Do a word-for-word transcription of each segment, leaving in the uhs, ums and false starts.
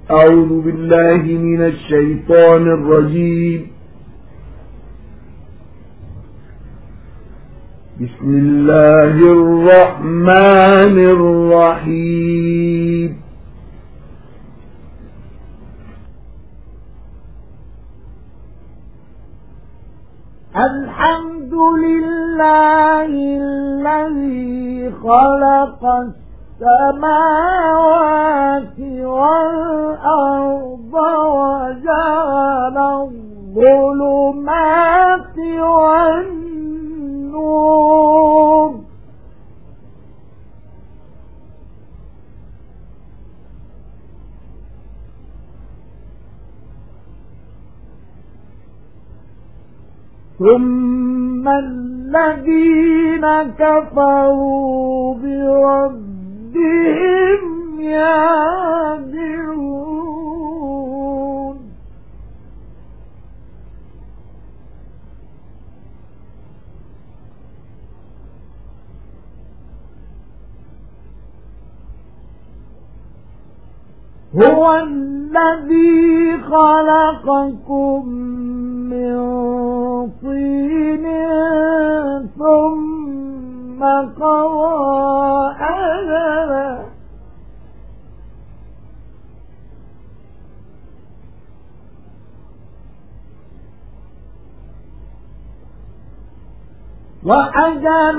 أعوذ بالله من الشيطان الرجيم. بسم الله الرحمن الرحيم. الحمد لله الذي خلق السماوات والأرض وجعل الظلمات والنور ثم الذين كفروا بربهم يعدلون هو الذي خلقكم من طين ثم قضى أجلا وأجل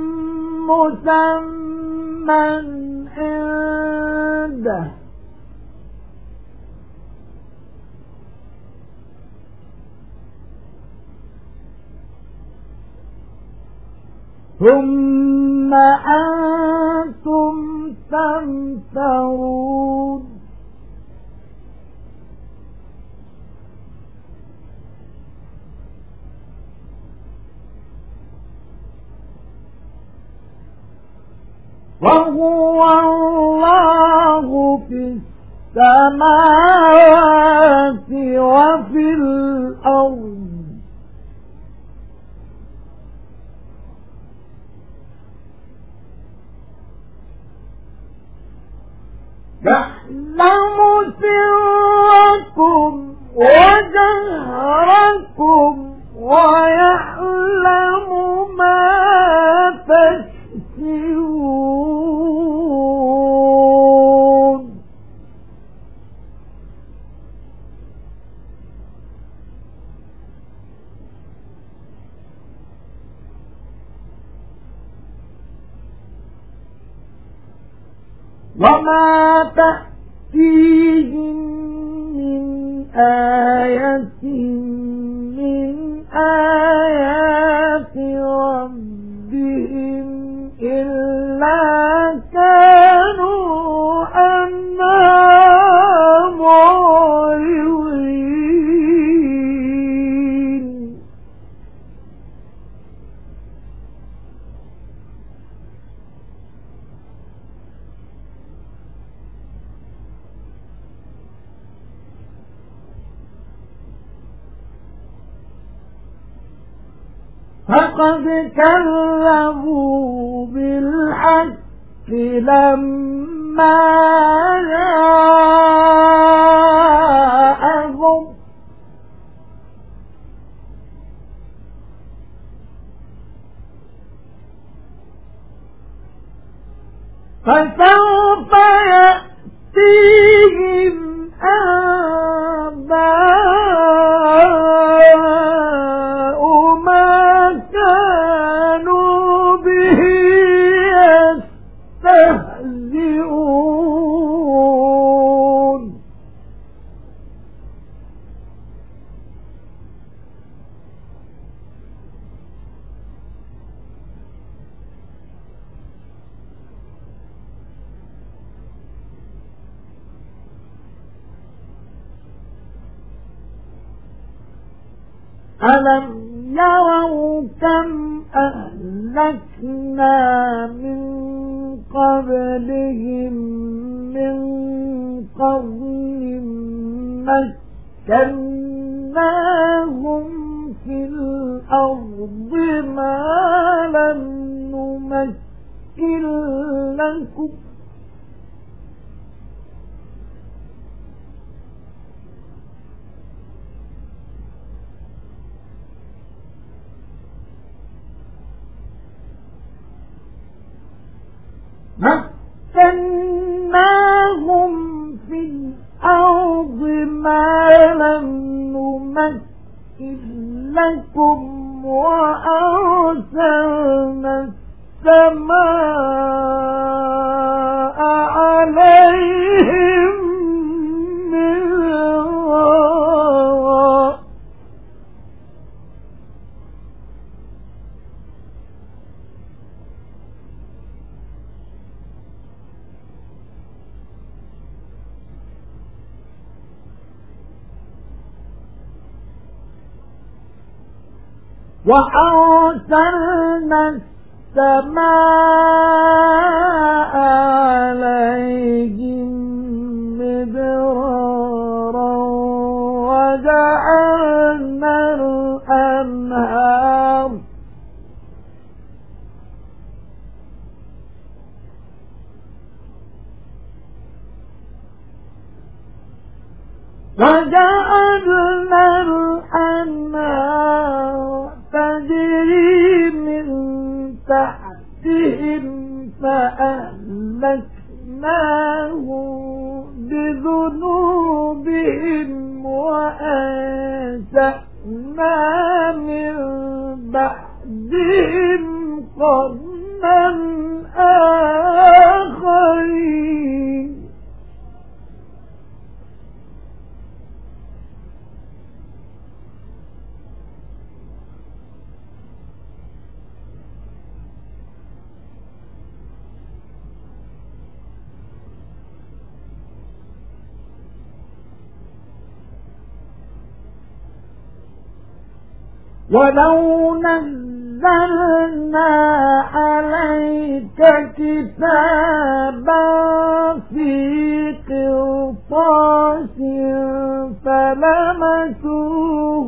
مسمى عنده ثم أنتم تمترون وهو الله في السماوات وفي الأرض يعلم سركم وجهركم ويعلم ما تكسبون وما تأتيهم من آية من آيات ربهم إلا كانوا عنها معرضين فقد كذبوا بالحق لما جاءهم فسوف يأتيهم آباء ما كانوا به يستهزئون ألم يروا كم أهلكنا من قبلهم من قرن مكناهم في الأرض ما لم نمكن لكم مكناهم في الأرض ما لم نمكن لكم وأرسلنا السماء عليهم مدرارا وأرسلنا السماء عليهم مدرارا وجعلنا الأنهار وجعلنا الأنهار تجري من تحتهم فأهلكناهم بذنوبهم وأنشأنا من بعدهم قرنا آخرين ولو نزلنا عليك كتابا في قرطاس فلمسوه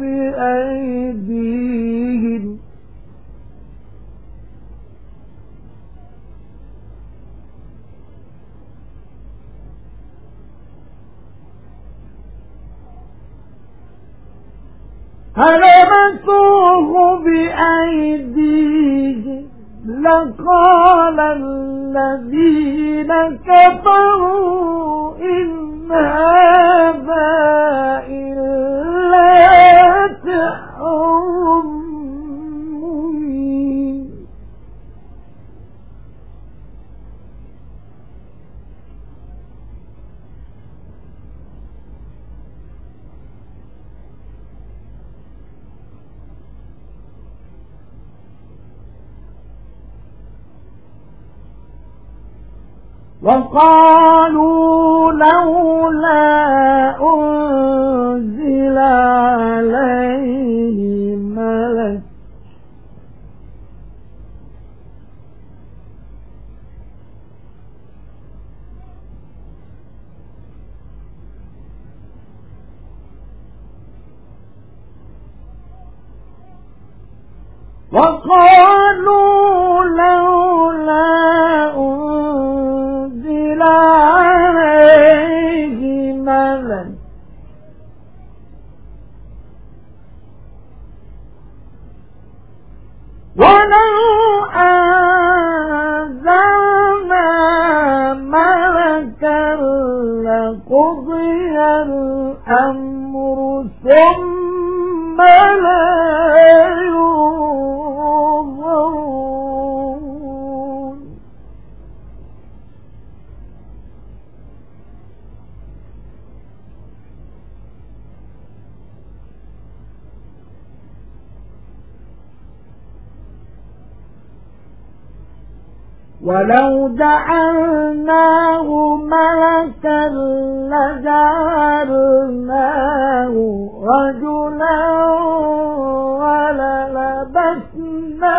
بأيديهم فلمسوه بأيديهم لقال الذين كفروا إن هذا إلا سحر مبين وقالوا لولا أنزل عليه ملك وقالوا لولا أنزل عليه ملك ولو أنزلنا ملكا لقضي الأمر ثم لا ينظرون ولو جعلناه ملكا لجعلناه رجلا وللبسنا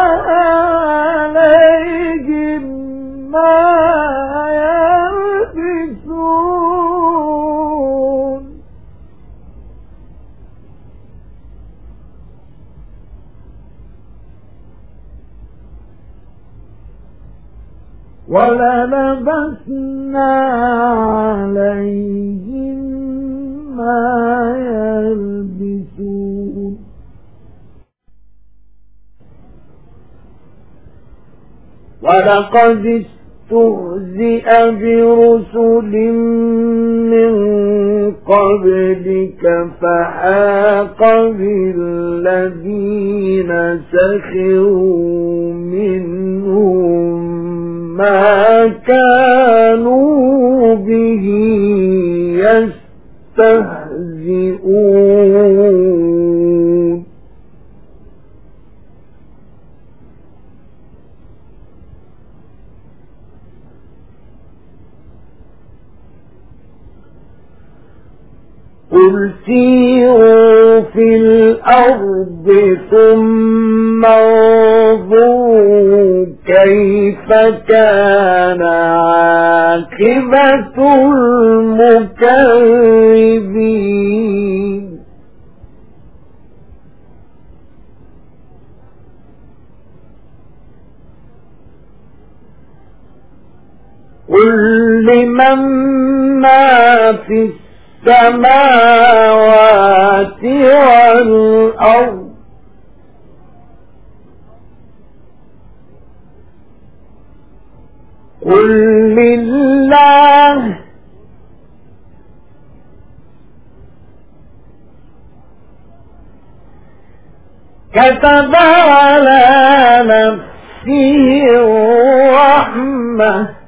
عليهم ما يلبسون وللبسنا عليهم ما يلبسون ولقد استهزئ برسل من قبلك فحاق بالذين سخروا منهم ما كانوا به يستهزئون قل سيروا في الأرض ثم انظروا كيف كان عاقبة المكذبين قل لمن ما في السماوات والأرض قل لله كتب على نفسه الرحمة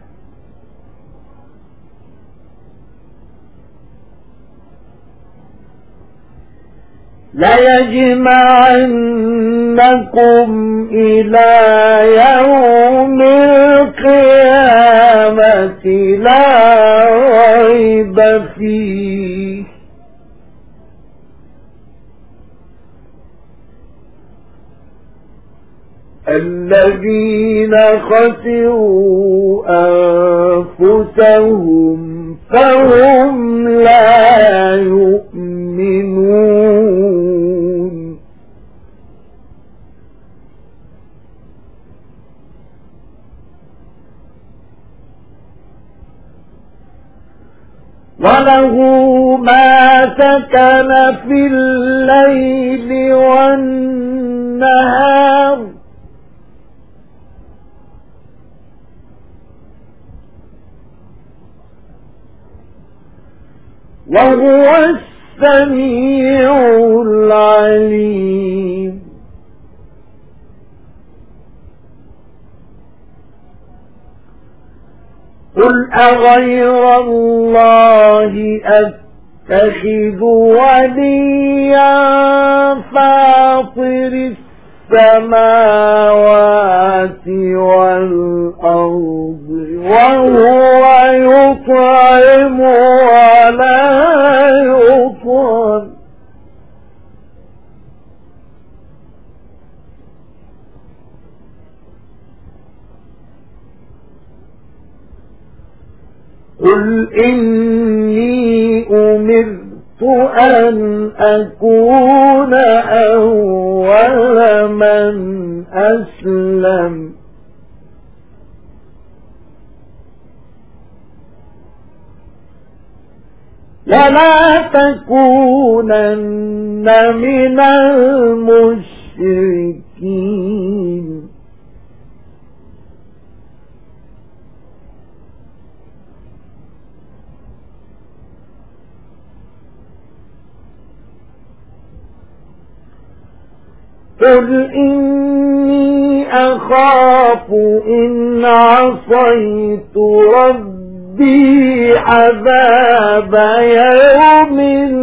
ليجمعنكم إلى يوم القيامة لا ريب فيه الذين خسروا أنفسهم فهم لا يؤمنون وله ما سكن في الليل والنهار وهو السميع العليم قل أغير الله أتخذ وليا فاطر السماوات والأرض وهو يطعم ولا يطعم قل إني أمرت أن أكون أول من أسلم ولا تكونن من المشركين قل إني أخاف إن عصيت ربي عذاب يوم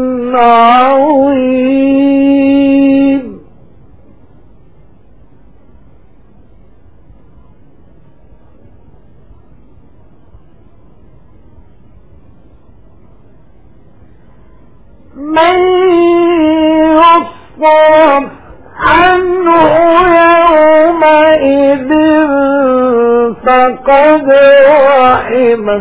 عظيم من يصرف عنه يومئذ فقد رحمه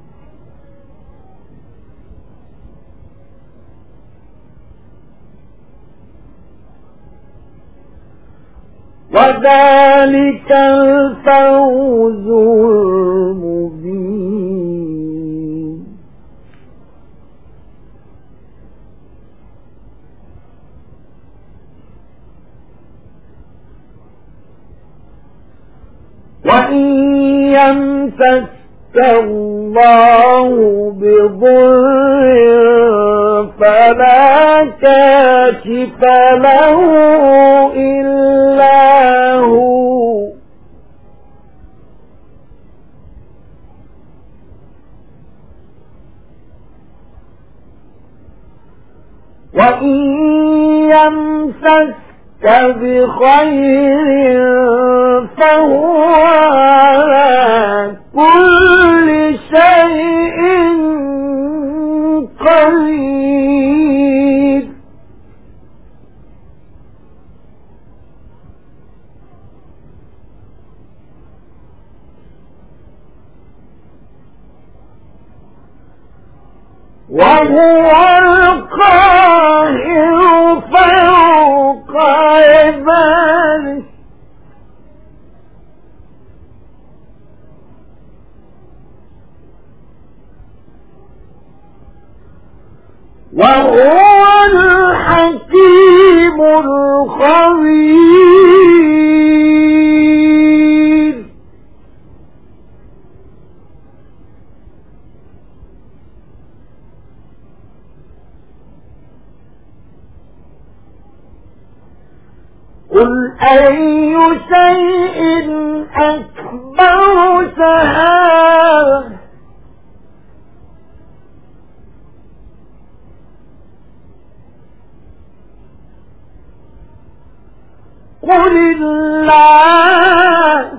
وذلك الفوز المبين وإن يمسسك يمسسك الله بضر فلا كاشف له إلا هو وإن يمسسك بخير فهو على كل شيء قدير وهو القاهر فوق عباده وهو الحكيم الخبير قل أي شيء أكبر شهادة قل الله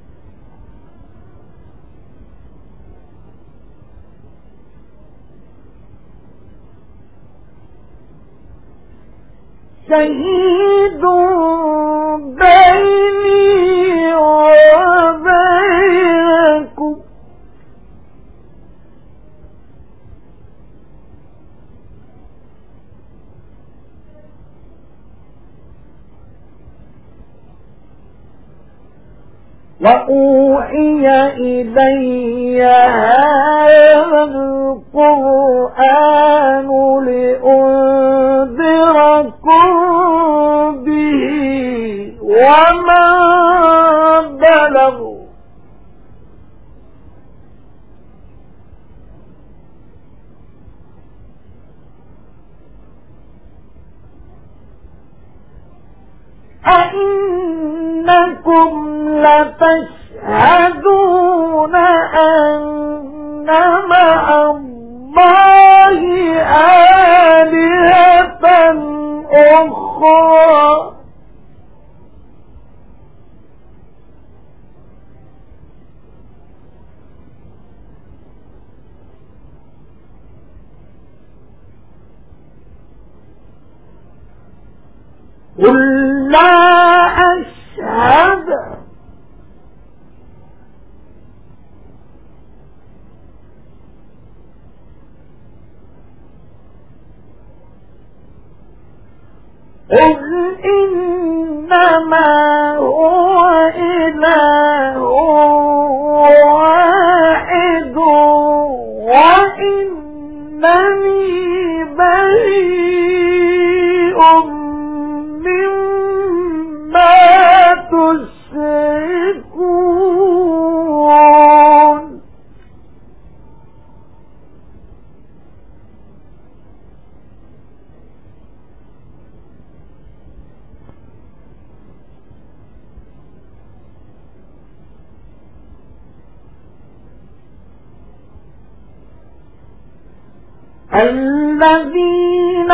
شهيد بيني وبينكم وأوحي إلي هذا القرآن لأنذركم به ومن بلغ أئنكم لتشهدون أن مع الله آلهة أخرى قل لا أشهد قل إنما هو إله واحد وإنني بريء مما تشركون الذين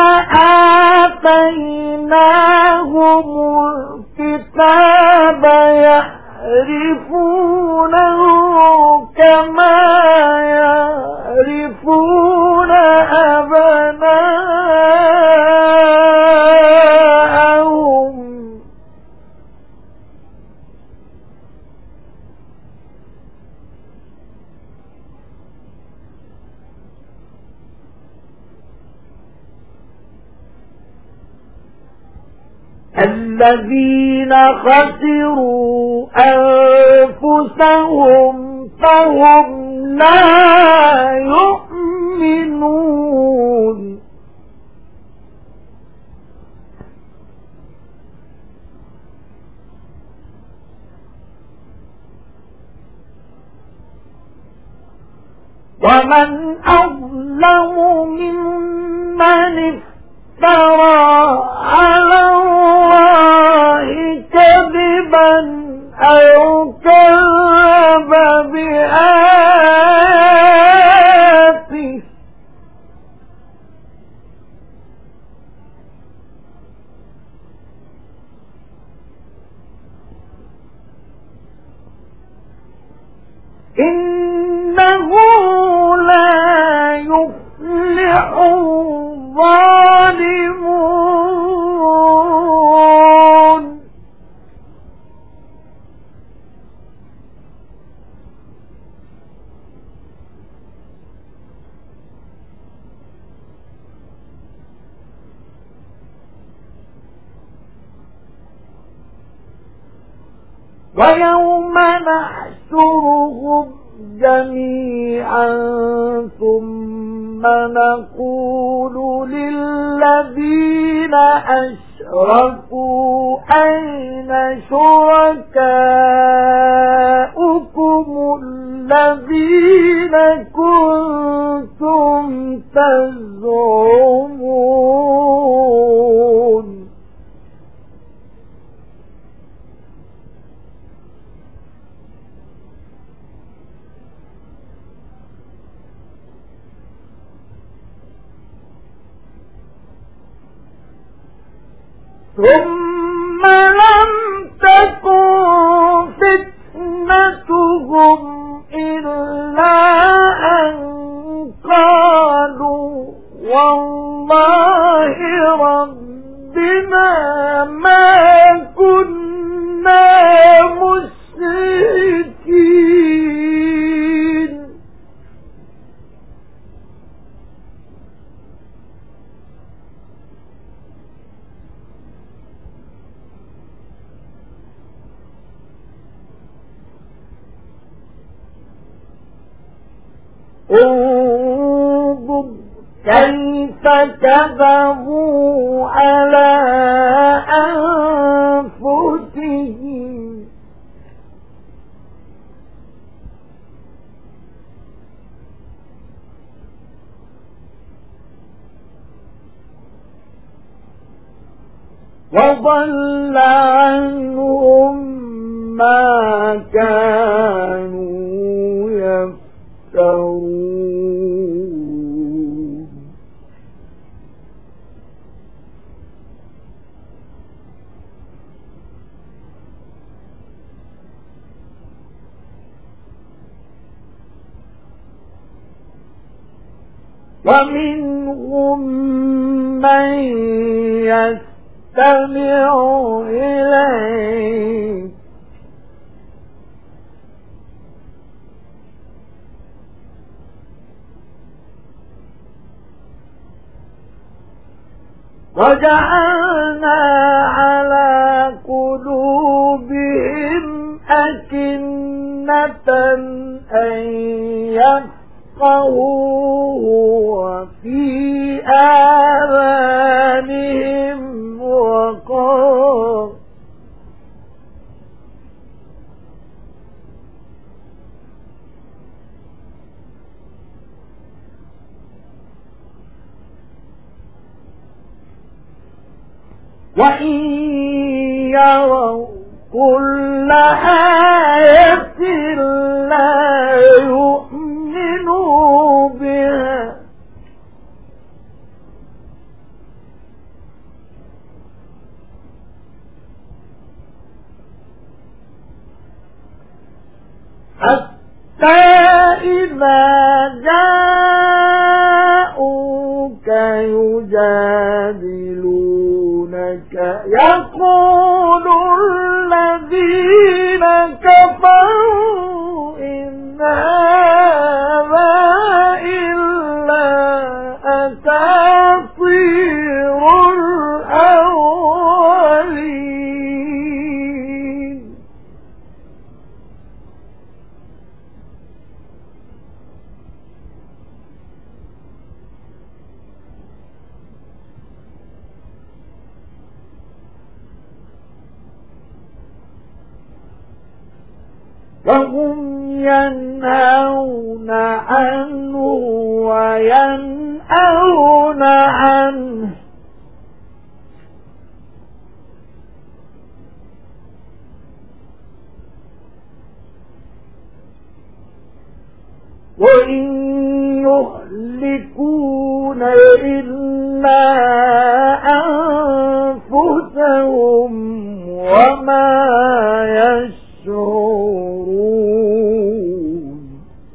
آتيناهم الكتاب يعرفونه كما يعرفون أبناءهم الذين خسروا أنفسهم فهم لا يؤمنون ومن أظلم ممن افترى على الله كذبا أو كذب بآياته إنه لا يفلح الظالمون ويوم نحشرهم جميعا ثم نقول للذين أشركوا أين شركاؤكم الذين كنتم تزعمون ثم لم تكن فتنتهم إلا أن قالوا والله ربنا ما كنا مشركين انظر كيف كذبوا على أنفسهم وضل عنهم ما كانوا يفترون ومنهم من يستمع إليك وجعلنا على قلوبهم أكنة أن يفقهوه وفي آذانهم وقر وإن يروا كل آية لا يؤمنوا بها حتى إذا جاءوك يجادلونك يقول الذين كفروا إن هذا إلا أساطير الأولين وهم ينهون عنه وينأون عنه وإن يهلكون إلا أنفسهم وما يشعرون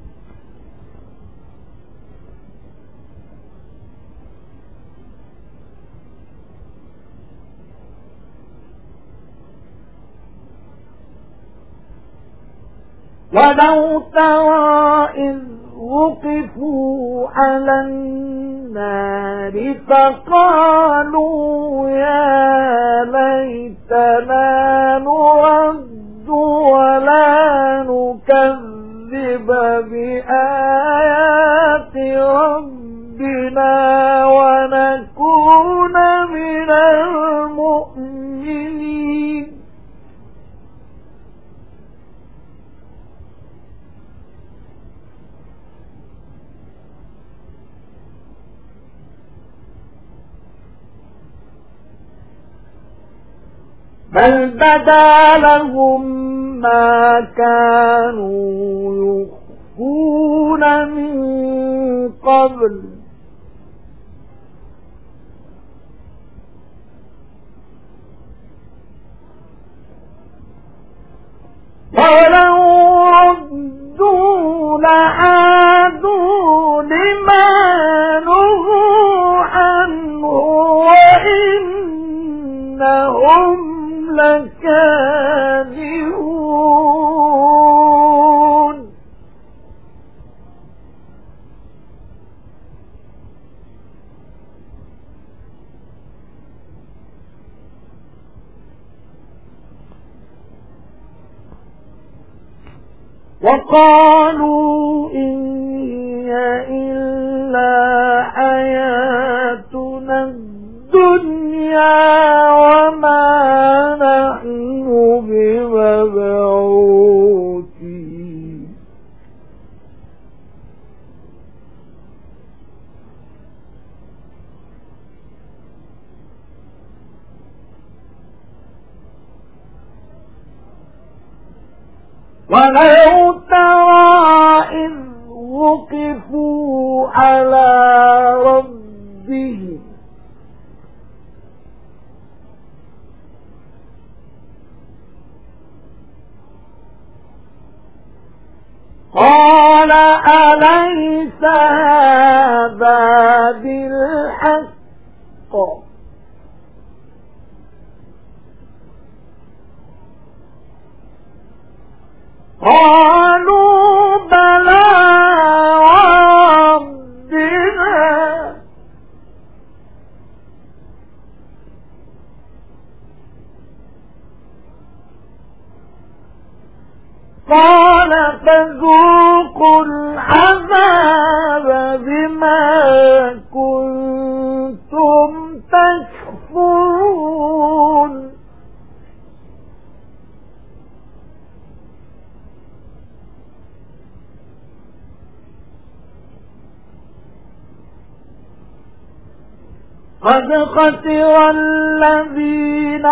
ولو ترى إذ وقفوا على النار فقالوا يا ليتنا نرد ولا نكذب بآيات ربنا ونكون من المؤمنين بل بدا لهم ما كانوا يخفون من قبل ولو ردوا لعادوا لما نهوا عنه وإنهم لكاذبون وقالوا إن هي إلا حياتنا الدنيا وما نحن بمبعوثين ولو ترى إذ وقفوا على ربهم قال أليس هذا بالحق قالوا بلى ربنا قال فذوقوا العذاب بما كنتم تكفرون قد خسر الذين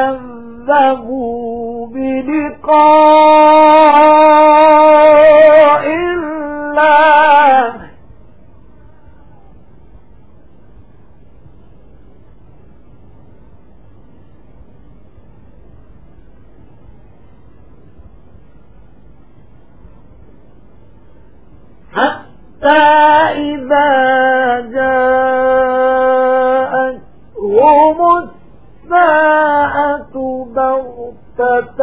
كذبوا بلقاء الله حتى إذا جاءتهم الساعة بغتة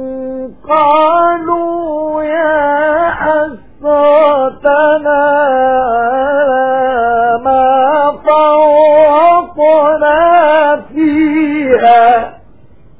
قالوا يا حسرتنا ما فرطنا فيها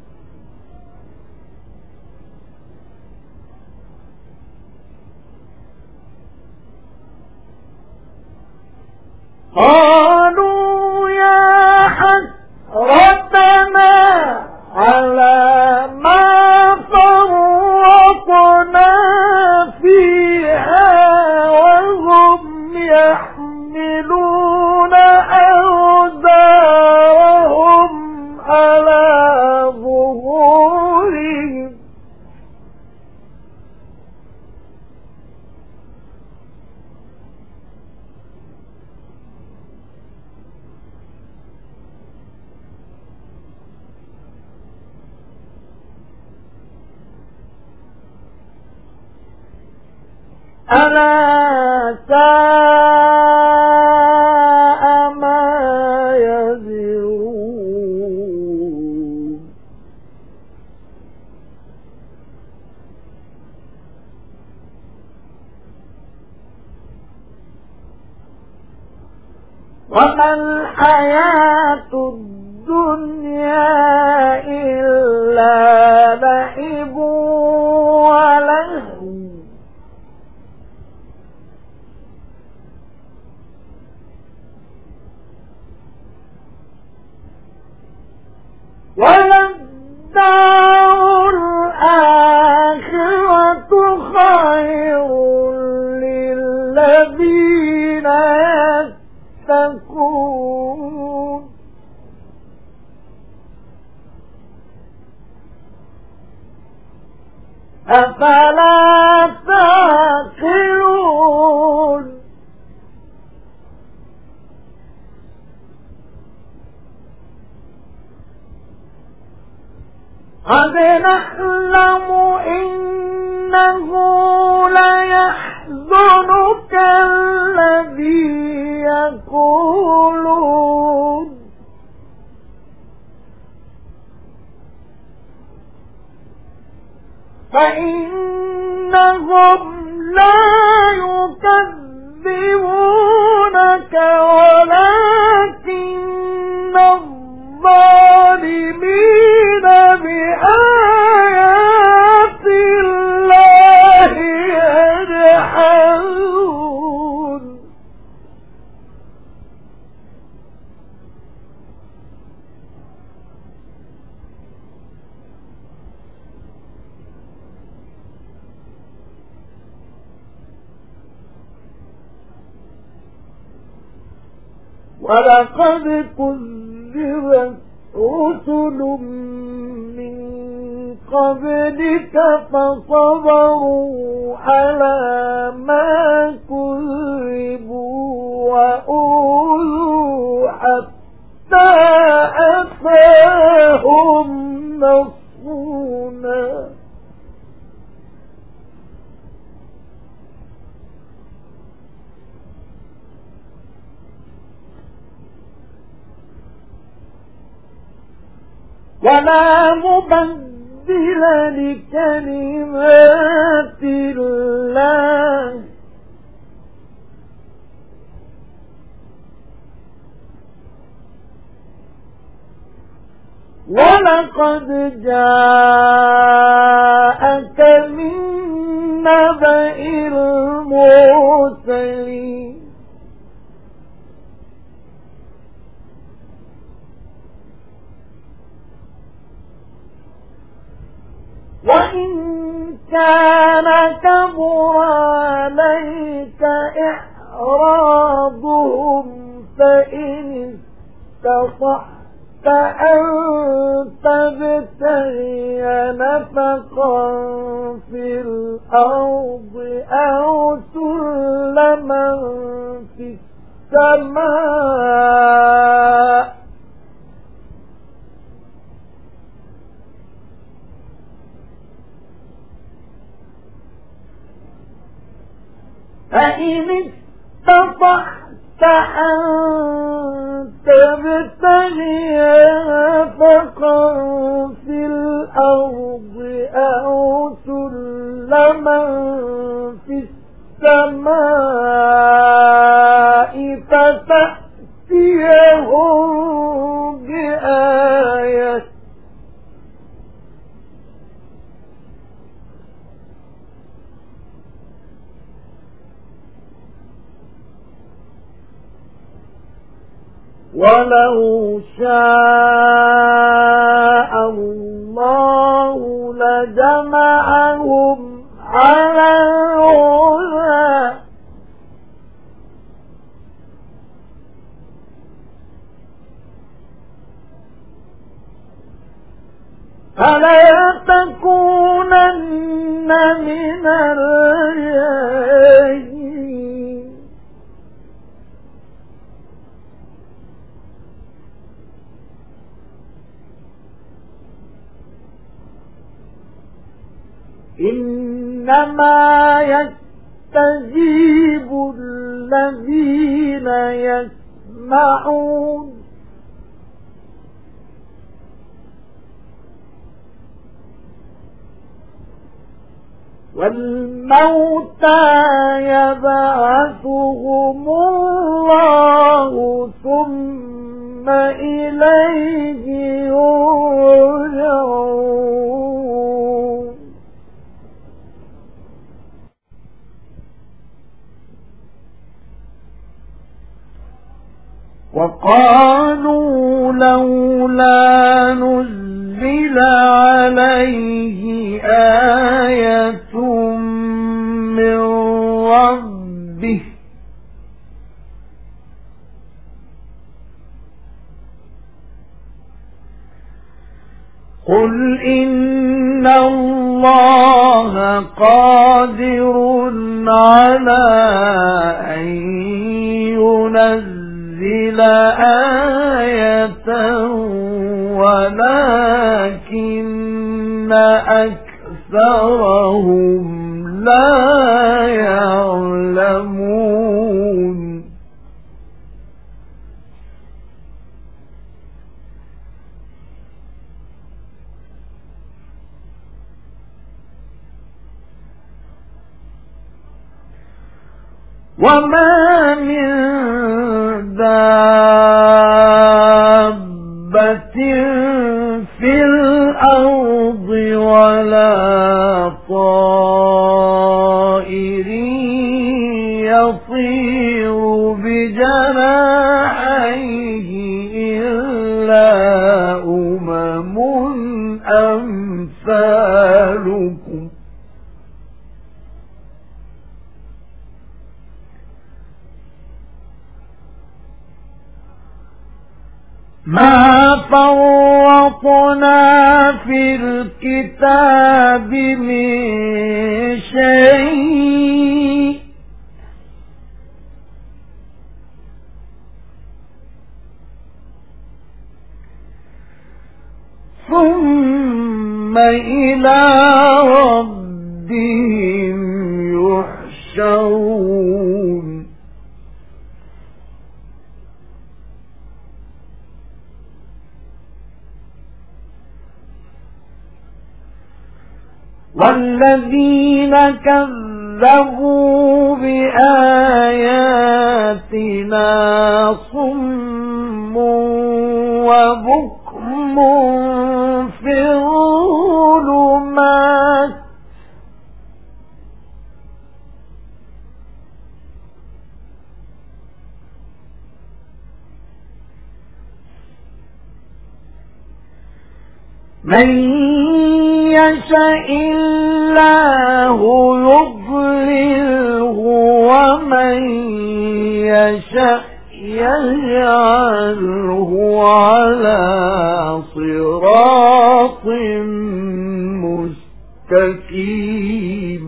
قالوا يا حسرتنا على ما فرطنا فيها يحملون أوزارهم على ظهورهم ألا ساء ما يزرون وما الحياة الدنيا إلا لعب ولهو وللدار الآخرة خير للذين يتقون أفلا تعقلون قد نعلم إنه ليحزنك الذي يقولون فإنهم لا يكذبونك ولكن الظالمين بآيات الله يجحدون ولقد كذبت رسل من قبلك فصبروا على ما كذبوا وأوذوا حتى أتاهم نصرنا ولا مبدل لكلمات الله ولقد جاءك من نبأ المرسلين وإن كان كبر عليك إعراضهم فإن استطعت أن تبتغي نفقا في الأرض أو سلما في السماء فإن استطعت أن تبتغي نفقا في الأرض أو سلما في السماء فتأتيهم بآية ولو شاء الله لجمعهم على الهدى فلا تكونن من الجاهلين إنما يستجيب الذين يسمعون والموتى يبعثهم الله ثم إليه يرجعون وقالوا لولا نزل عليه آية من ربه قل إن الله قادر على أن ينزل آية ولكن أكثرهم لا يعلمون وما من دابة في الأرض ولا طائر يطير بجناحيه إلا أمم أمثالكم ما فرطنا في الكتاب من شيء ثم إلى ربهم يحشرون والذين كذبوا بآياتنا صم وبكم في الظلمات من يشاء الله يضلله ومن يشاء يجعله على صراط مستقيم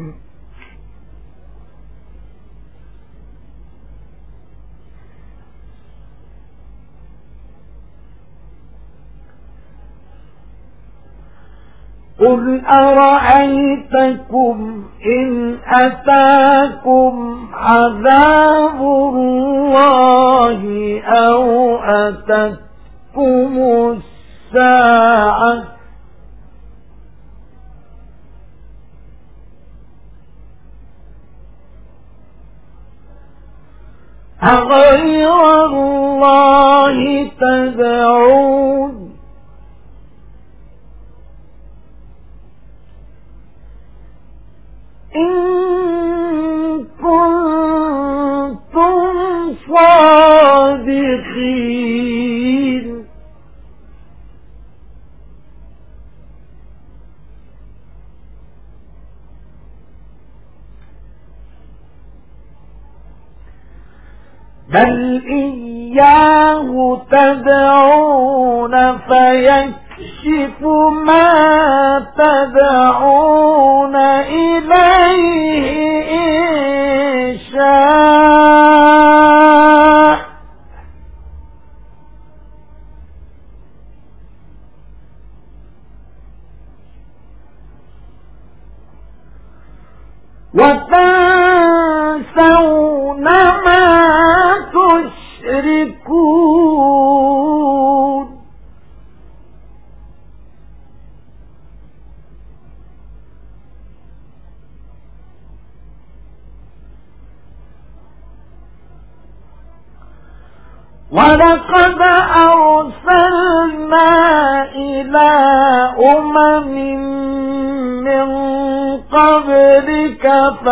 قل أرأيتكم إن أتاكم عذاب الله أو أتتكم الساعة أغير الله تدعون إن كنتم صادقين بل إياه تدعون فيكفي يكشف ما تدعون إليه إن شاء وتنسون ما تشركون ولقد أرسلنا إلى أمم من قبلك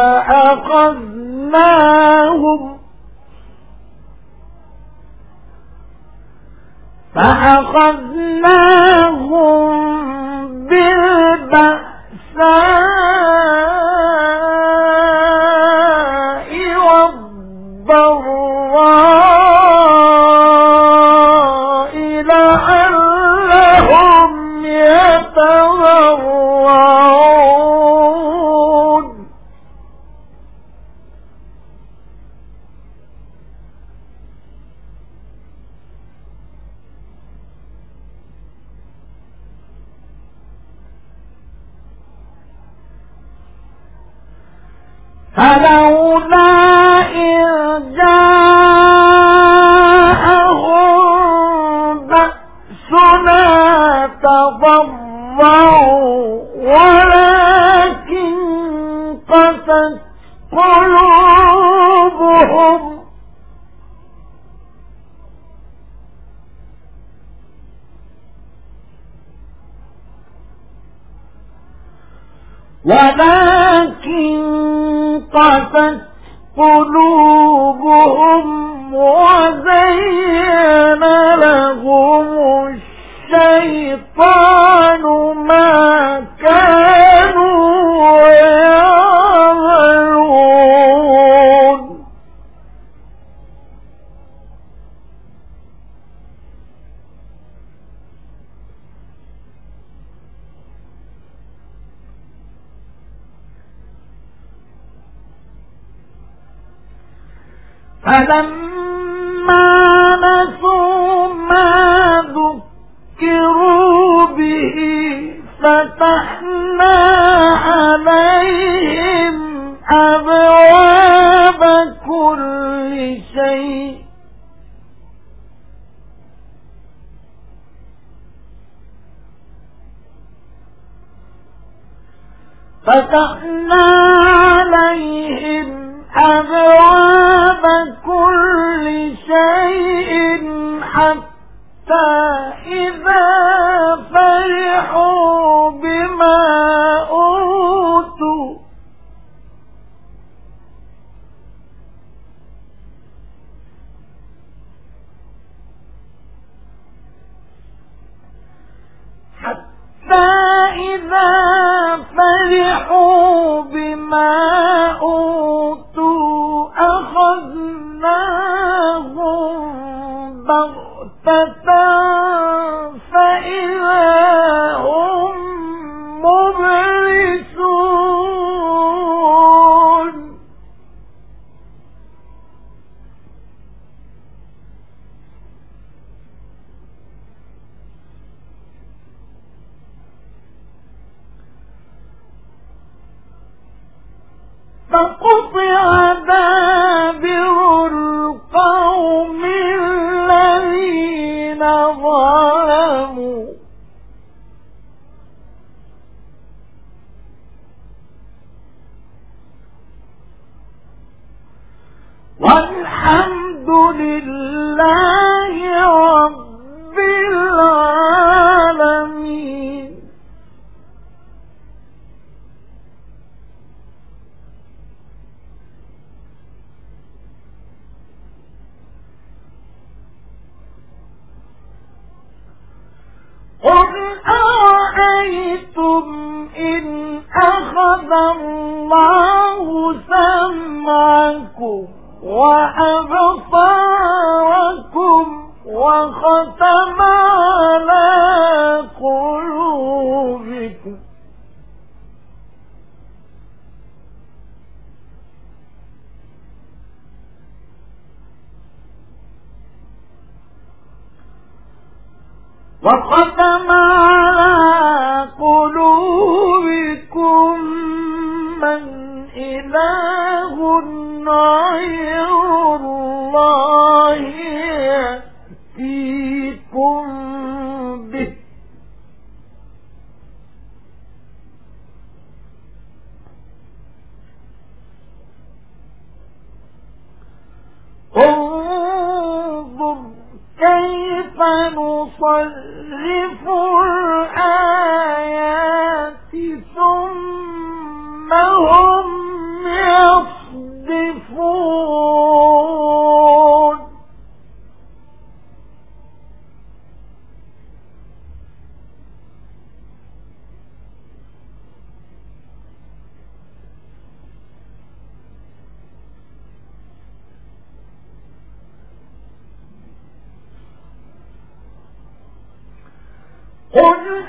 فأخذناهم فأخذناهم بالبأساء والضراء لعلهم يتضرعون فلولا إذ جاءهم بأسنا تضرعوا ولكن قست قلوبهم ولكن قست قلوبهم وزين لهم الشيطان ما كانوا يعملون فلما نسوا ما ذكروا به فتحنا عليهم أبواب كل شيء فتحنا عليهم أبواب كل شيء حتى إذا فرحوا بما أوتوا حتى إذا فرحوا بما أوتوا أخذناهم بغتة فإذا هم مبلسون فقطع دابر القوم الذين ظلموا والحمد لله رب العالمين. قل أرأيتم إن أخذ الله سمعكم وأبصاركم وختم على قلوبكم وختم على قلوبكم من إله غير الله يأتيكم به انظر كيف نصرف الآيات ثم هم يصدفون قل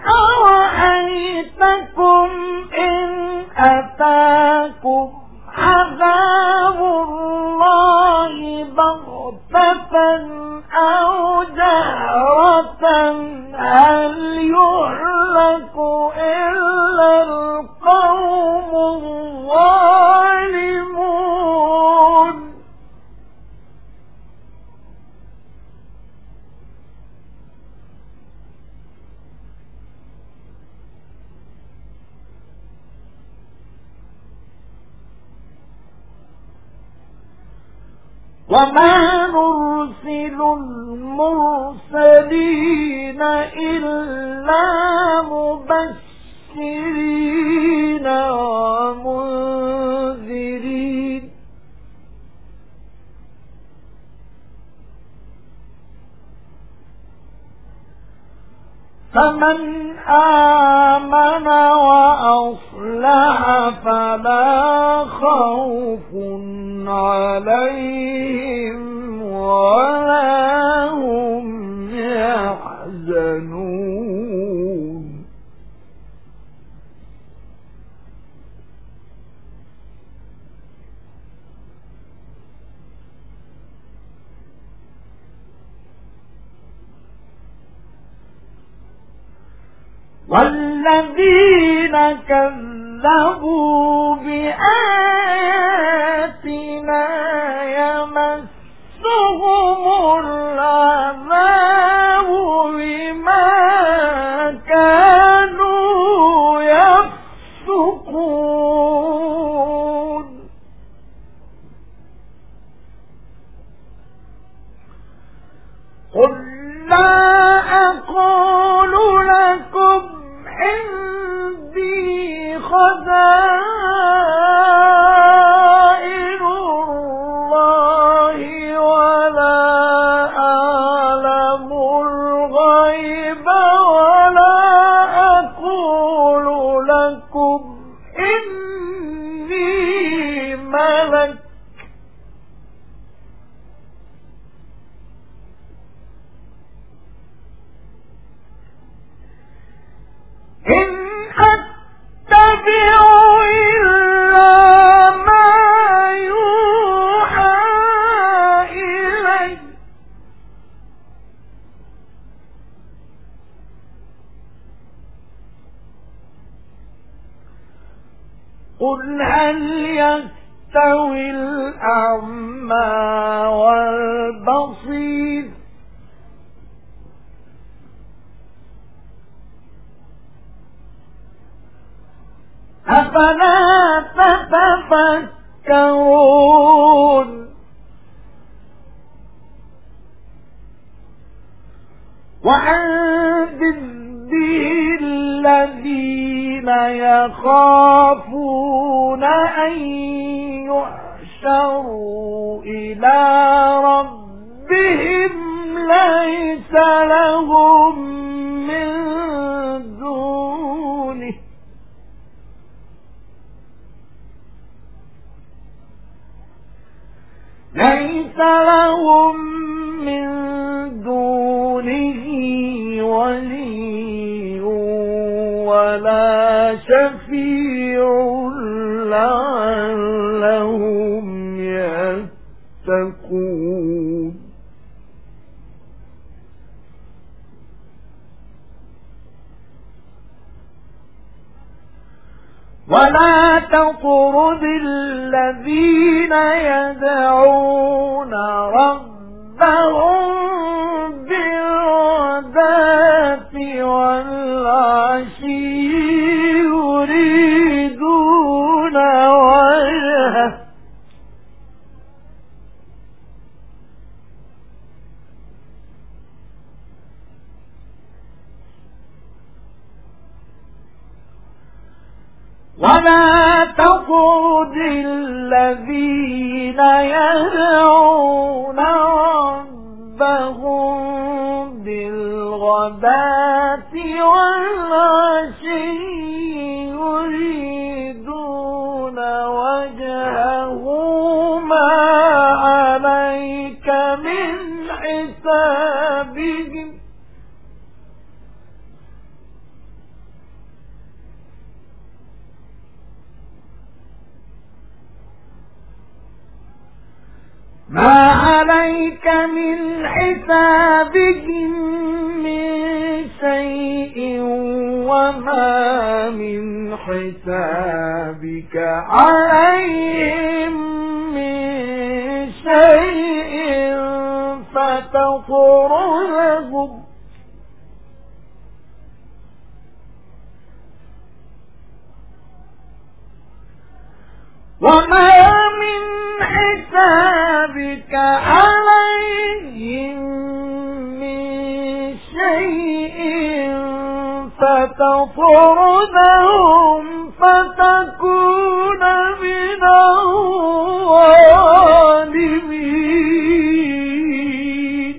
أرأيتكم إن أتاكم عذاب الله بغتة أو جهرة هل يهلك إلا القوم الظالمون وما نرسل المرسلين إلا مبشرين ومنذرين فمن آمن وأصلح فلا خوف عليهم ولا هم يحزنون والذين كذبوا بآياتنا يمسهم العذاب بما كانوا يفسقون قل لا أقول لكم عندي خزائن الله ولا أعلم الغيب ولا أقول لكم إني ملك إن أتبع إلا ما يوحى إلي قل هل يستوي الأعمى والبصير أفلا تتفكرون وأنذر به الذين يخافون أن يحشروا إلى ربهم ليس لهم من دونه ليس لهم من دونه ولي ولا شفيع لعلهم يتقون ولا تطرد الذين يدعون ربهم بالغداة والعشي يريدون وجهه ولا تطرد الذين يدعون ربهم بالغداة والعشي يريدون وجهه ما عليك من حسابهم ما عليك من حسابهم من شيء وما من حسابك عليهم من شيء فتطردهم وما من حسابك عليهم من شيء فتطردهم فتكون من الظالمين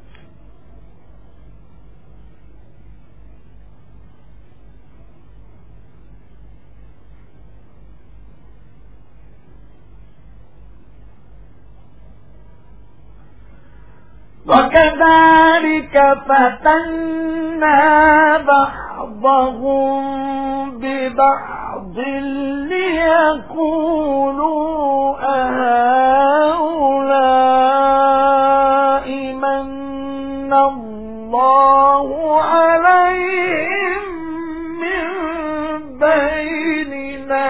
وكذلك فتنا بعضهم ببعض ليقولوا أهؤلاء من الله عليهم من بيننا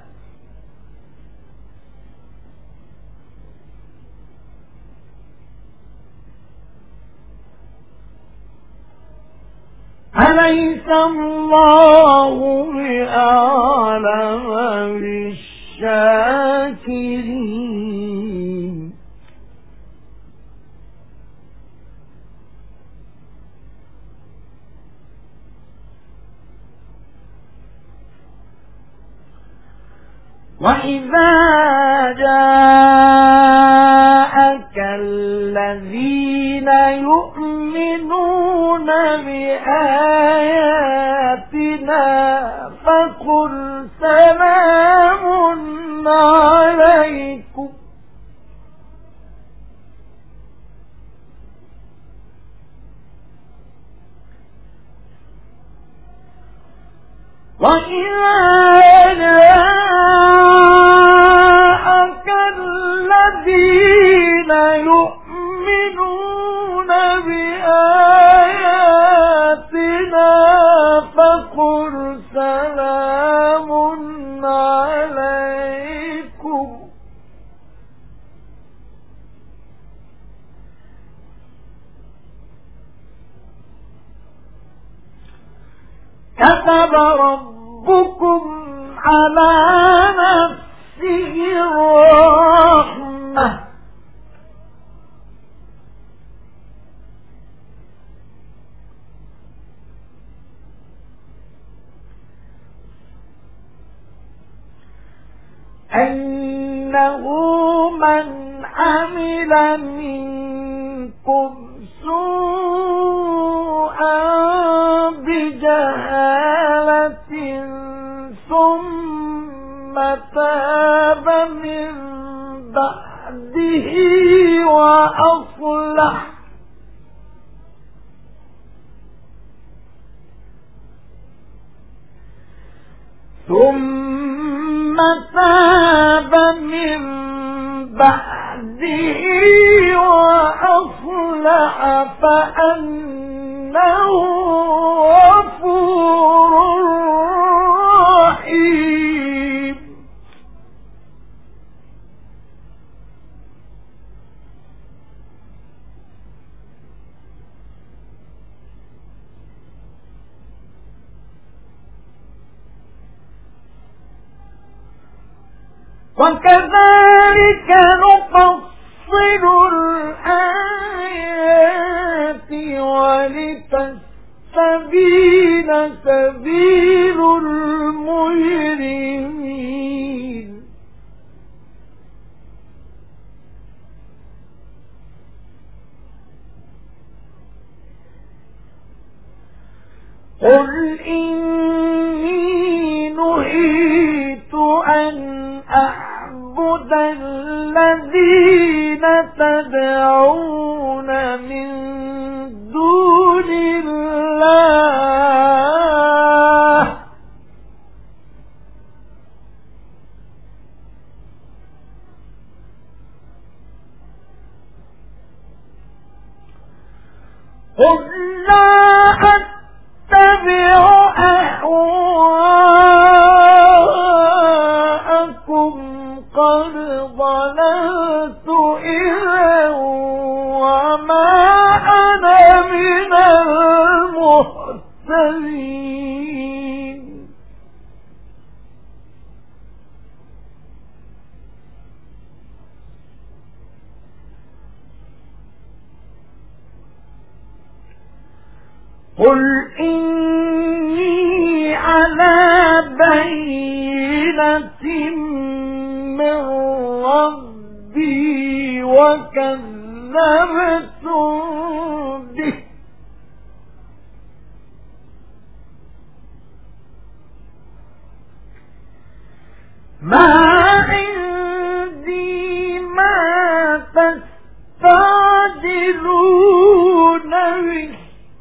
أليس الله بأعلم بالشاكرين وإذا جاءك الذين يؤمنون بآياتنا فقل سلام عليكم وإذا جاءك الذين يؤمنون بآياتنا فقل سلام عليكم كتب ربكم على نفسه الرحمة أنه من عمل منكم سوءا بجهالة ثم تاب من بعده وأصلح ثم تاب من بعده وأصلح فأنه غفور رحيم وكذلك نفصل الآيات ولتستبين سبيل المجرمين قل إني نهيت أن أعبد الذين تدعون من دون الله قل لا أتبع أهواءكم قد ضللت إذا وما أنا من المهتدين قل إني على بينة من ربي وكذبتم به ما عندي ما تستعجلون به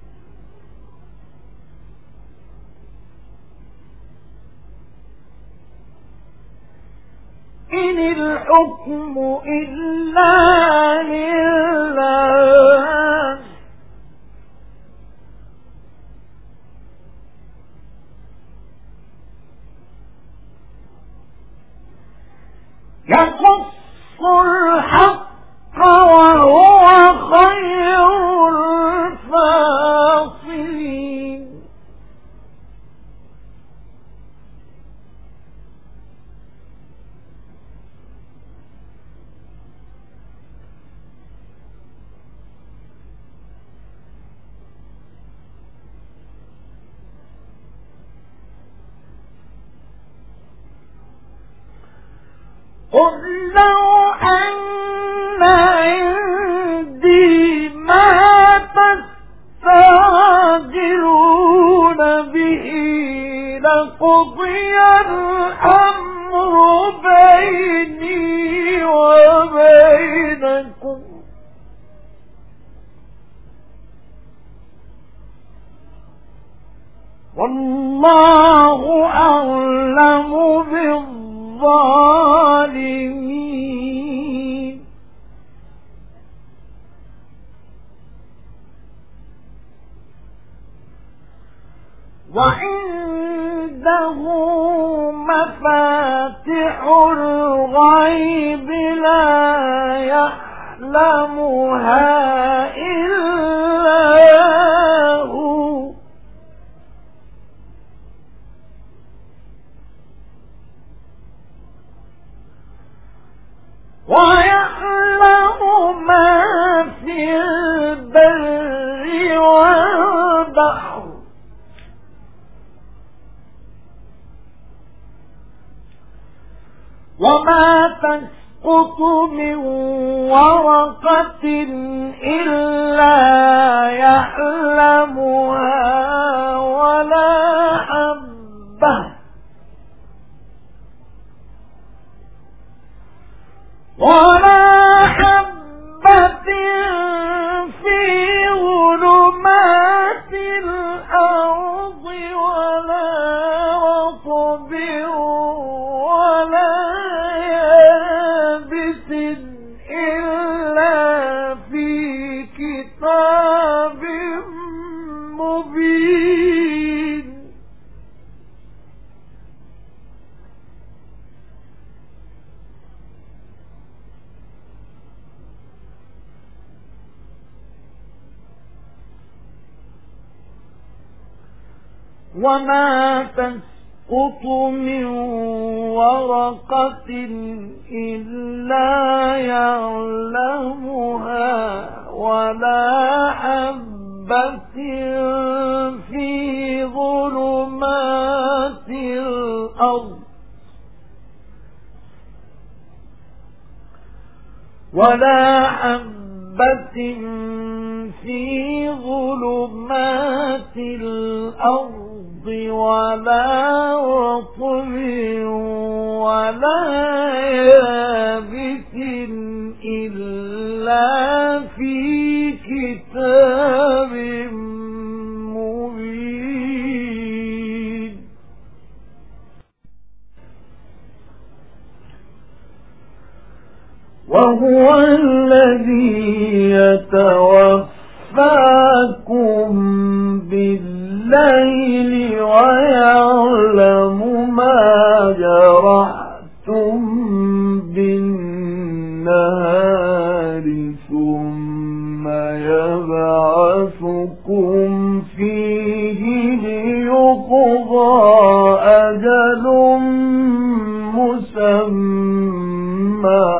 إن الحكم إلا لله يقص الحق وهو خير الفاصلين قل لو أن عندي ما تستعجلون به لقضي الأمر بيني وبينكم والله أعلم بالظالمين وعنده مفاتح الغيب لا يعلمها إلا هو ويعلم ما في البر والبحر وما تسقط من ورقة إلا يعلمها ولا حبة ولا حبة في ظلمات الأرض ولا رطب ولا يابس إلا في كتاب مبين وما تسقط تسقط من ورقة إلا يعلمها ولا حبة في ظلمات الأرض ولا حبة في ظلمات الأرض ولا رطب ولا يابس إلا في كتاب مبين. وهو الذي يتوفاكم بالليل ويعلم ما جرحتم بالنهار ثم يبعثكم فيه ليقضى أجل مسمى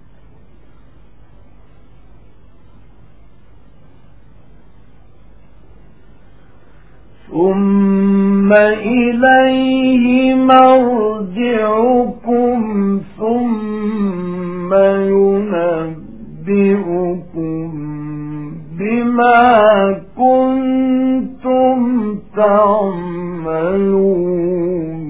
ثم إليه مرجعكم ثم ينبئكم بما كنتم تعملون.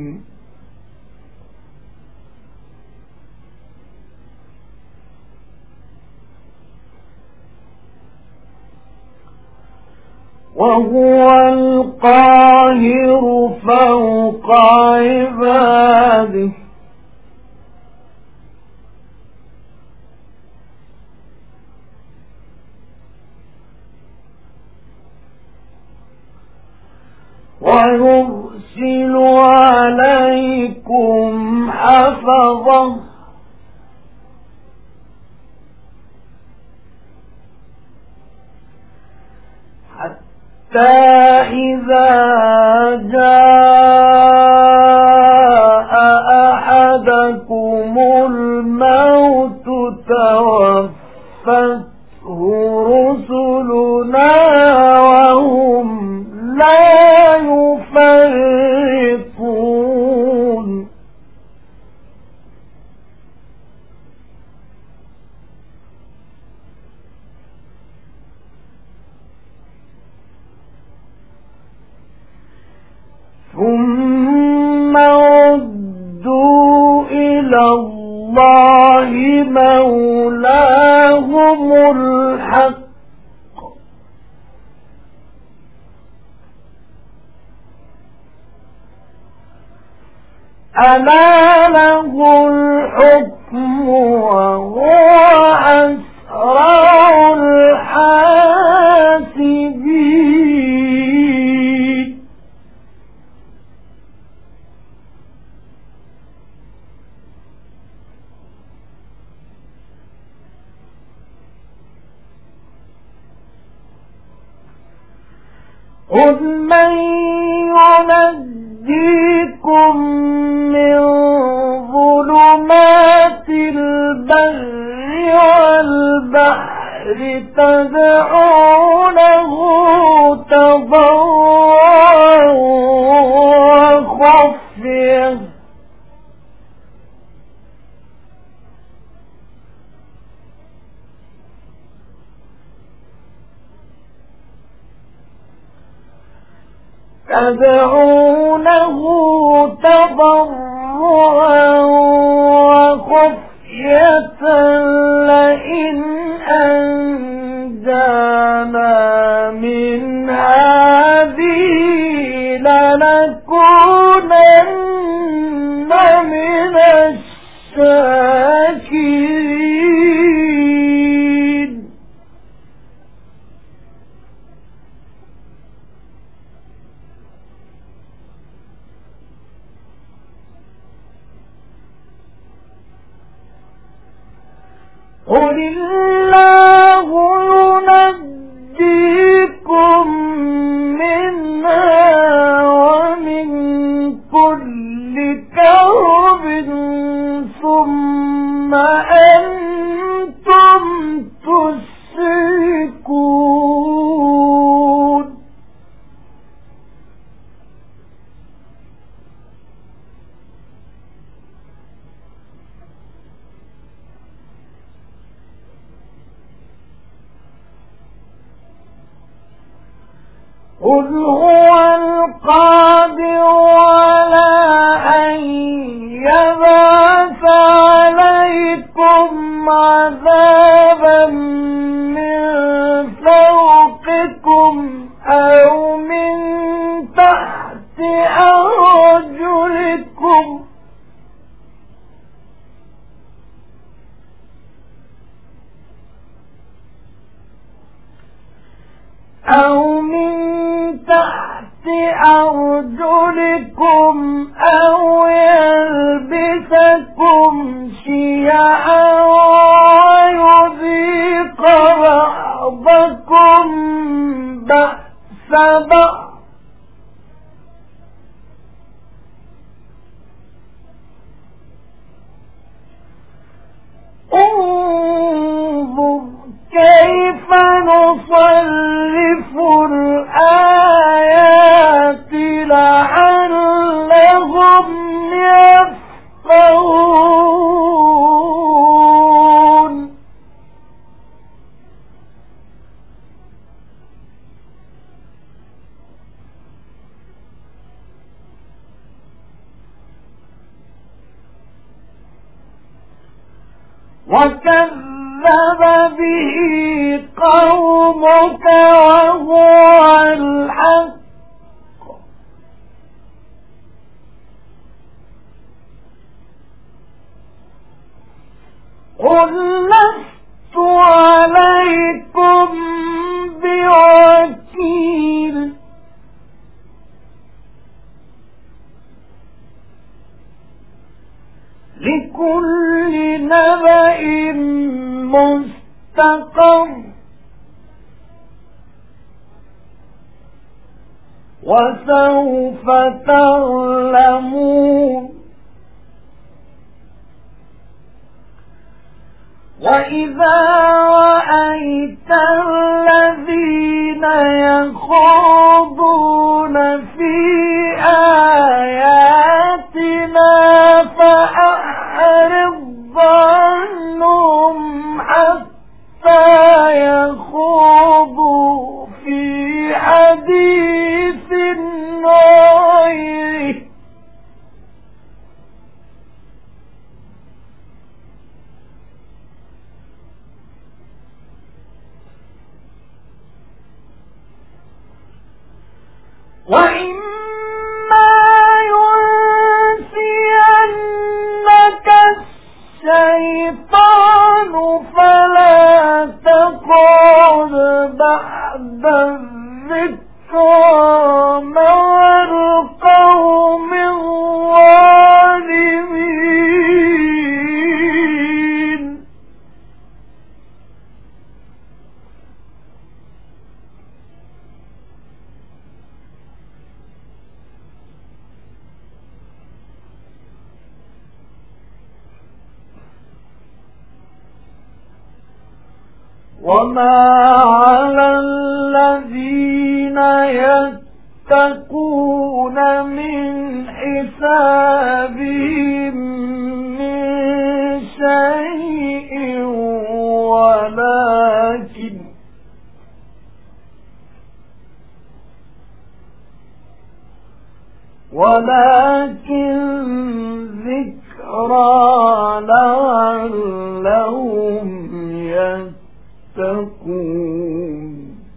وهو القاهر فوق عباده ويرسل عليكم حفظة حتى إذا جاء أحدكم الموت توفته رسلنا وهم لا يفرطون. ثم ردوا إلى الله مولاهم الحق ألا له الحكم وهو أسرع الحاسبين. قل من ينجيكم من ظلمات البر والبحر تدعونه تضرعا وخفيا تدعونه تضرعا وخفية لئن أنجانا من هذه لنكونن من الشاكرين. قل الله ينجيكم منها ومن كل قل هو القادر على أن يبعث عليكم عذابا من فوقكم أو من تحت أرجلكم أو من تحت أرجلكم أو يلبسكم شيعا ويذيق بعضكم بأس بعض انظر كيف نصرف الآيات لعلهم يفقهون وكذب به قومك وهو الحق قل لست عليكم بوكيل لكل نبأ مستقر وسوف تعلمون وإذا رأيت الذين يخوضون في آياتنا فأعرض عنهم حتى يخوضوا في حديث غيره وإما ينسينك الشيطان فلا تقعد بعد الذكرى مع القوم الظالمين وما على الذين يتقون من حسابهم من شيء ولكن ولكن ذكرى لعلهم يتقون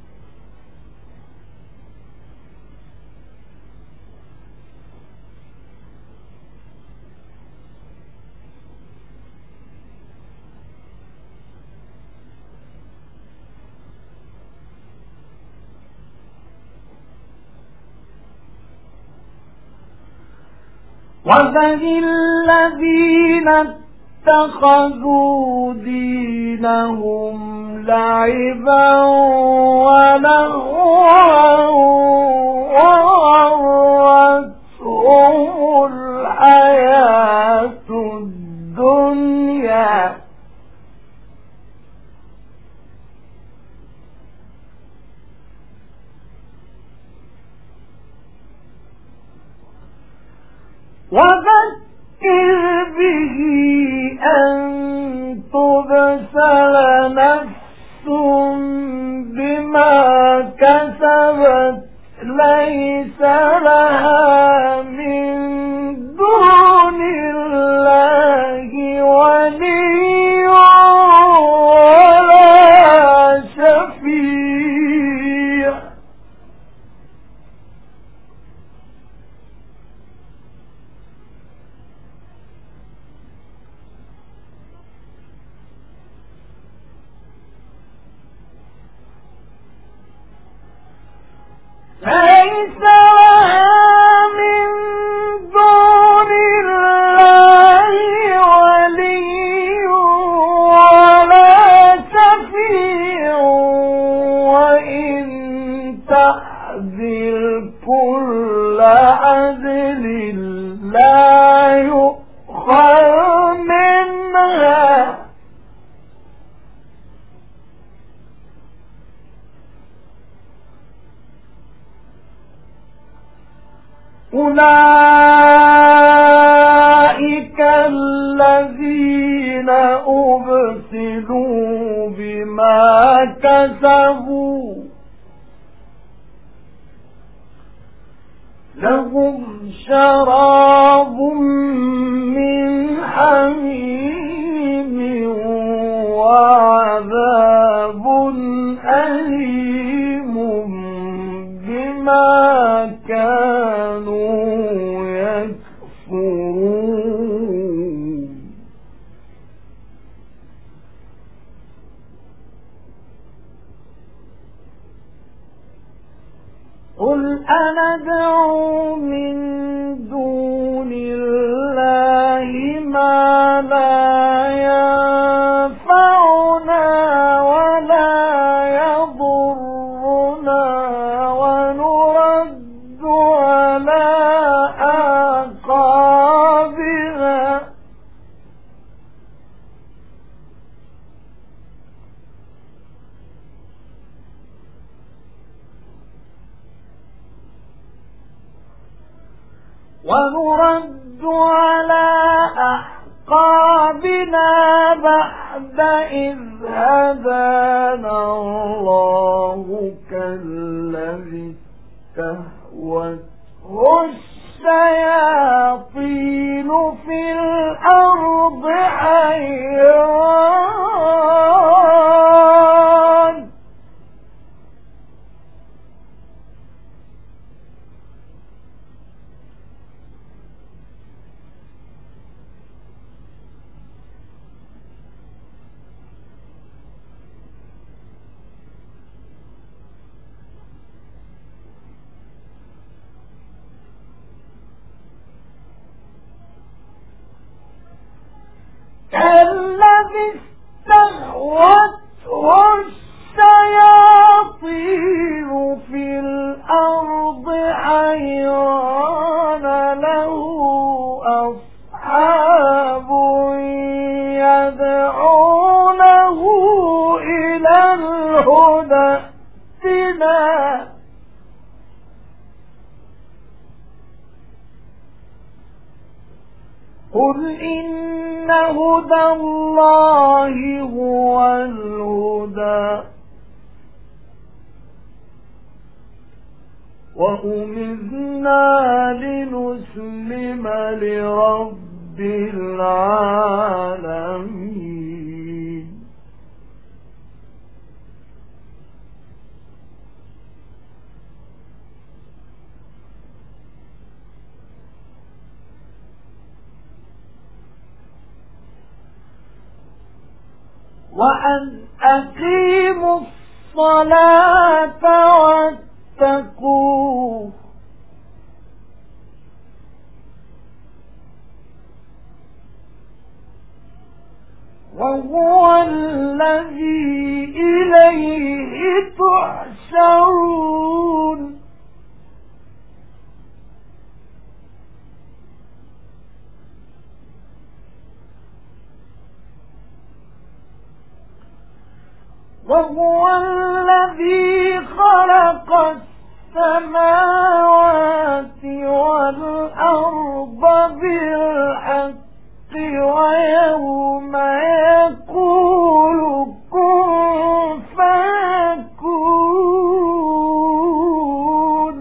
وذل الذين اتخذوا دينهم لعبا ولهوا وغرتهم الحياة الدنيا وذكر به أن تبسل نفس بما كسبت ليس لها من دون الله ولي ولا شفيع وإن تحزن كل عدل لا يؤخذ منها أولئك الذين أبسلوا بما كسبوا لهم شراب من حميم وعذاب أليم بما كانوا يكفرون قل أندعو من دون الله ما لا ينفعنا ولا يضرنا ونرد على أعقابنا ونرد على أعقابنا بعد إذ هدانا الله كالذي استهوته الشياطين في الأرض حيران الذي استهوته الشياطين في الأرض حيران له أصحاب يدعونه إلى الهدى ائتنا قل إن هدى الله هو الهدى وأمرنا لنسلم لرب العالمين وأن أقيموا الصلاة واتقوه وهو الذي إليه تحشرون وهو الذي خلق السماوات والأرض بالحق ويوم يقول كن فيكون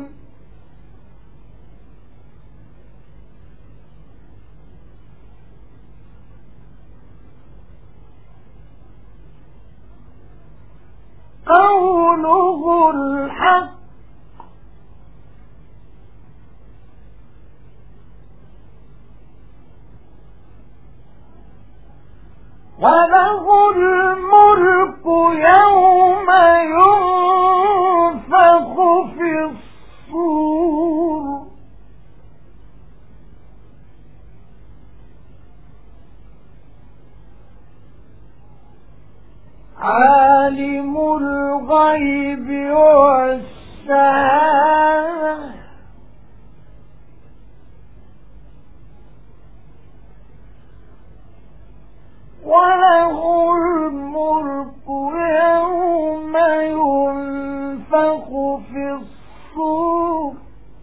قوله الحق وله الملك يوم ينفخ في الصور في الصور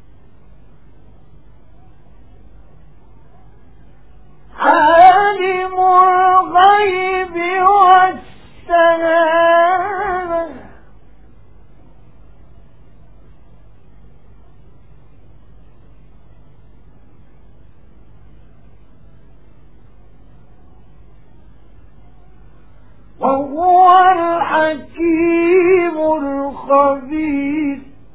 عالم الغيب والشهادة وهو الحكيم الخبير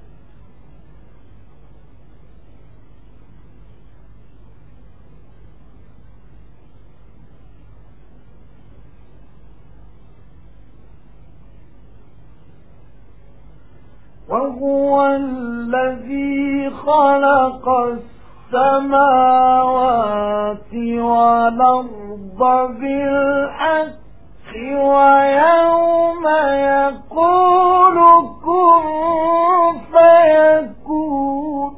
وهو الذي خلق السماوات والأرض بالحق ويوم يقول كن فيكون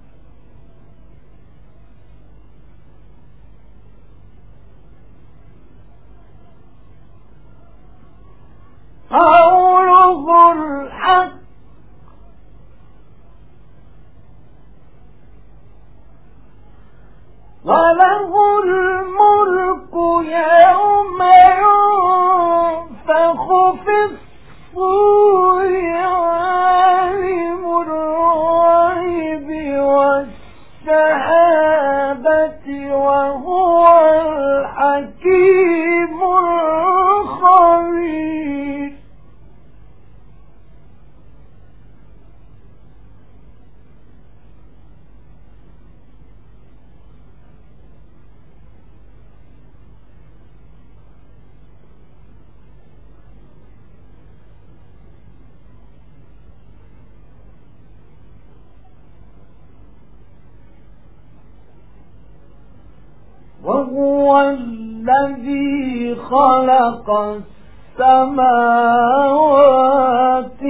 قوله الحق وله الملك يوم ينفخ في الصور عالم الغيب والشهادة وهو الحكيم الخبير وهو الذي خلق السماوات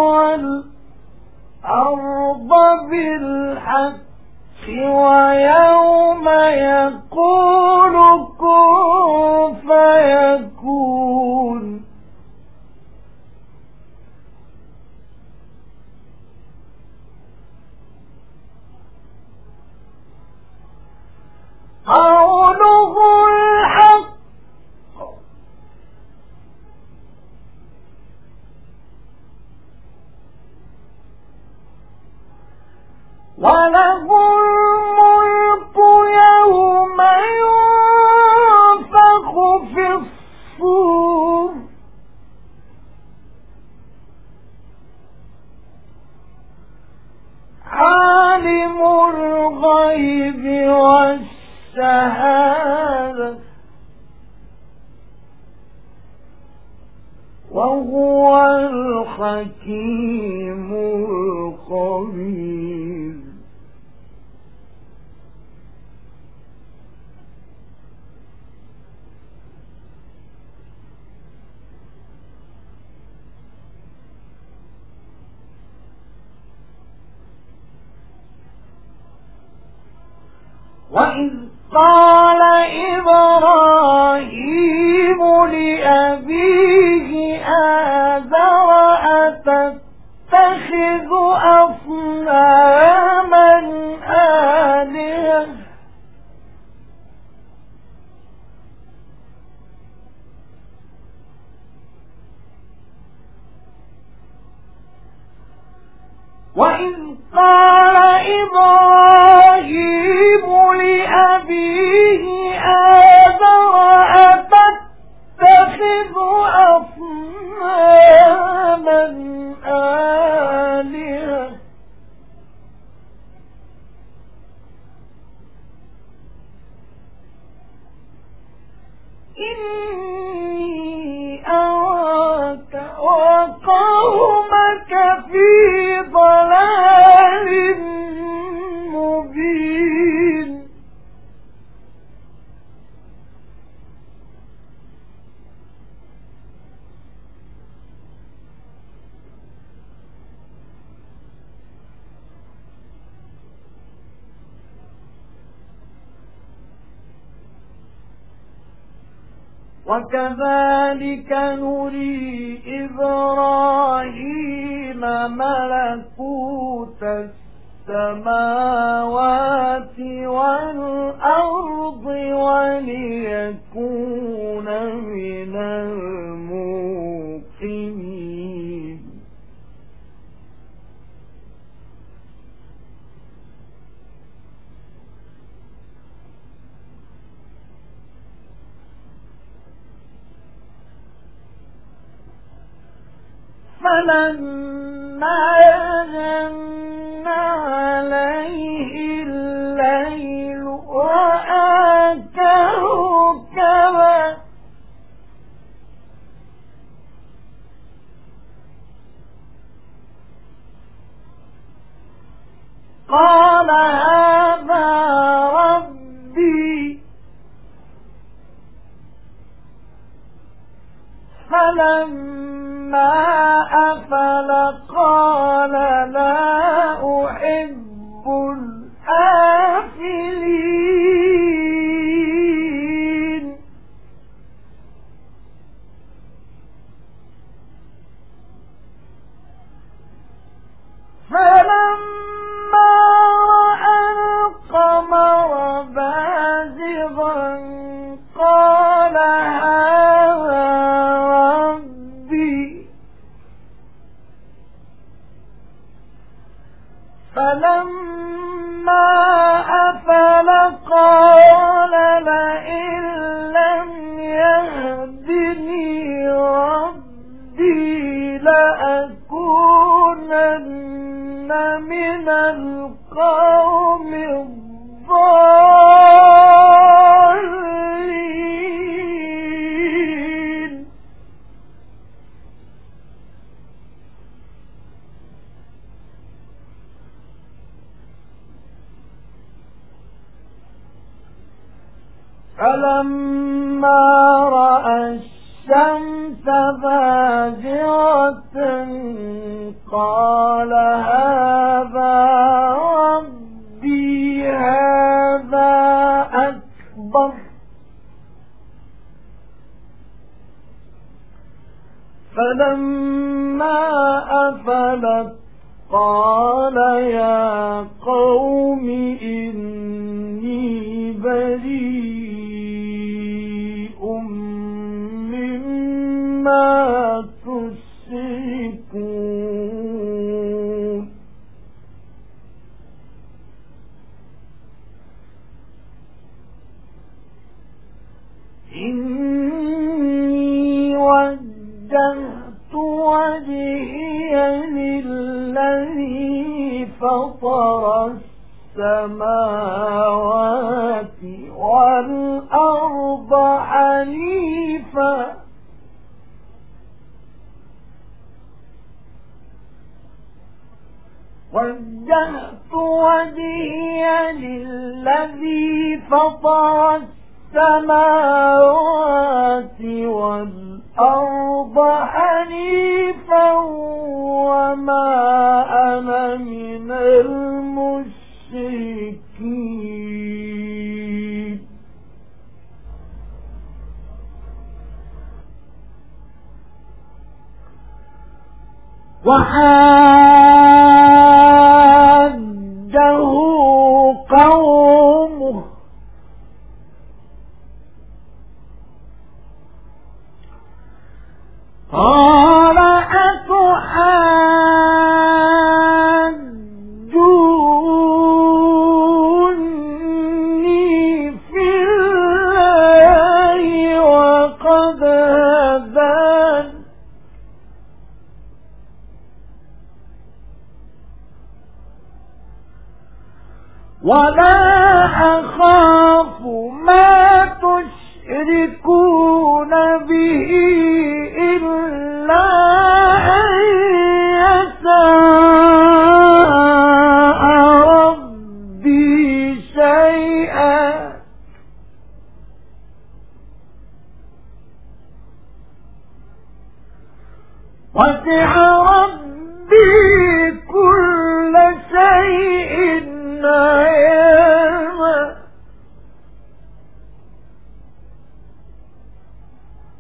والأرض بالحق ويوم يقول كن فيكون قوله الحق وله الملك يوم ينفخ في الصور عالم الغيب والشهادة وهو الحكيم الخبير وإذ قال إبراهيم لأبيه آزر أتتخذ أصناما آلهة وإذ قال إبراهيم لأبيه آزر أتتخذ أصناما آلهة إني أراك وقومك في ضلال مبين وكذلك نري إبراهيم ملكوت السماوات والأرض وليكون من الموقنين فلما جن عليه الليل رأى كوكبا قال هذا ربي فلما أفل قال لا أحب الآفلين فلما رأى القمر بازغا قال هذا ربي فلما أفل قال لئن لم يهدني ربي لأكونن من القوم الضالين فلما رأى الشمس بازغة قال هذا ربي هذا أكبر فلما أفلت قال يا قوم إني بريء مما تشركون إني وجهت وجهي للذي فطر السماوات والأرض حنيفا وجهت وجهي للذي فطر السماوات والأرض حنيفا وما أنا من المشركين وحاجه قومه قال أتحاجوني في الله وقد هدان ولا أخاف ما تشركون به إلا أن يشاء ربي شيئا وسع ربي كل شيء علما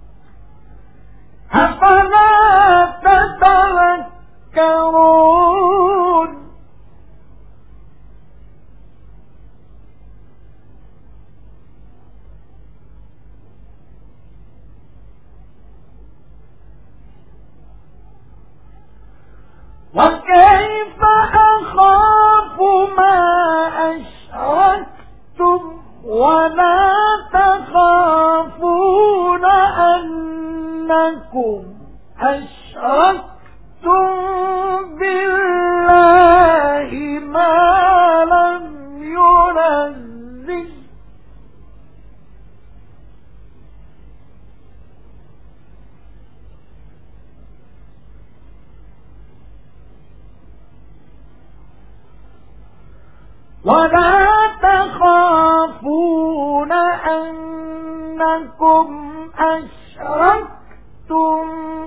ولا تخافون أنكم أشركتم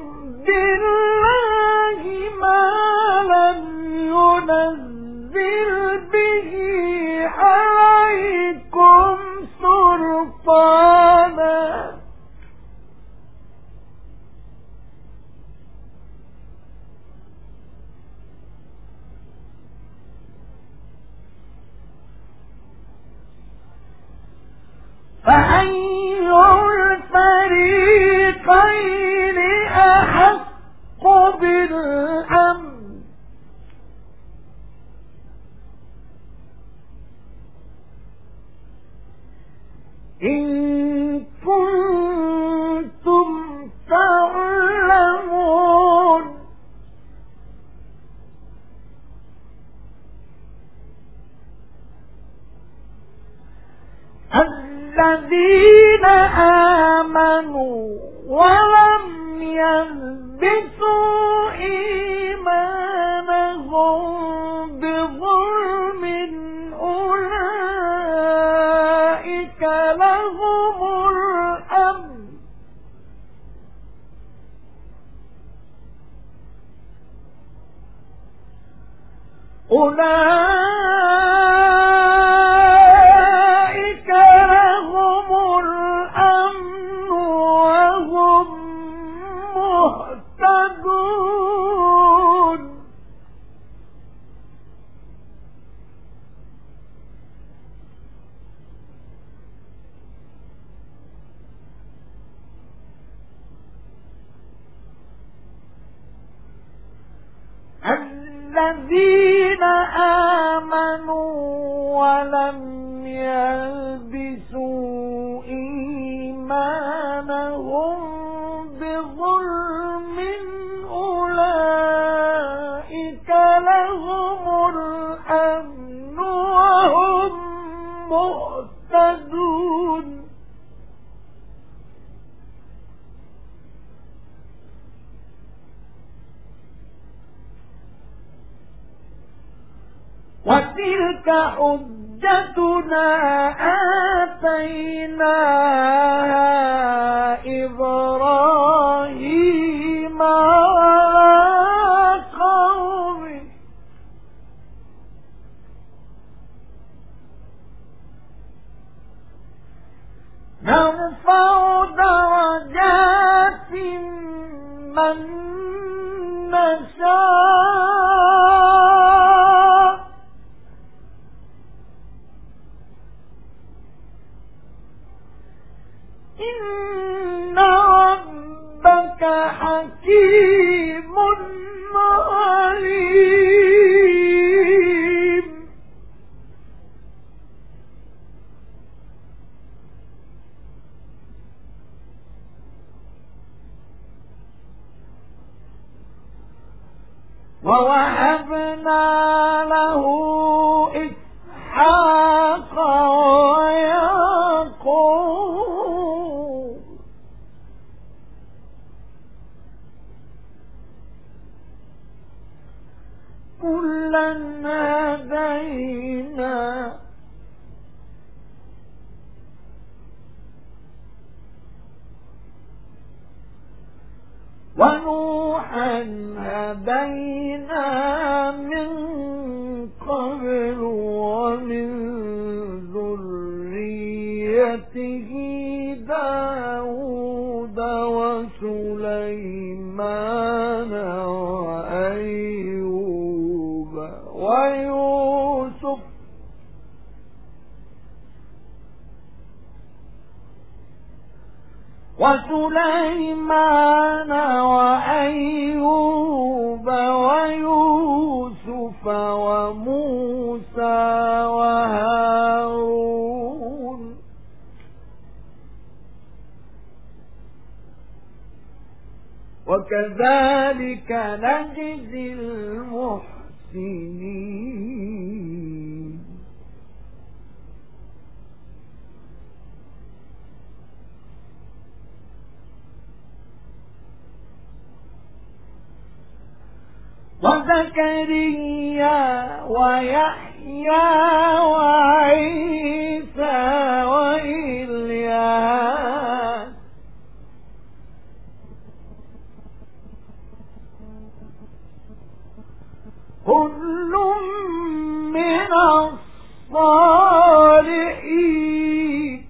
بالله ما لم ينزل به عليكم سلطانا فأي الفريقين أحق بالأمن إن كنتم تعلمون الذين آمنوا ولم يلبسوا إيمانهم بظلم أولئك لهم الأمن أولئك لهم الأمن وهم مهتدون الذين آمنوا ولم يلبسوا إيمانهم بظلم أولئك لهم الأمن وهم مهتدون وتلك حجتنا آتيناها إبراهيم على قومه نرفع درجات من نشاء إن ربك حكيم عليم ووهبنا له إسحاق ويعقوب كلا هدينا ونوحا هدينا من قبل ومن ذريته داود وسليمان وأيوب ويوسف وسليمان وأيوب ويوسف وموسى وهارون وكذلك نجزي المحسنين وزكريا ويحيى ويحيى وعيسى وإلياس كل من الصالحين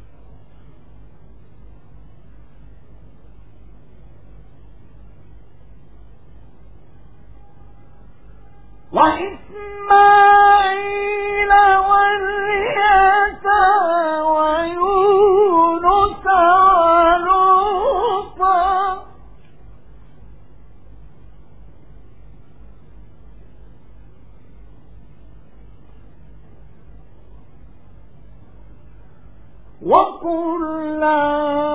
وإسماعيل واليسع ويونس ولوطا وكلا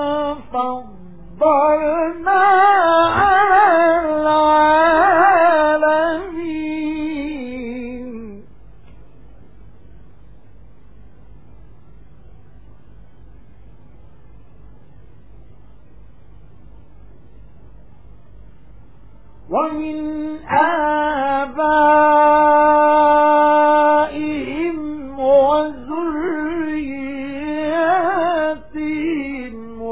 فضلنا على العالمين ومن آبائهم وذرياتهم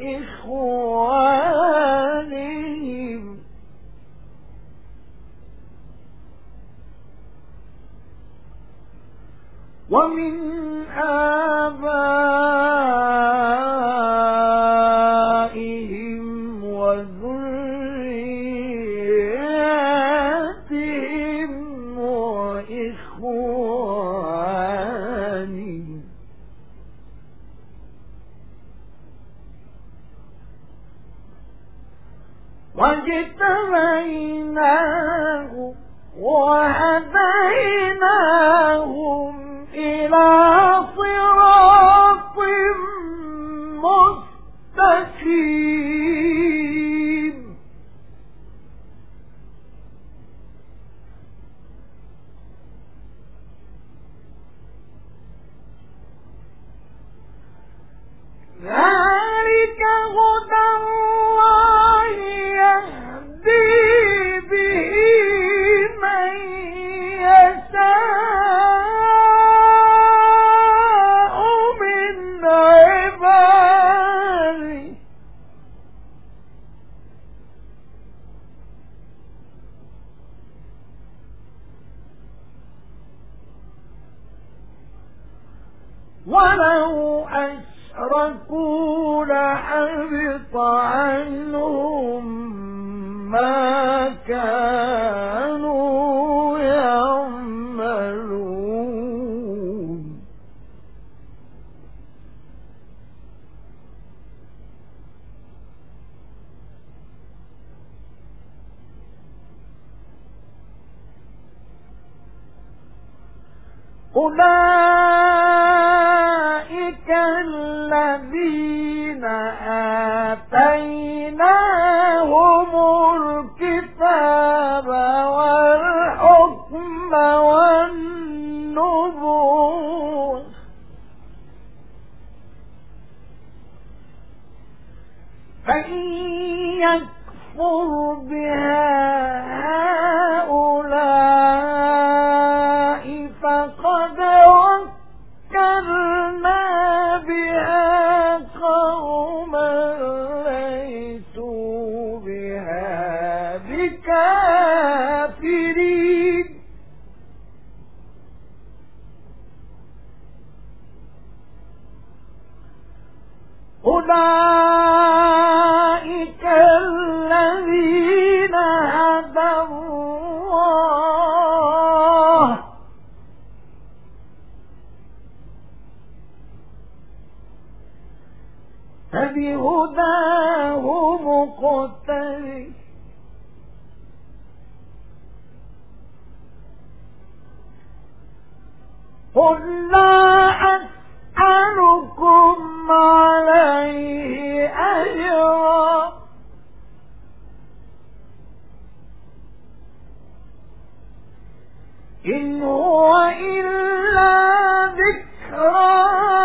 وإخوانهم ومن آبائهم وذرياتهم وإخوانهم واجتبيناهم وهديناهم إلى صراط مستقيم ذلك هدى الله يهدي به من يشاء من عباده ولو أشركوا لحبط عنهم ما كانوا يعملون أولئك الذين آتيناهم الكتاب والحكم والنبوة فإن يكفر بها هؤلاء فقد وكلنا بها قوما ليسوا بها بكافرين أولئك الذين هدى الله فبهداه مقتدي قل لا أسألكم عليه أجرا إن هو إلا ذكرى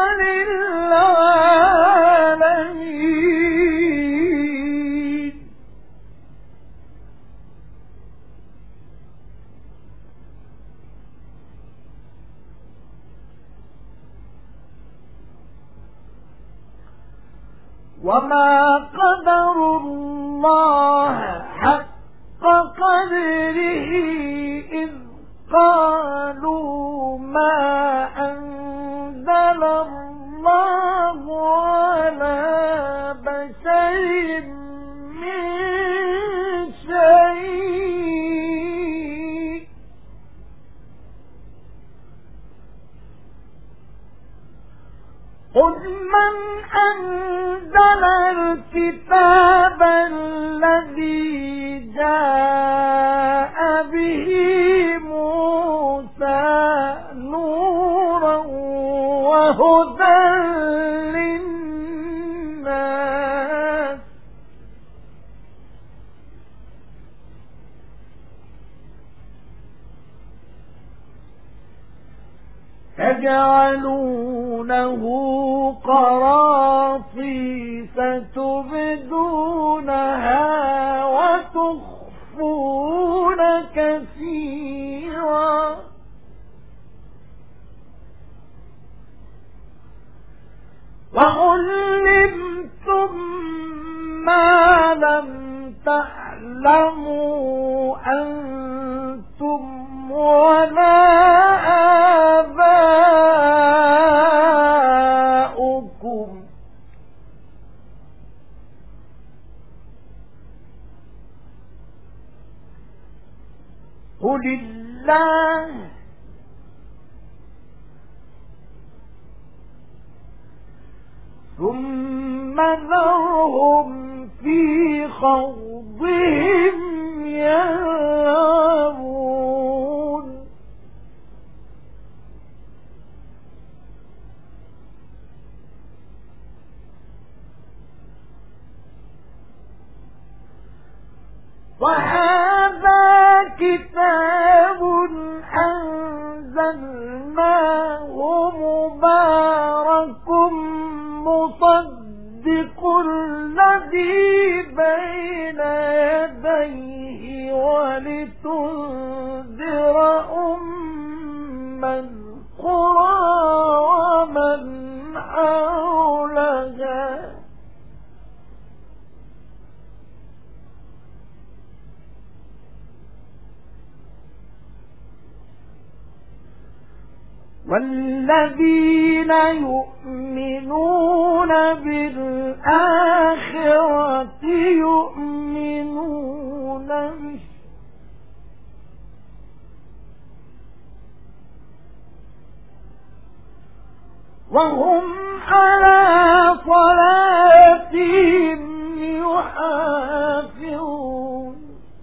للعالمين وما قدروا الله حق قدره إذ قالوا ما أنزل الله على بشر من شيء قل من أنزل الكتاب الذي جاء به موسى نورا وهدى للناس تجعلونه قراطيس تبدونها وتخفون كثيرا وعلمتم ما لم تعلموا أنتم ولا آباؤكم قل الله ثم ذرهم في خوضهم يلعبون وهذا كتاب أنزلناه مبارك مصدق الذي بين يديه ولتنذر أم القرى ومن حولها والذين يؤمنون بالآخرة يؤمنون به وهم على صلاتهم يحافظون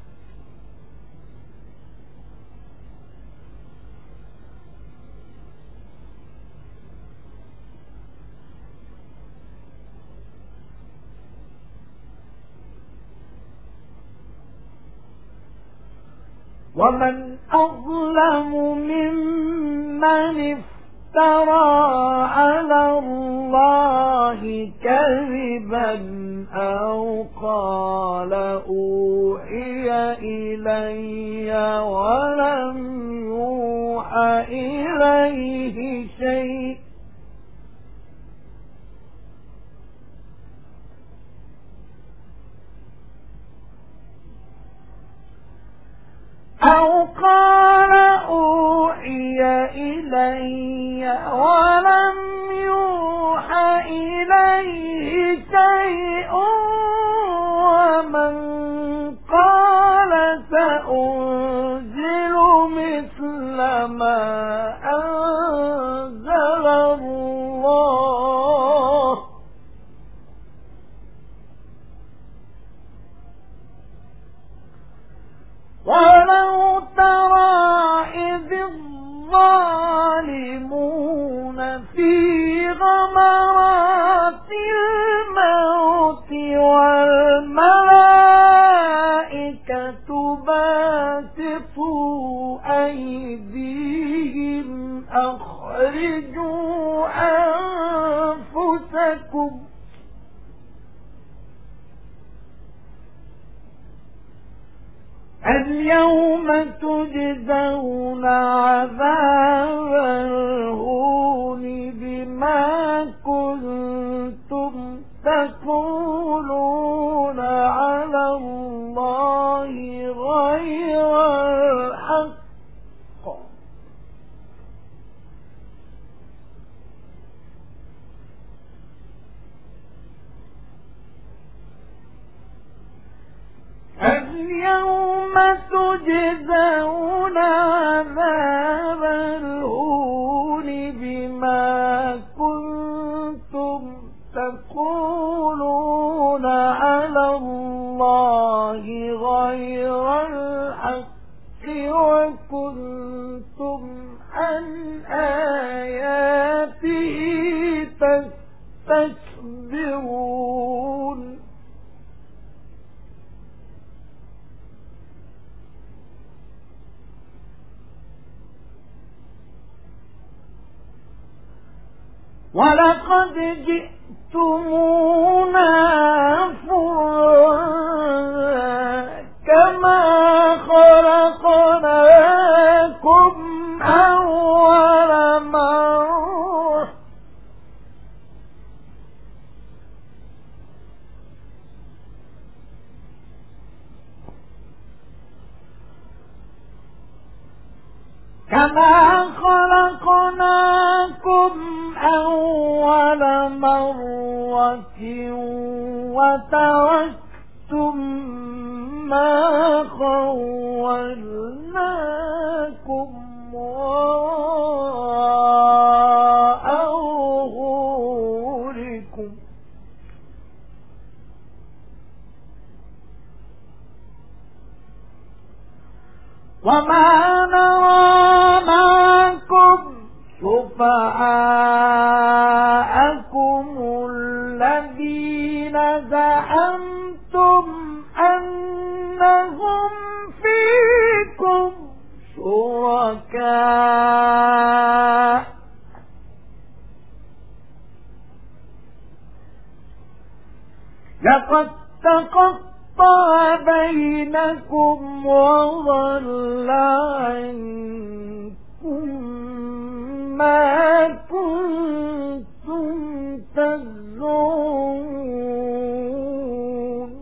ومن أظلم ممن افترى على الله كذبا أو قال أوحي إلي ولم يوحى إليه شيء أو قال أوحي إلي ولم يوحى إليه شيء ومن قال سأنزل مثل ما أنزل الله ولو ترى إذ الظالمون في غمرات الموت والملائكة باسطوا أيديهم أخرجوا أنفسكم اليوم تجزون عذاب الهون بما كنتم تكفرون اليوم تجزون عذاب الهون بما كنتم تقولون على الله غير الحق وكنتم عن آياته تستكبرون. ولقد جئتمونا فرادا كما خلقناكم أول مرة كما خلقناكم أول مرة وتركتم ما خولناكم وراء ظهوركم وما نرى معكم شفعاءكم الذين زعمتم أنهم فيكم شركاء لقد تقطع بينكم وضل عنكم ما كنتم تزعمون.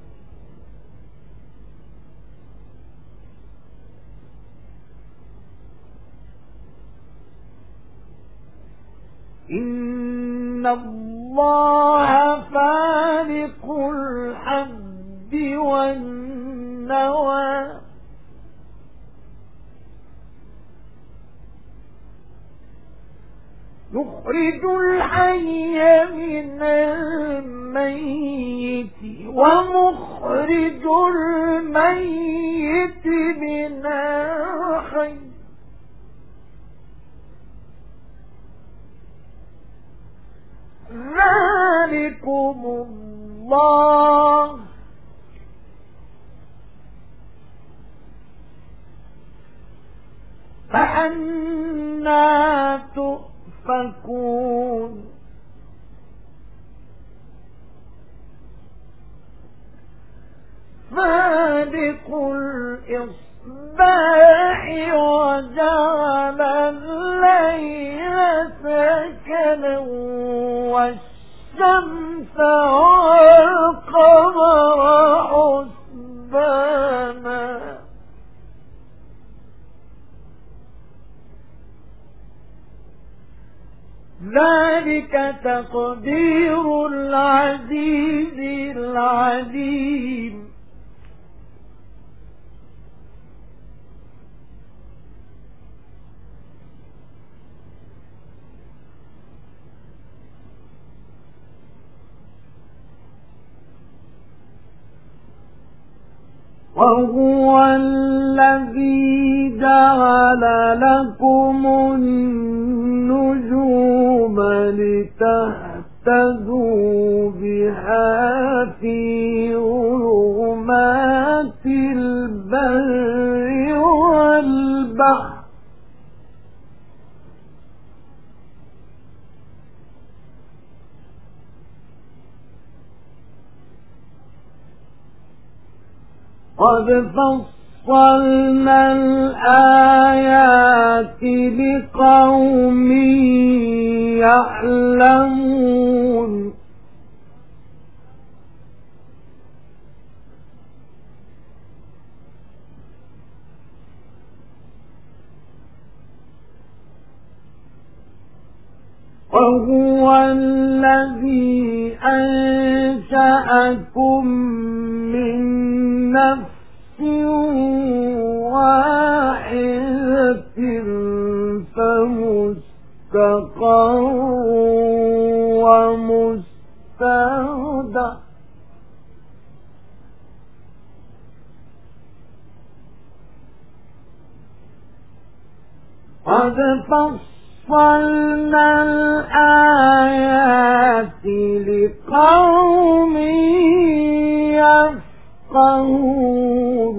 إن الله فالق الحب والنوى يخرج الحي من الميت ومخرج الميت من الحي ذلكم الله فأنى تؤفكون. فالق الإصباح وجعل الليل سكنا والشمس والقمر حسبانا ذلك تقدير العزيز العليم. وهو الذي جعل لكم النجوم لتهتدوا بها في ظلمات البر والبحر قد فصلنا الآيات لقوم يعلمون. وهو الذي أنشأكم من نفس واحدة فمستقر ومستودع قد فصلنا الآيات لقوم يفقهون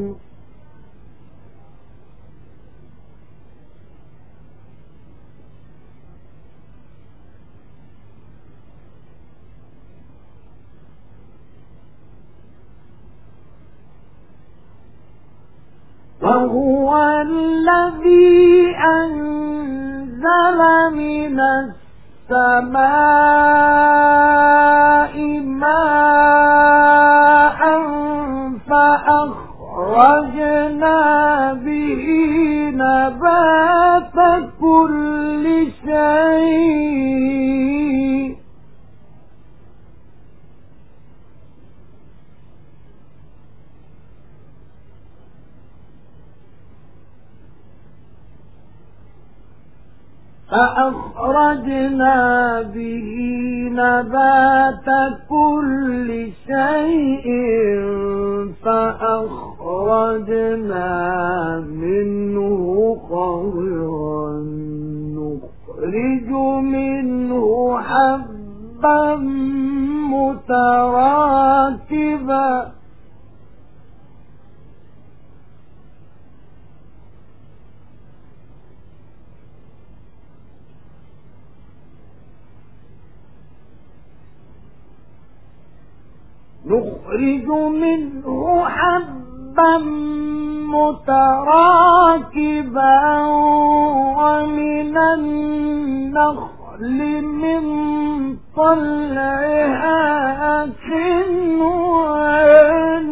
وهو الذي أنزل من السماء ماء فأخرجنا به نبات كل شيء فأخرجنا به نبات كل شيء فأخرجنا منه خضرا نخرج منه حبا متراكبا نخرج منه حبا متراكبا ومن النخل من طلعها كنوان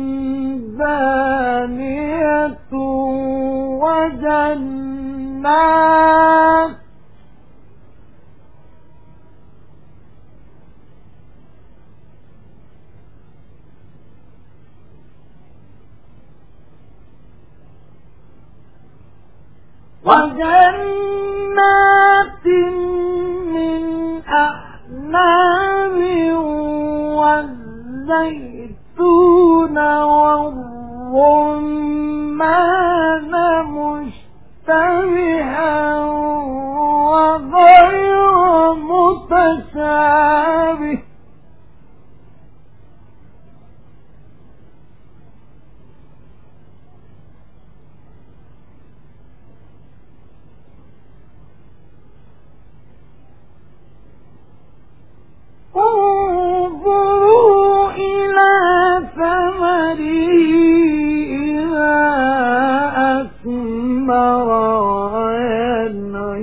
دانية وجنات وجنات من أعناب والزيتون والرمان مشتبها وغير متشابه انظروا إلى ثمره إذا أثمر وينعم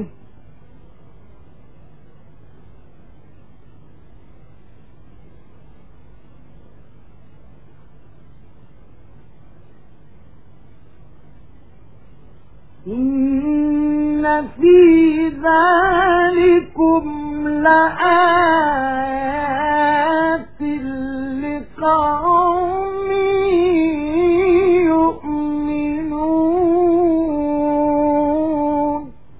إن في ذلكم لآيات لقوم يؤمنون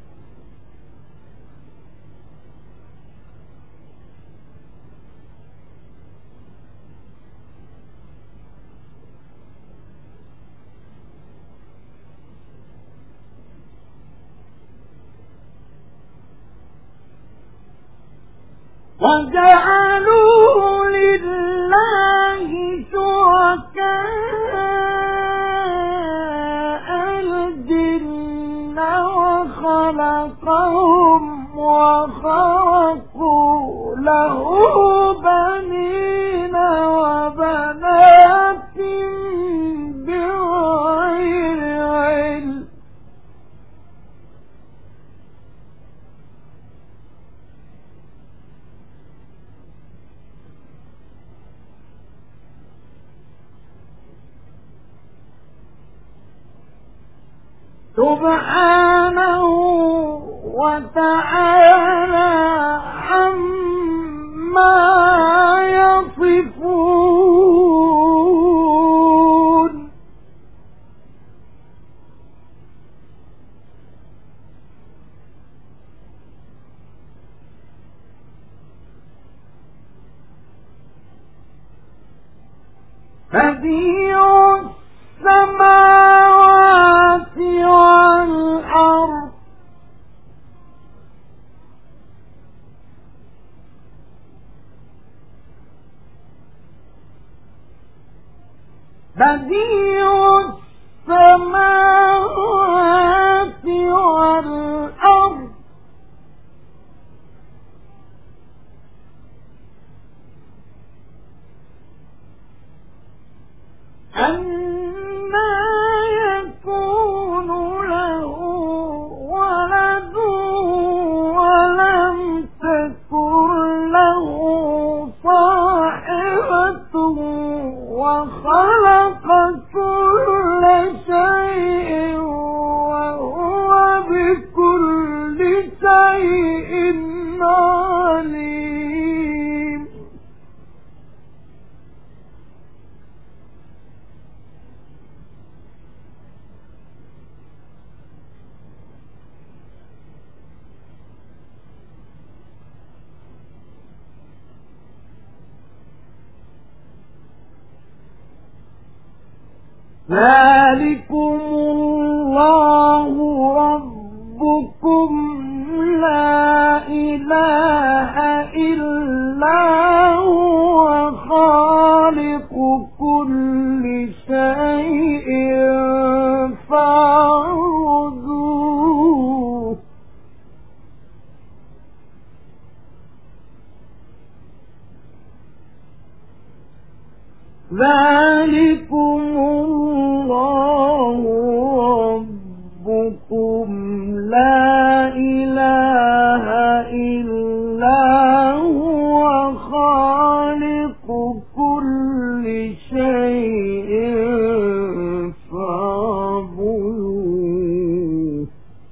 وجعلوا لله شركاء الجن وخلقهم وخرقوا له بنين وبنات بغير علم سبحانه وتعالى عما يصفون بديع السماوات والأرض بديع السماوات والأرض أنى يكون له ولد ولم تكن له صاحبة وخلق كل شيء وهو بكل شيء عليم ذلكم الله ربكم لا إله إلا هو خالق كل شيء فاعبدوه ذلكم الله ربكم لا إله إلا هو خالق كل شيء فاعبدوه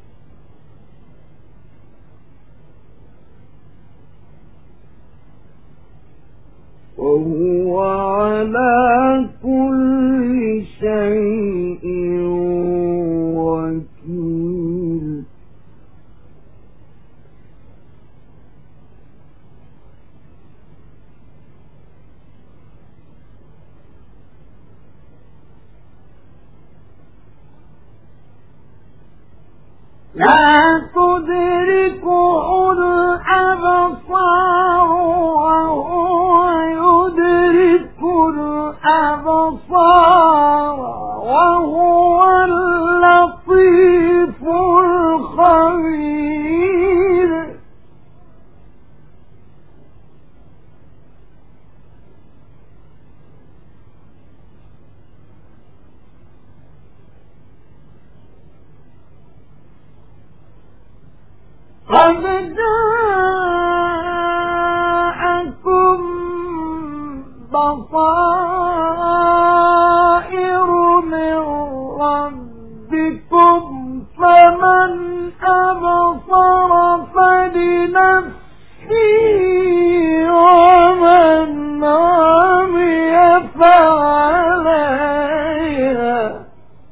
وهو على كل شيء وكيل لا تدركه الأبصار وهو يدرك الأبصار وهو اللطيف الخبير قد جاءكم بصائر من ربكم فمن أبصر فلنفسه ومن عمي فعليها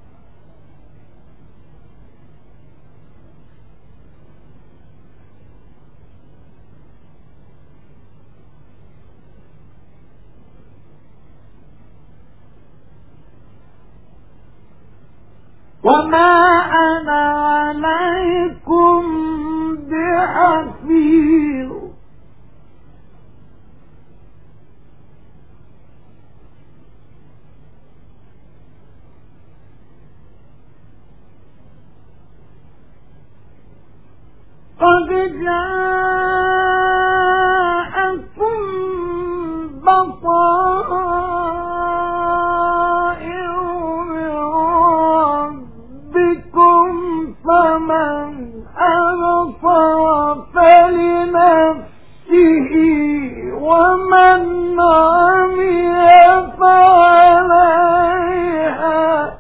وما أنا عليكم بحفيظ قد جاءكم بصائر من ربكم فمن أبصر فلنفسه ومن عمي فعليها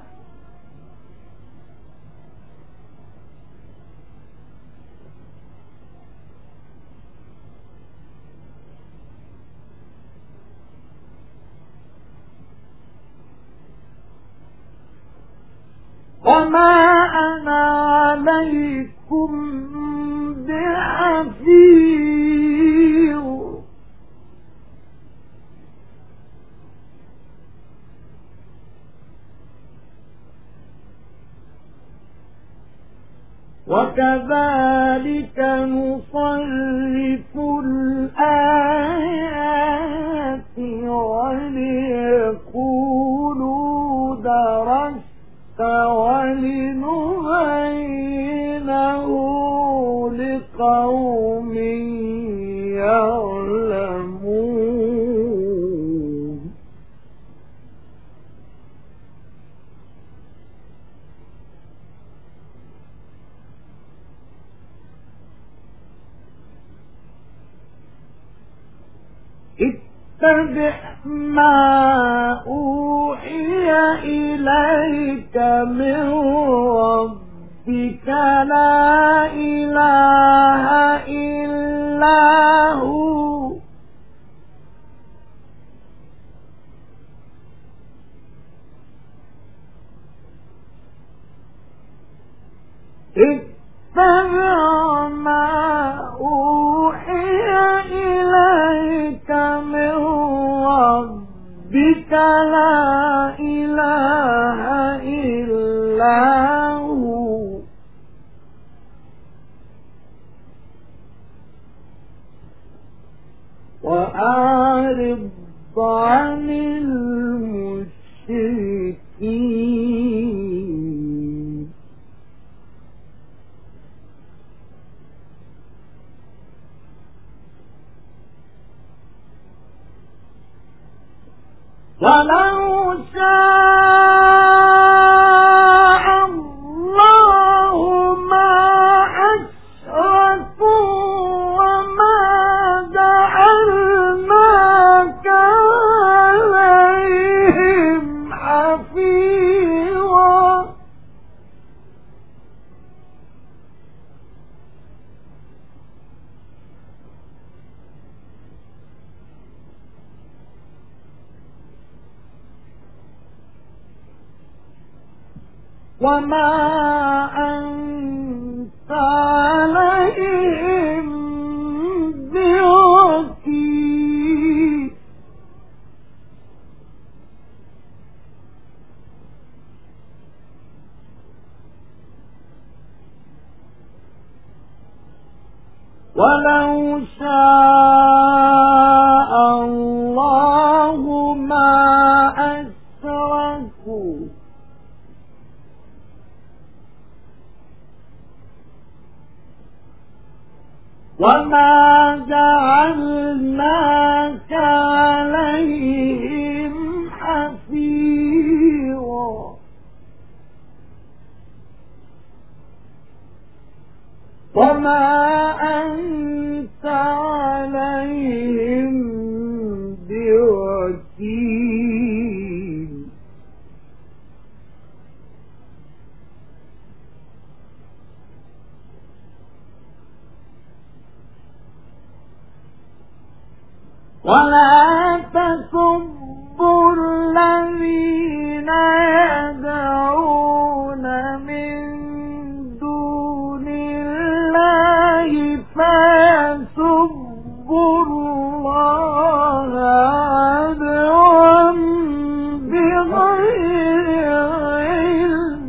وما أنا عليكم بحفيظ كذلك نصرف الآيات وليقولوا درست ولنبينه لقوم يعلمون اتبع ما أوحي إليك من ربك لا إله إلا هو اتبع ما أوحي إليك من ربك لا إله إلا هو وأعرض عن المشركين ولو شاء الله ما أشركوا وما جعلناك عليهم حفيظا وما أنت عليهم بوكيل ولو شاء الله ما أشركوا وما جعلناك عليهم حفيظا وما أنت عليهم بوكيل ولا تسبوا الذين يدعون من دون الله فيسبوا الله عدوا بغير علم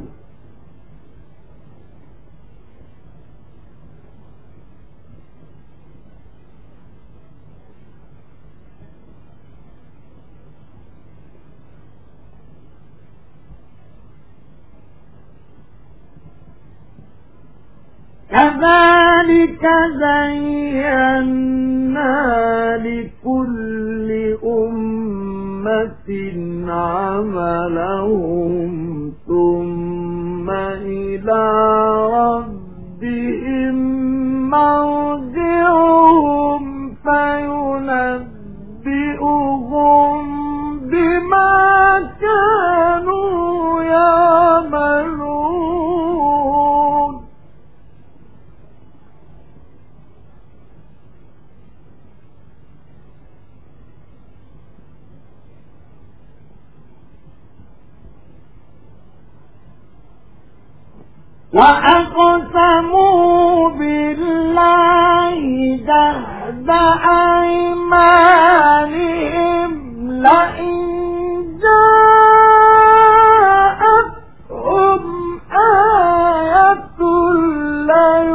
كذلك زينا لكل أمة عملهم ثم إلى ربهم مرجعهم فينبئهم بما كانوا يعملون وأقسموا بالله جهد أيمانهم لئن جاءتهم آية ليؤمنن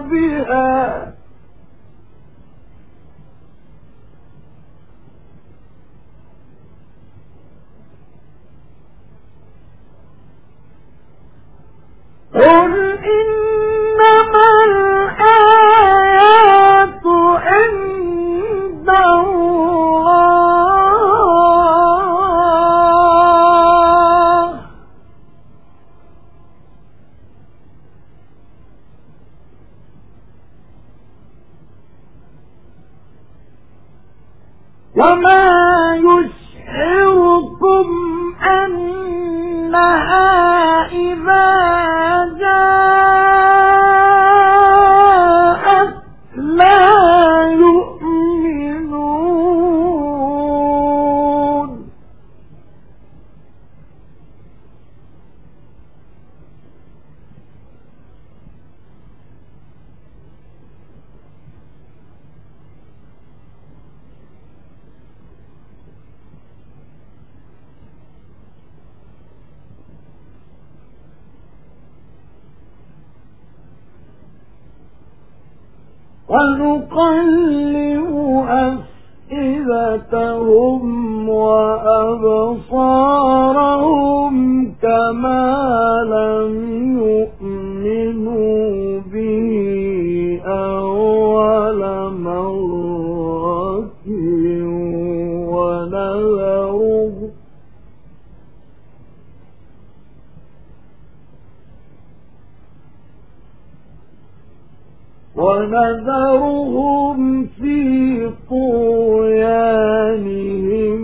بها قل إنما الآيات عند الله وما يشعركم أنها إذا جاءت لا يؤمنون ونقلب أفئدتهم وأبصارهم كما لم يؤمنوا به أول مرة ونذرهم ونذرهم في طغيانهم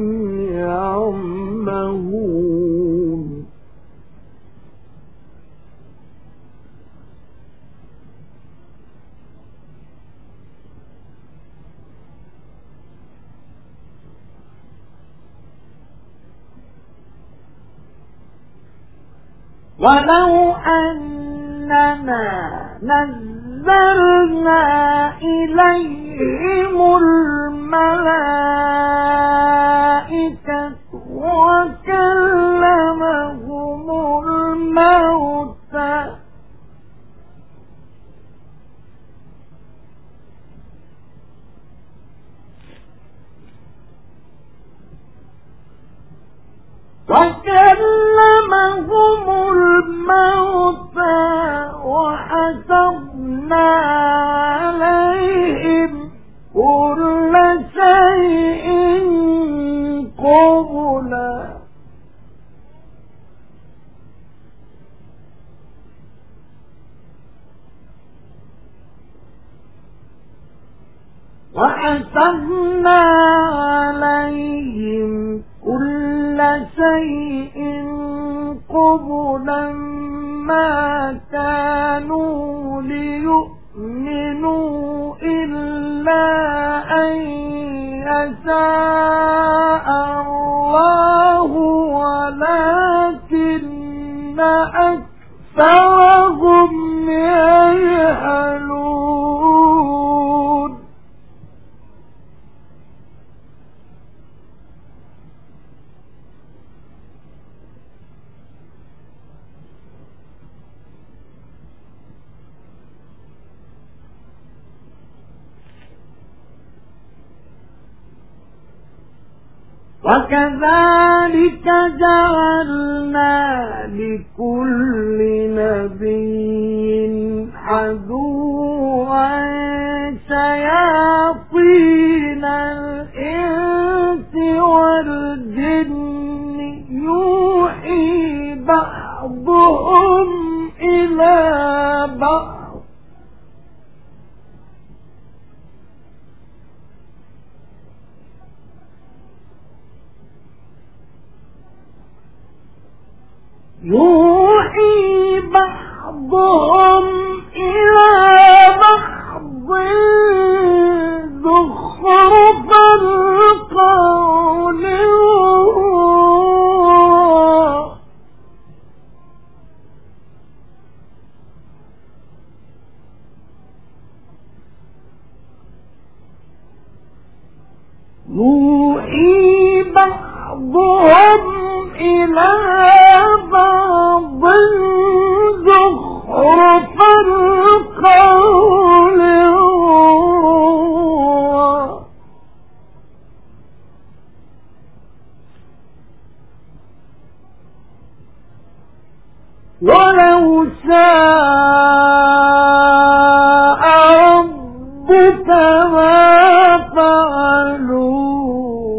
يعمهون ولو أننا نزلنا إليهم الملائكة وكلمهم الموتى وكلمهم الموتى وحسبنا عليهم كل شيء قبلا وحسبنا عليهم كل شيء قبلا ما كانوا ليؤمنوا إلا أن يشاء الله ولكن أكثرهم يجهلون وكذلك جعلنا لكل نبي عدوا شياطين الإنس والجن يوحي بعضهم إلى بعض يوحي بعضهم إلى بعض زخرف القول يوحي بعضهم إلى بعض زخرف القول شاء ربك ما فعلوه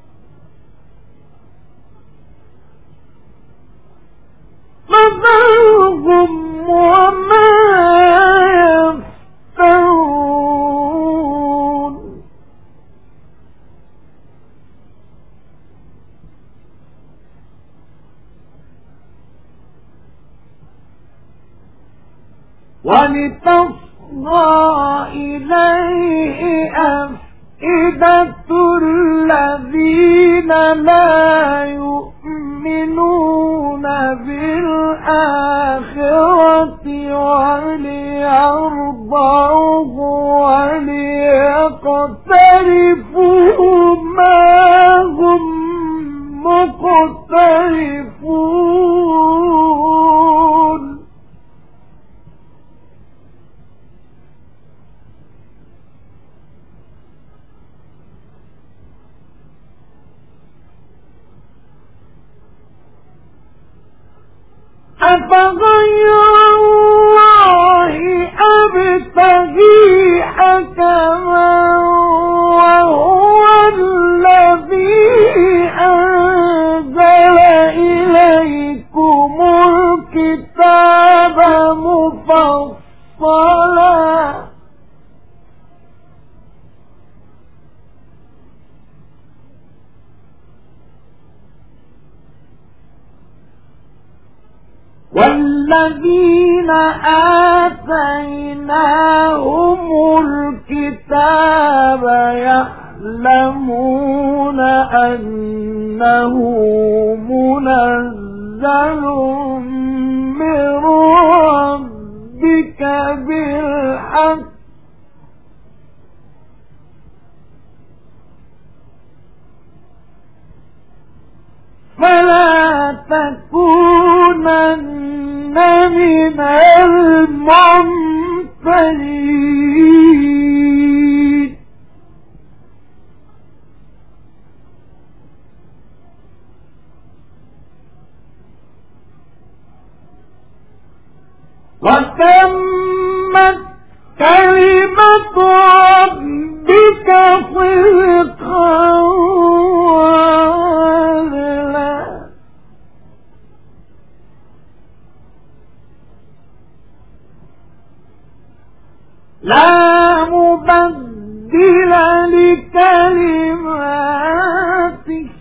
فذرهم وما يفترون ولتصغى إليه أفئدة الذين لا يؤمنون بالآخرة وليرضوه وليقترفوا ما هم مقترفون أفغير الله أبتغي حكما وهو الذي أنزل إليكم الكتاب مفصلا والذين آتيناهم الكتاب يعلمون أنه منزل من ربك بالحق فلا تكونن من الممترين وتمت كلمة ربك صدقا وعدلا لا مبدل لكلماته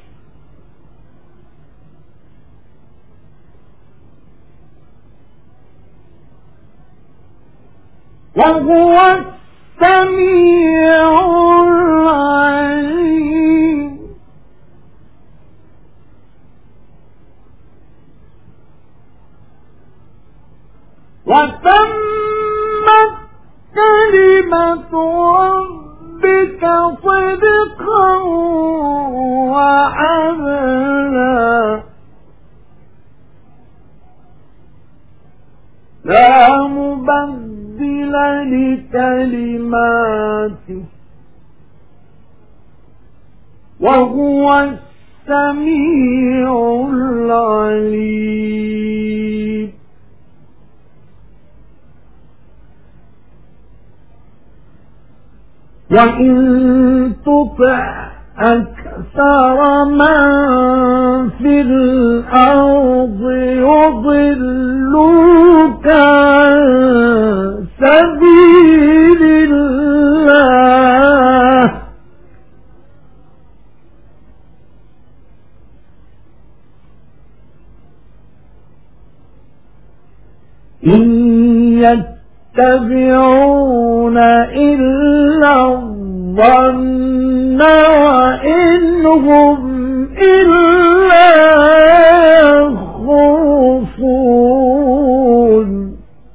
وهو السميع العليم وتمت كلمة ربك صدقا وعدلا لا مبدل لكلماته وهو السميع العليم وإن تطع أكثر من في الأرض يضلوك عن سبيل الله إن يتبعون إلا الظن وإن هم إلا يخرصون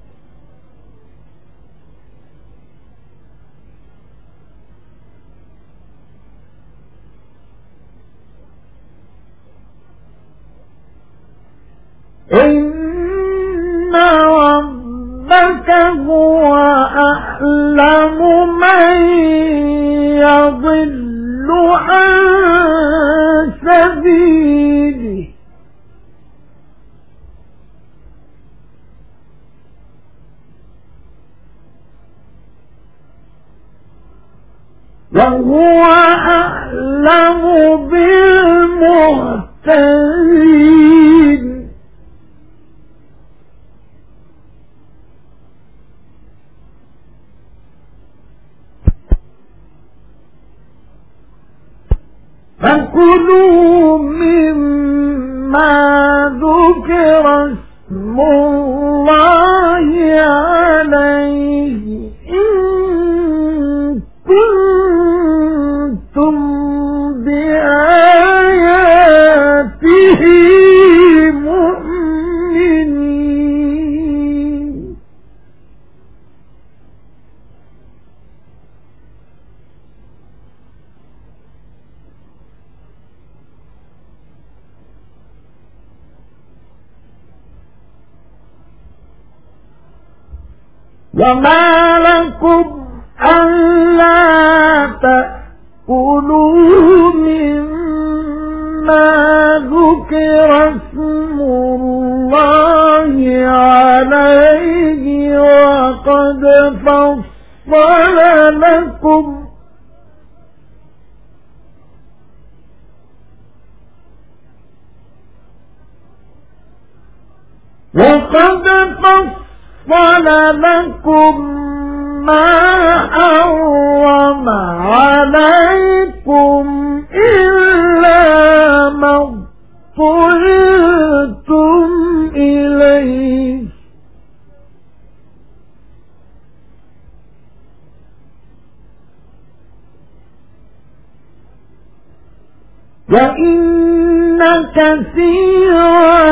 إن ربك هو أعلم من يضل عن سبيله وهو أعلم بالمهتدين فكلوا مما ذكر اسم الله عليه إن كنتم بآياته مؤمنين وما لكم ألا تأكلوا مما ذكر اسم الله عليه وقد فصل لكم وقد فصل لكم ما حرم عليكم إلا ما اضطررتم إليه وإن كثيرا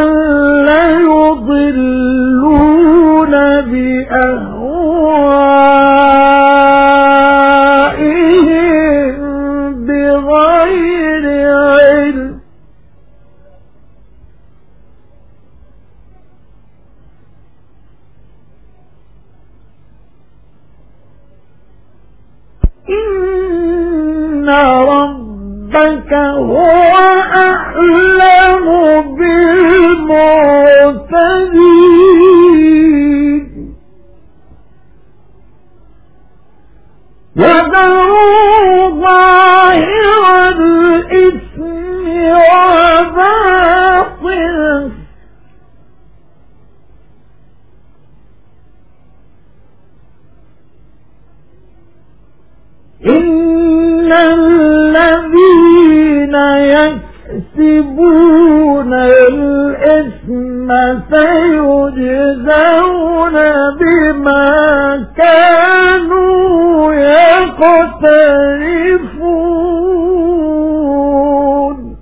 ليضلون بأهوائهم بغير علم إن ربك هو أعلم بالمعتدين وذروا ظاهر الإثم وباطنه إن الذين يكسبون الإثم سيجزون بما كانوا يقترفون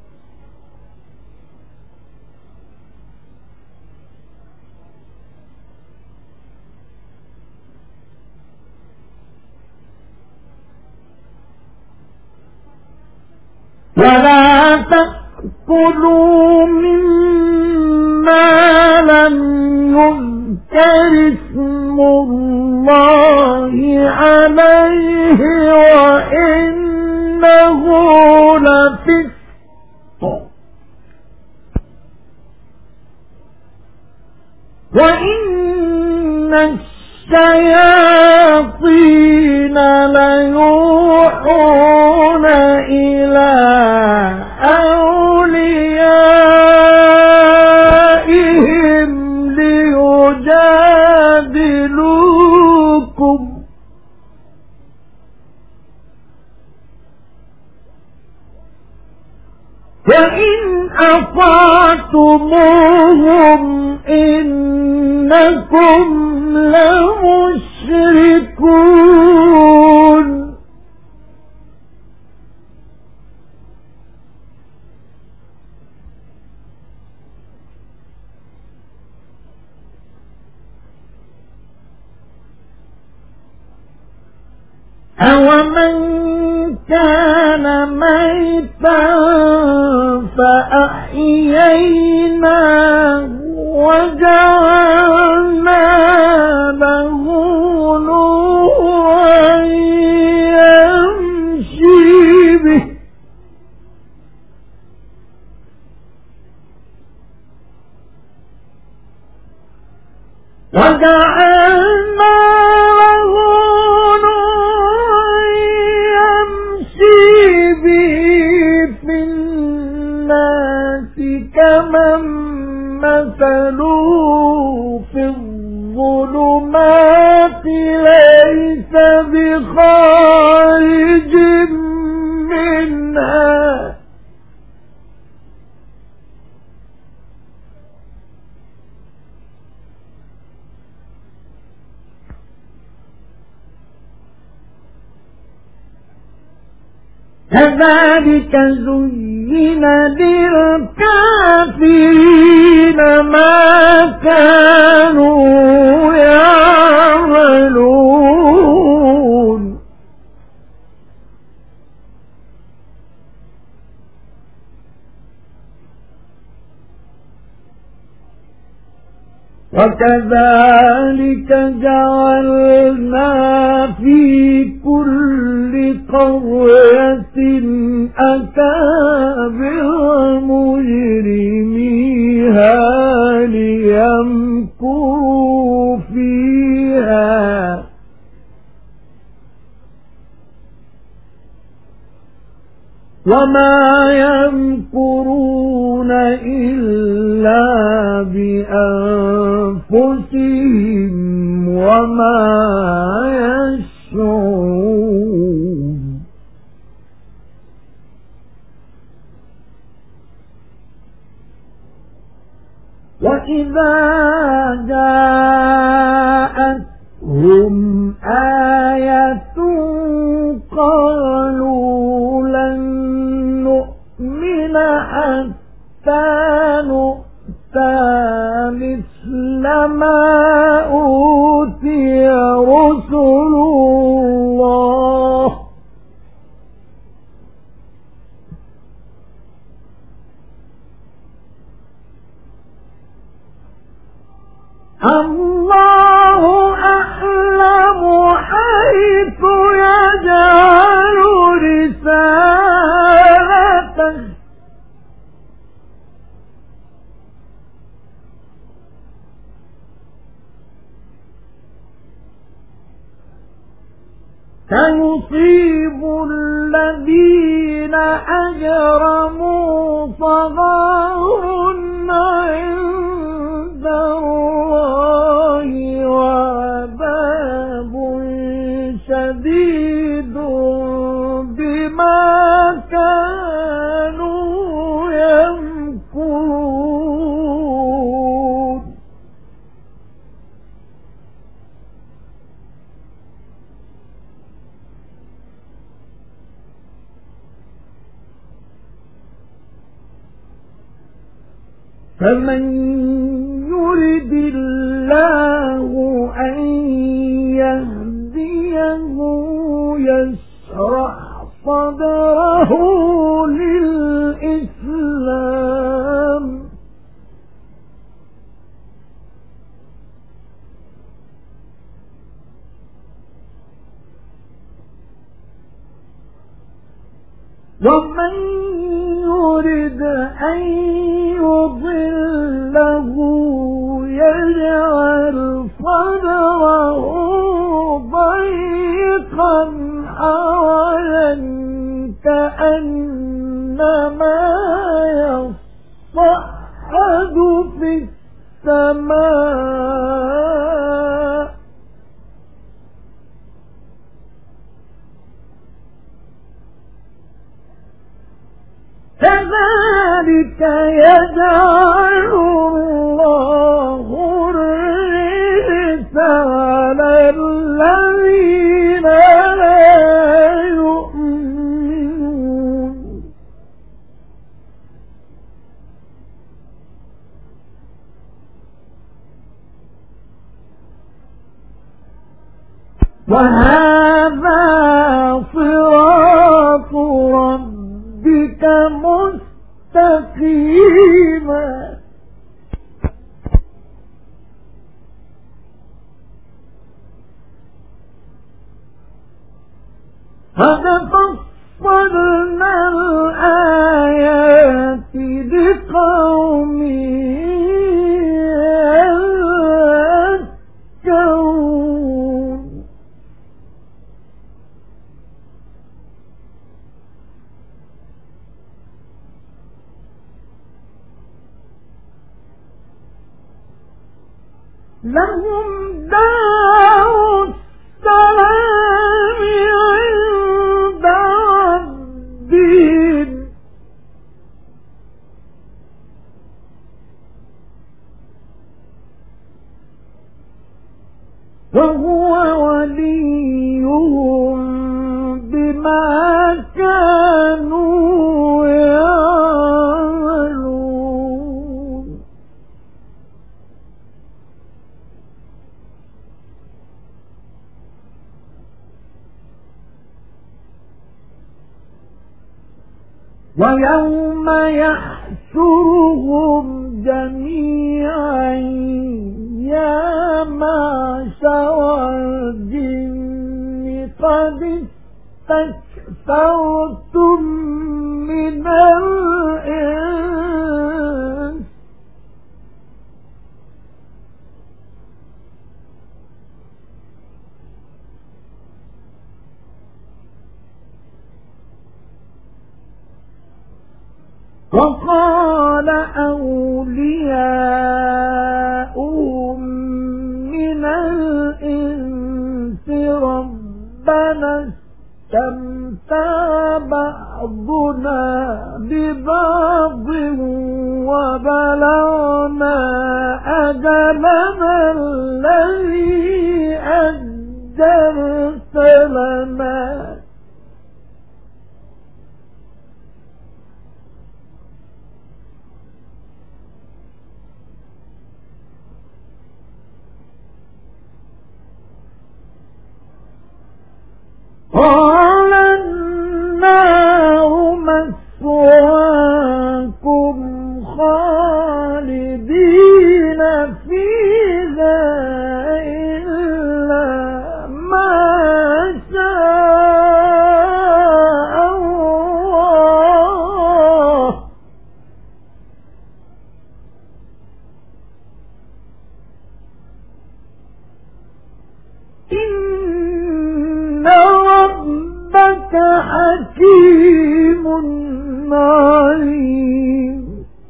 ولا تأكلوا مما لم يذكر اسم الله عليه وإنه لفسق وإن الشياطين ليوحون إلى أوليائهم ليجادلوكم وإن أطعتموهم إنكم لمشركون أَوَمَنْ كَانَ مَيْتًا فَأَحْيَيْنَاهُ وَجَعَلْنَا لَهُ نُورًا يَمْشِي بِهِ وَجَعَلْنَا لَهُ نُورًا بخارج منها كذلك زين للكافرين ما كانوا يعملون وكذلك جعلنا في كل قرية أكابر مجرميها ليمكروا فيها وما يمكرون إلا بأنفسهم وما يشعرون وإذا جاءتهم آية قالوا لن نؤمن حتى نؤتى مثل ما أوتي رسل الله الله أعلم حيث يجعل رسالته سيصيب الذين أجرموا صغار عند الله وعذاب شديد بما كانوا يمكرون فمن يرد الله أن يهديه يشرح صدره للإسلام ومن يرد أن يضله يجعل صدره ضيقا حرجا كأنما يصعد في السماء كذلك يجعل الله الرجس على الذين لا يؤمنون وهذا صراط ربك مستقيما قد فصلنا الآيات لقوم يذكرون لهم دار السلام ويوم يحشرهم جميعا يا معشر الجن قد استكثرتم من الإنس وقال أولياؤهم من الإنس ربنا استمتع بعضنا ببعض وبلغنا أجلنا الذي أجلت لنا قال النار مثواكم خالدين فيها إلا ما شاء الله إن ربك حكيم عليم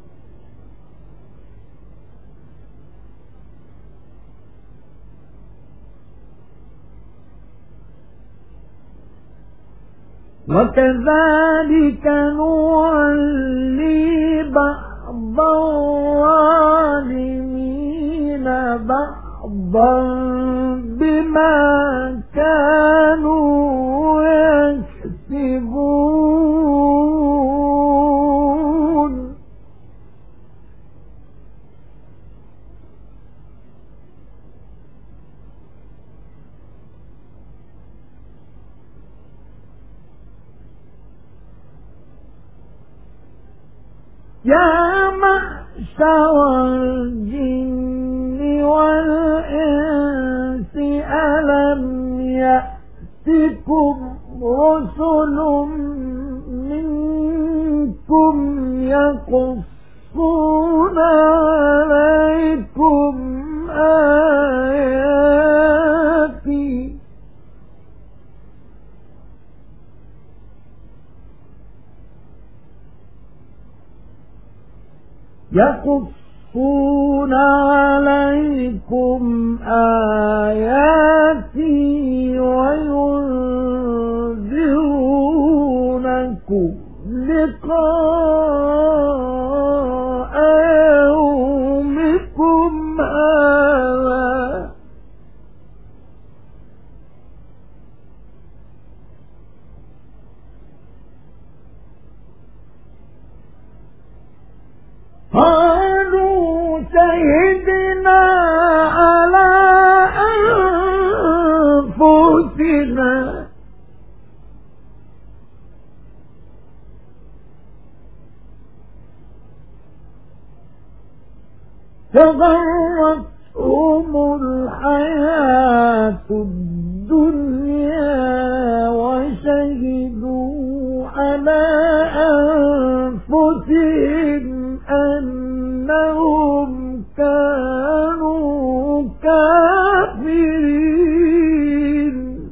وكذلك نولي بعض الظالمين بعضا بما كانوا يكسبون يا معشر الجن والإنس ألم يأتكم رسل منكم يقصون عليكم آياتي يقصون عليكم آياتي وينذرونكم لقاء يومكم هذا قالوا شهدنا على أنفسنا فغرتهم الحياة الدنيا وشهدوا على أنفسهم أنهم كانوا كافرين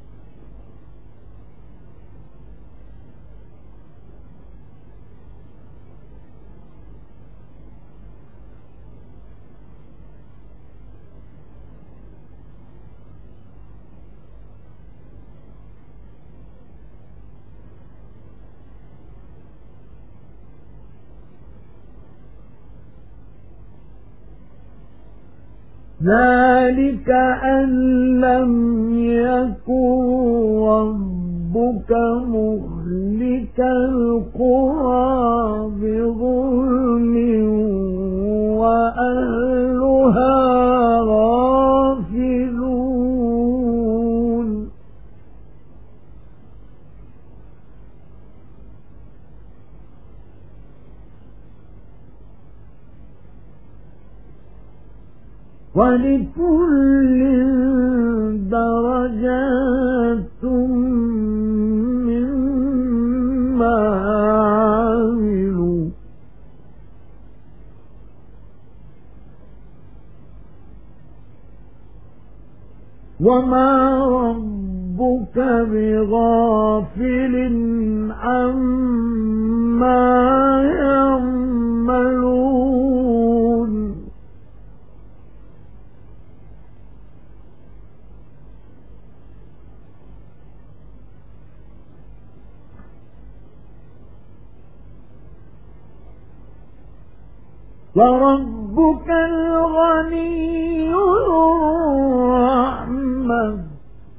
ذلك أن لم يكن ربك مهلك القرى بظلم وأهلها غافلون ولكل درجات مما عملوا وما ربك بغافل عما يعملون وربك الغني ذو الرحمة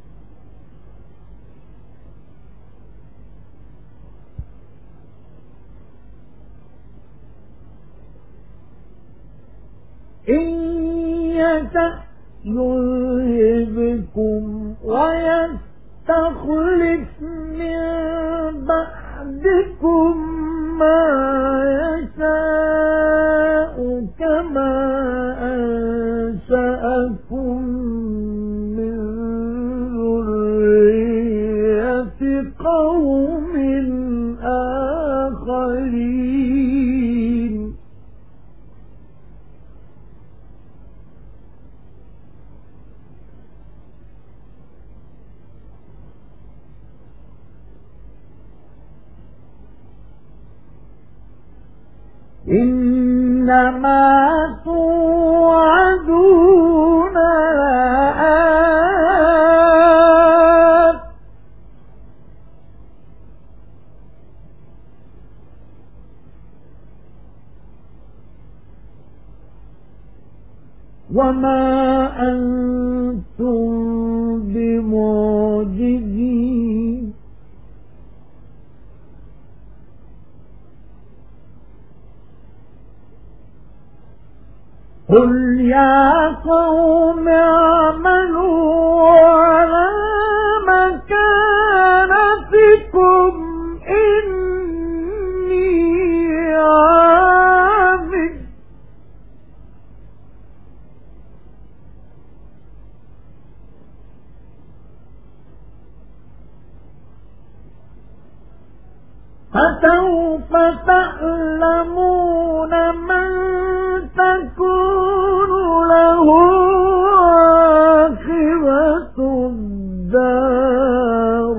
إن يشأ يذهبكم ويستخلف من بعدكم ما يشاء كما أنشأكم من ذرية قوم آخرين إنما توعدون لآت وما أنتم بمعجزين قل يا قوم اعملوا على مكانتكم إني عامل فسوف تعلمون من تكون له عاقبة الدار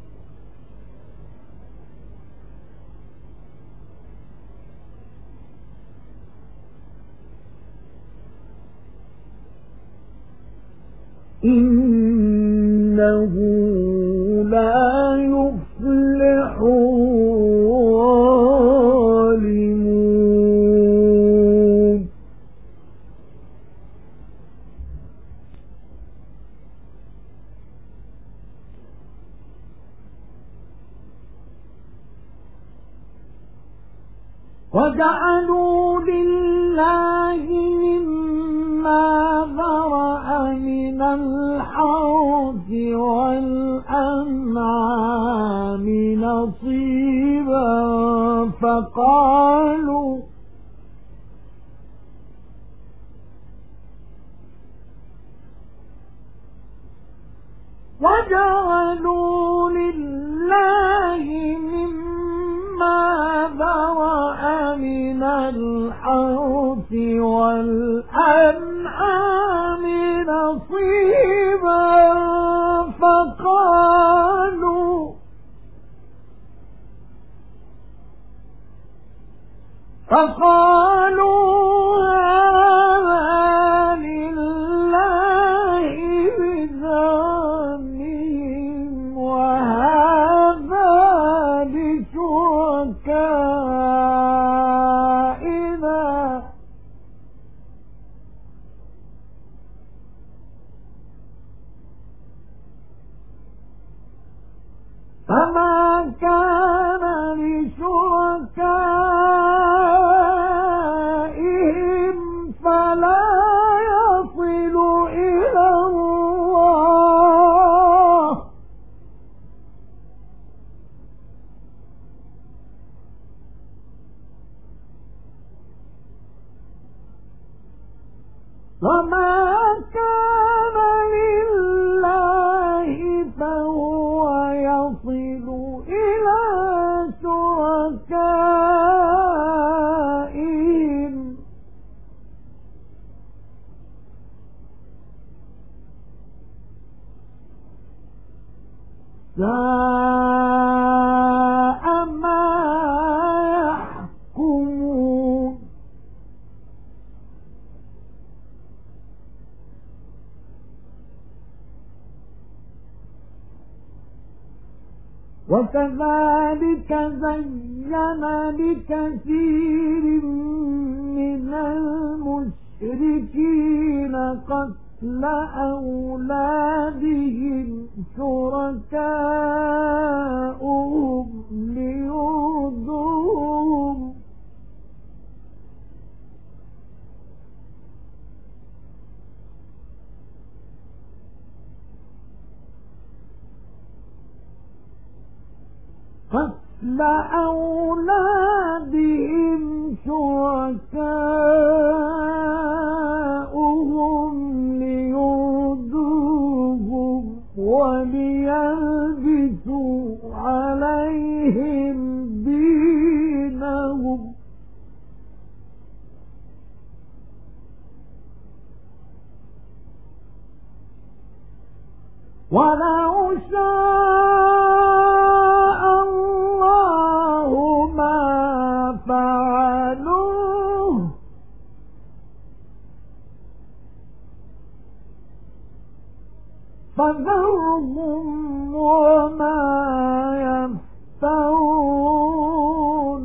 إنه لا يفلح الظالمون وجعلوا لله مما ذرأ من الحرث والأنعام نصيبا فقالوا وجعلوا لله مما ذرأ من الحرث والأنعام نصيبا فقالوا فقالوا هذا لله بزعمهم وهذا لشركائنا فما كان لشركائهم فلا يصل إلى الله وما هو يصل إلى شركائهم ساء ما يحكمون وكذلك زين لكثير من المشركين قتل أولادهم شركاؤهم ليردوهم قتل أولادهم شركاؤهم ليردوهم وليلبسوا عليهم دينهم ولو شاء الله ما فعلوه فذرهم وما يفترون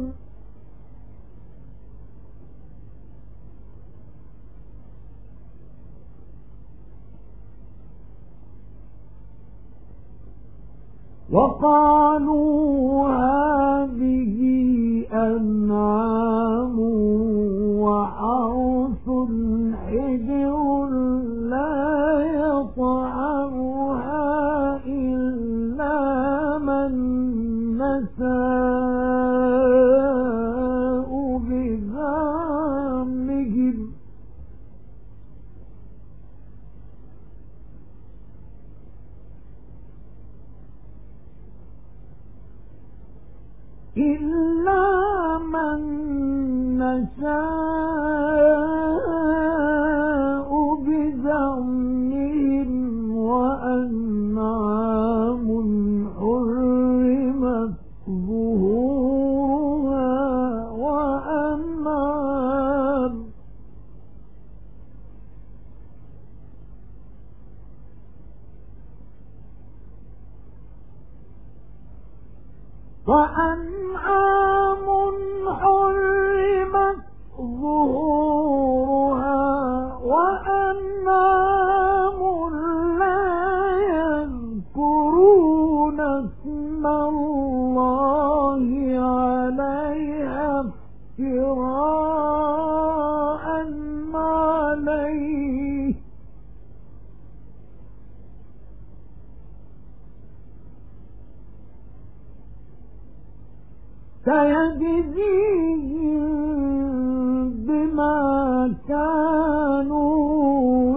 وقالوا هذه أنعام وحرث حجر لا يطعمها إلا من نشاء بزعمهم إلا من نشاء بزعمهم وأنعام حرمت ظهورها وأنعام وأنعام حرمت ظهورها وأنعام لا يذكرون اسم الله عليها افتراء عليه سيجزيهم بما كانوا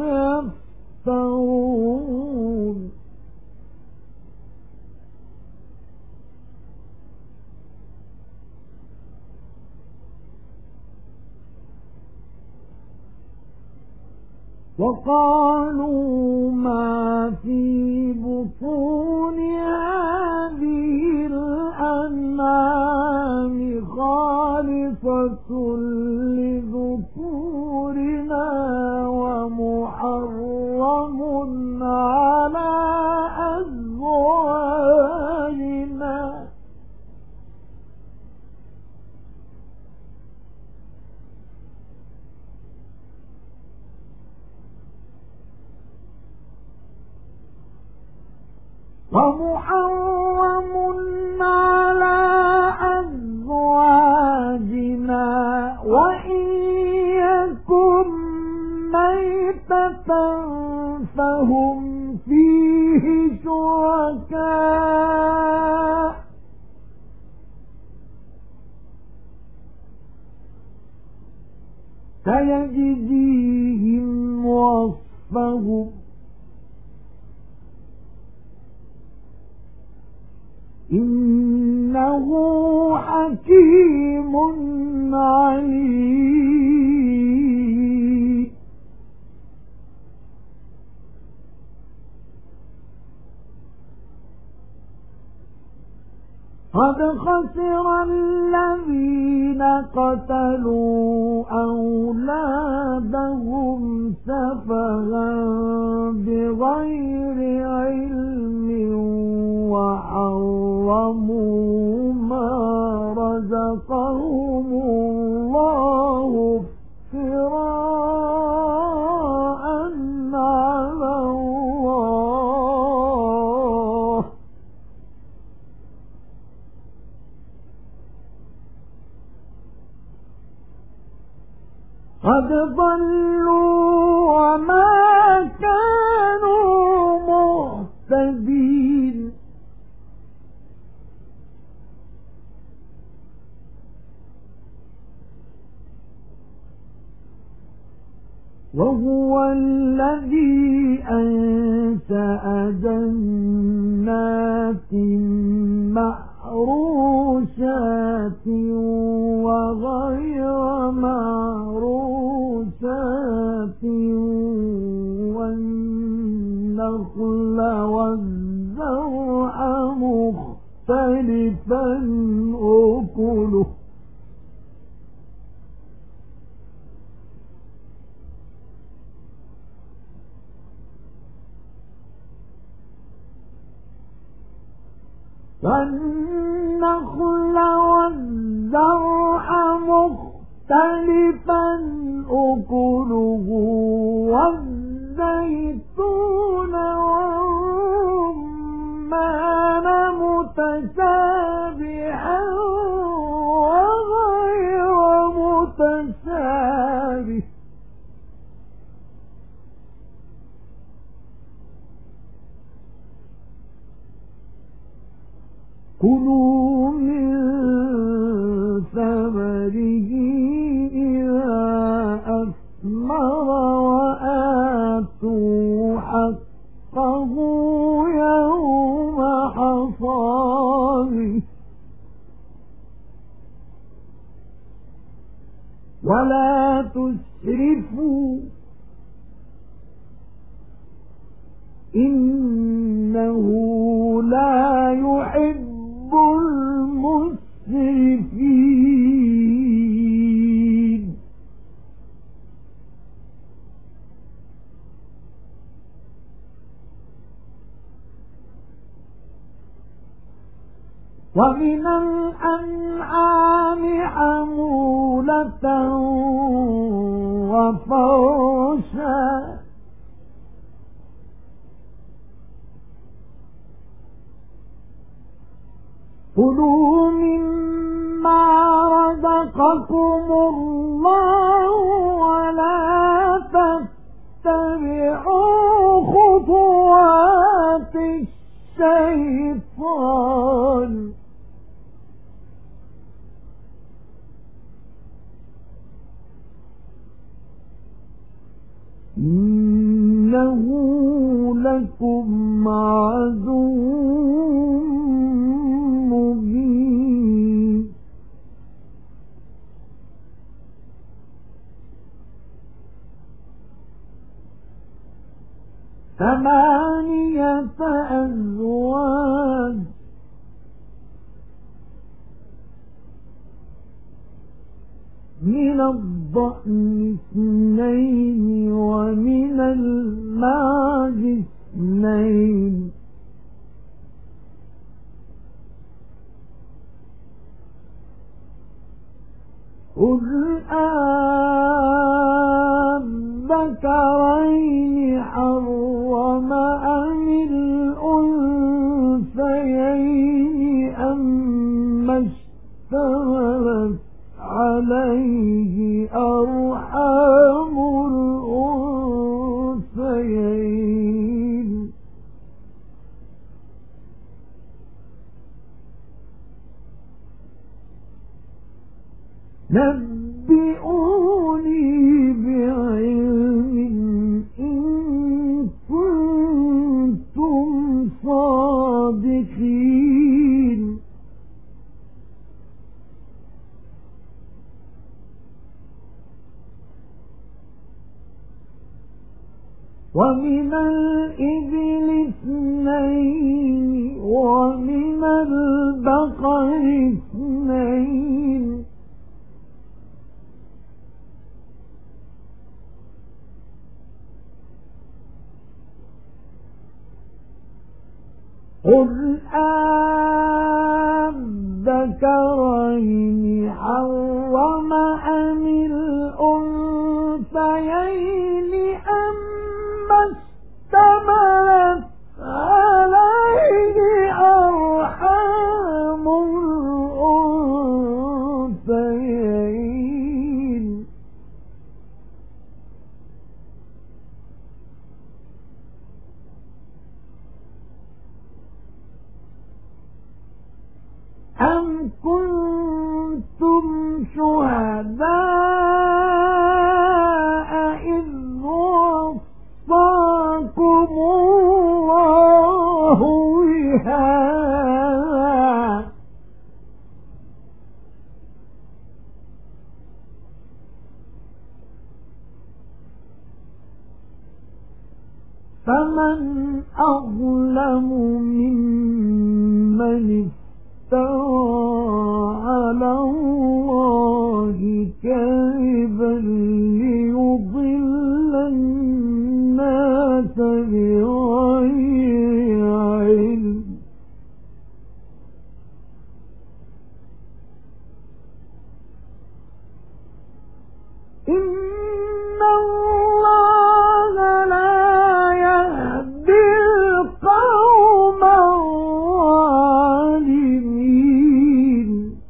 يفترون وقالوا ما في بطون هذه الأنعام خالصة لذكورنا ومحرم على أزواجنا ومحرم على أزواجنا وإن يكن ميتة فهم فيه شركاء سيجزيهم وصفهم إنه حكيم عليم. قد خسر الذين قتلوا أولادهم سفها بغير علم وحرموا ما رزقهم الله افتراء على الله. قد ضلوا وما كانوا مهتدين. وهو الذي أنشأ جنات معروشات وغير معروشات والنخل والزرع مختلفا أكله والنخل والزرع مختلفا أكله والزيتون والرمان متشابها وغير متشابه كلوا من ثمره إذا أثمر وآتوا حقه يوم حصاده ولا تسرفوا إنه لا يحب المسرفين. ومن الأنعام حمولة وفرشا كلوا مما رزقكم الله ولا تتبعوا خطوات الشيطان إنه لكم عدو مبين. ثمانية أزواج من الضأن اثنين ومن المعز اثنين قل أذكرين حرم أم الأنثيين أما اشتملت عليه أرحام الأنثيين نبئوني بعلم إن كنتم صادقين. ومن الإبل اثنين ومن البقر اثنين قل أذكرين حرم أم الأنثيين أما اشتملت عليه أرحام الأنثيين أم كنتم شهداء إذ وصاكم الله بهذا فمن أظلم ممن على الله كذبا ليضل الناس بغير علم إن الله لا يهدي القوم الظالمين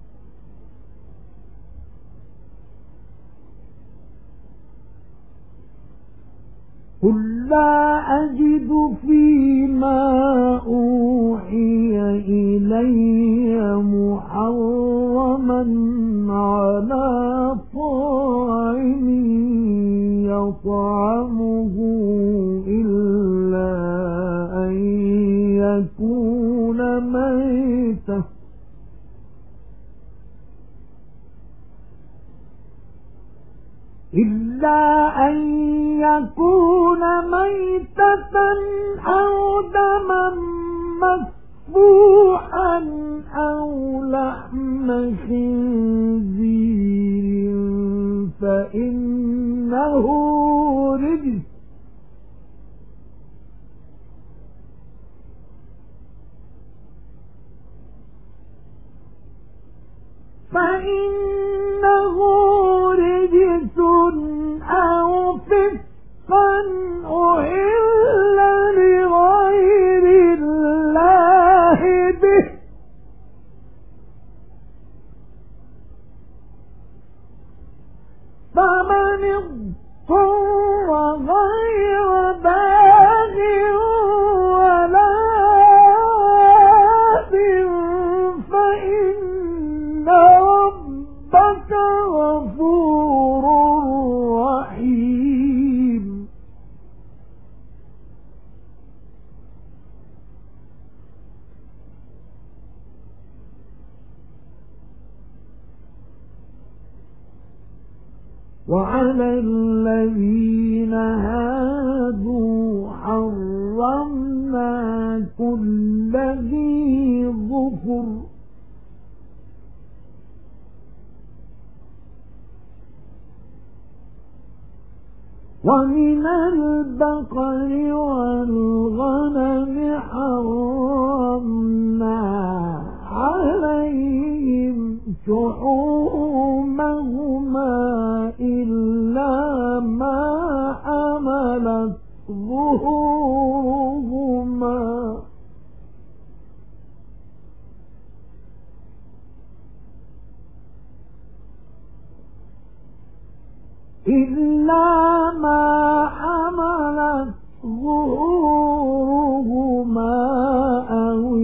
قل لا أجد فيما أوحي إلي محرما على طاعم يطعمه إلا أن يكون ميتا إلا أن يكون ميتة أو دما مسفوحا أو لحم خنزير فإنه رجس فإنه رجس أو فسقا أهل لغير الله به فمن اضطر غير باغ ولا آثٍ فإن ربك غفور رحيم وعلى الذين هادوا حرمنا كل ذي ظفر ومن البقر والغنم حرمنا عليهم شحومهما إلا ما حملت ظهورهما إلا ما حملت ظهورهما أو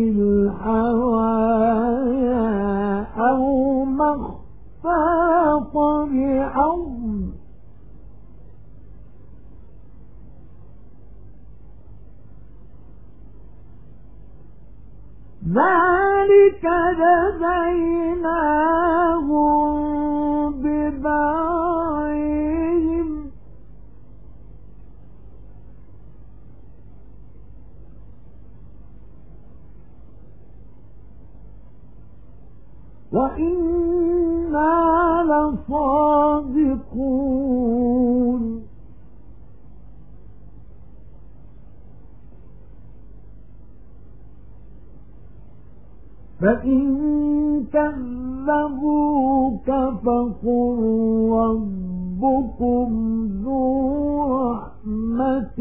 الحوايا أو ما اختلط بعظم ذلك جزيناهم ببغيهم وإنا لصادقون فإن كذبوك فقل ربكم ذو رحمة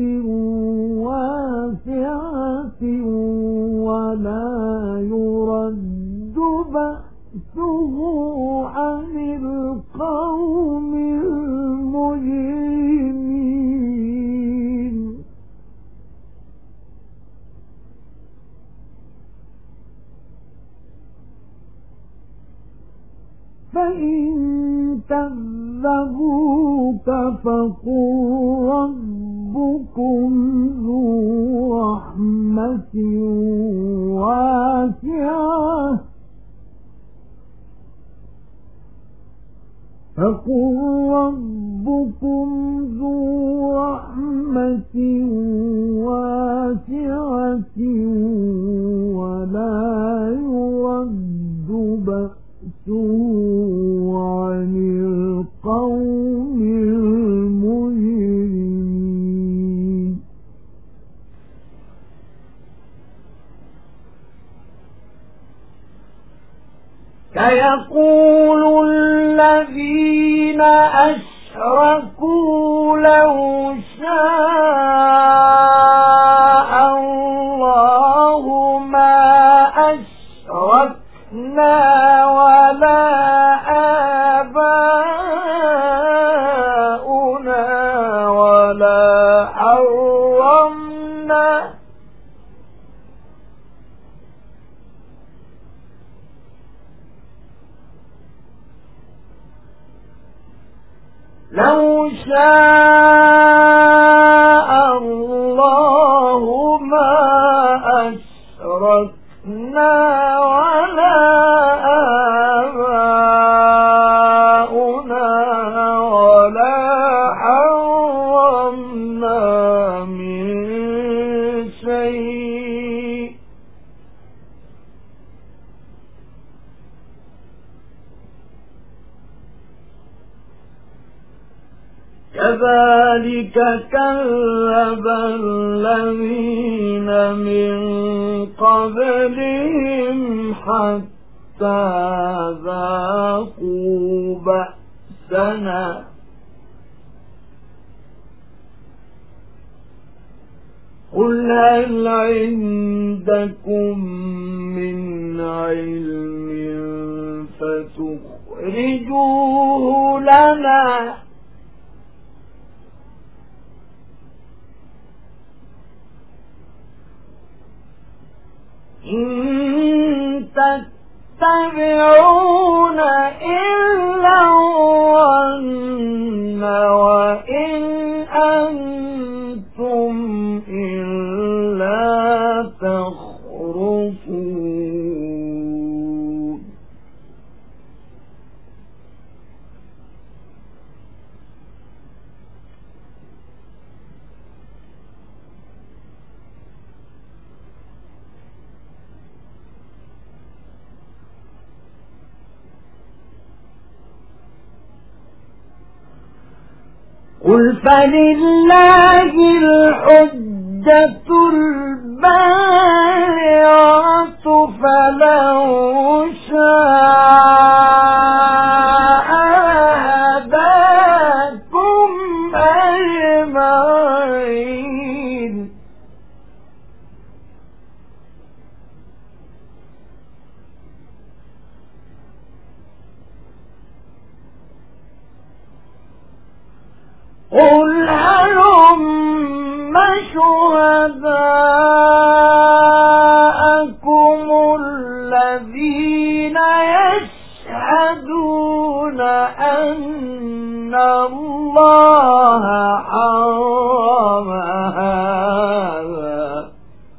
واسعة ولا يرد بأسه عن القوم المجرمين فإن كذبوك فقل ربكم ذو رحمة واسعة فقل ربكم ذو رحمة واسعة ولا يرد بأسه عن القوم المجرمين سيقول الذين أشركوا لو شاء الله ما أشركنا ولا آباؤنا ولا حرمنا لو شاء الله ما أشركنا ولا آباؤنا ولا حرمنا من شيء كذلك كذب الذين من قبلهم حتى ذاقوا بأسنا قل هل عندكم من علم فتخرجوه لنا إن تتبعون إلا الظن وإن أنتم إلا تخرصون قل فلله الحجة البالغة فلو شاء هداكم أجمعين قل هلم شهداءكم الذين يشهدون أن الله حرم هذا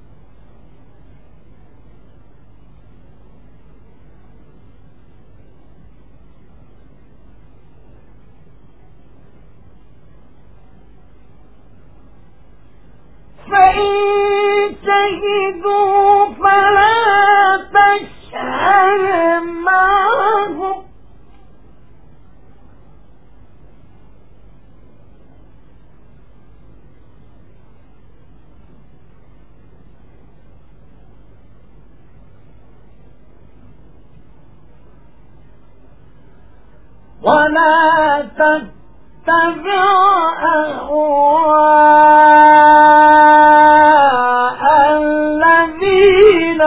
فإن شهدوا فلا تشهد معهم ولا تتبع أهواء الذين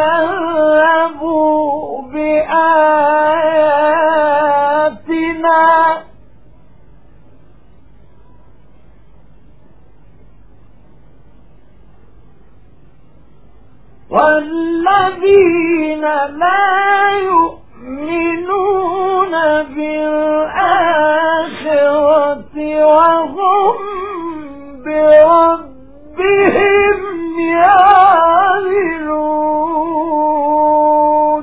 كذبوا بآياتنا والذين لا يؤمنون بالآخرة وهم بربهم يعدلون.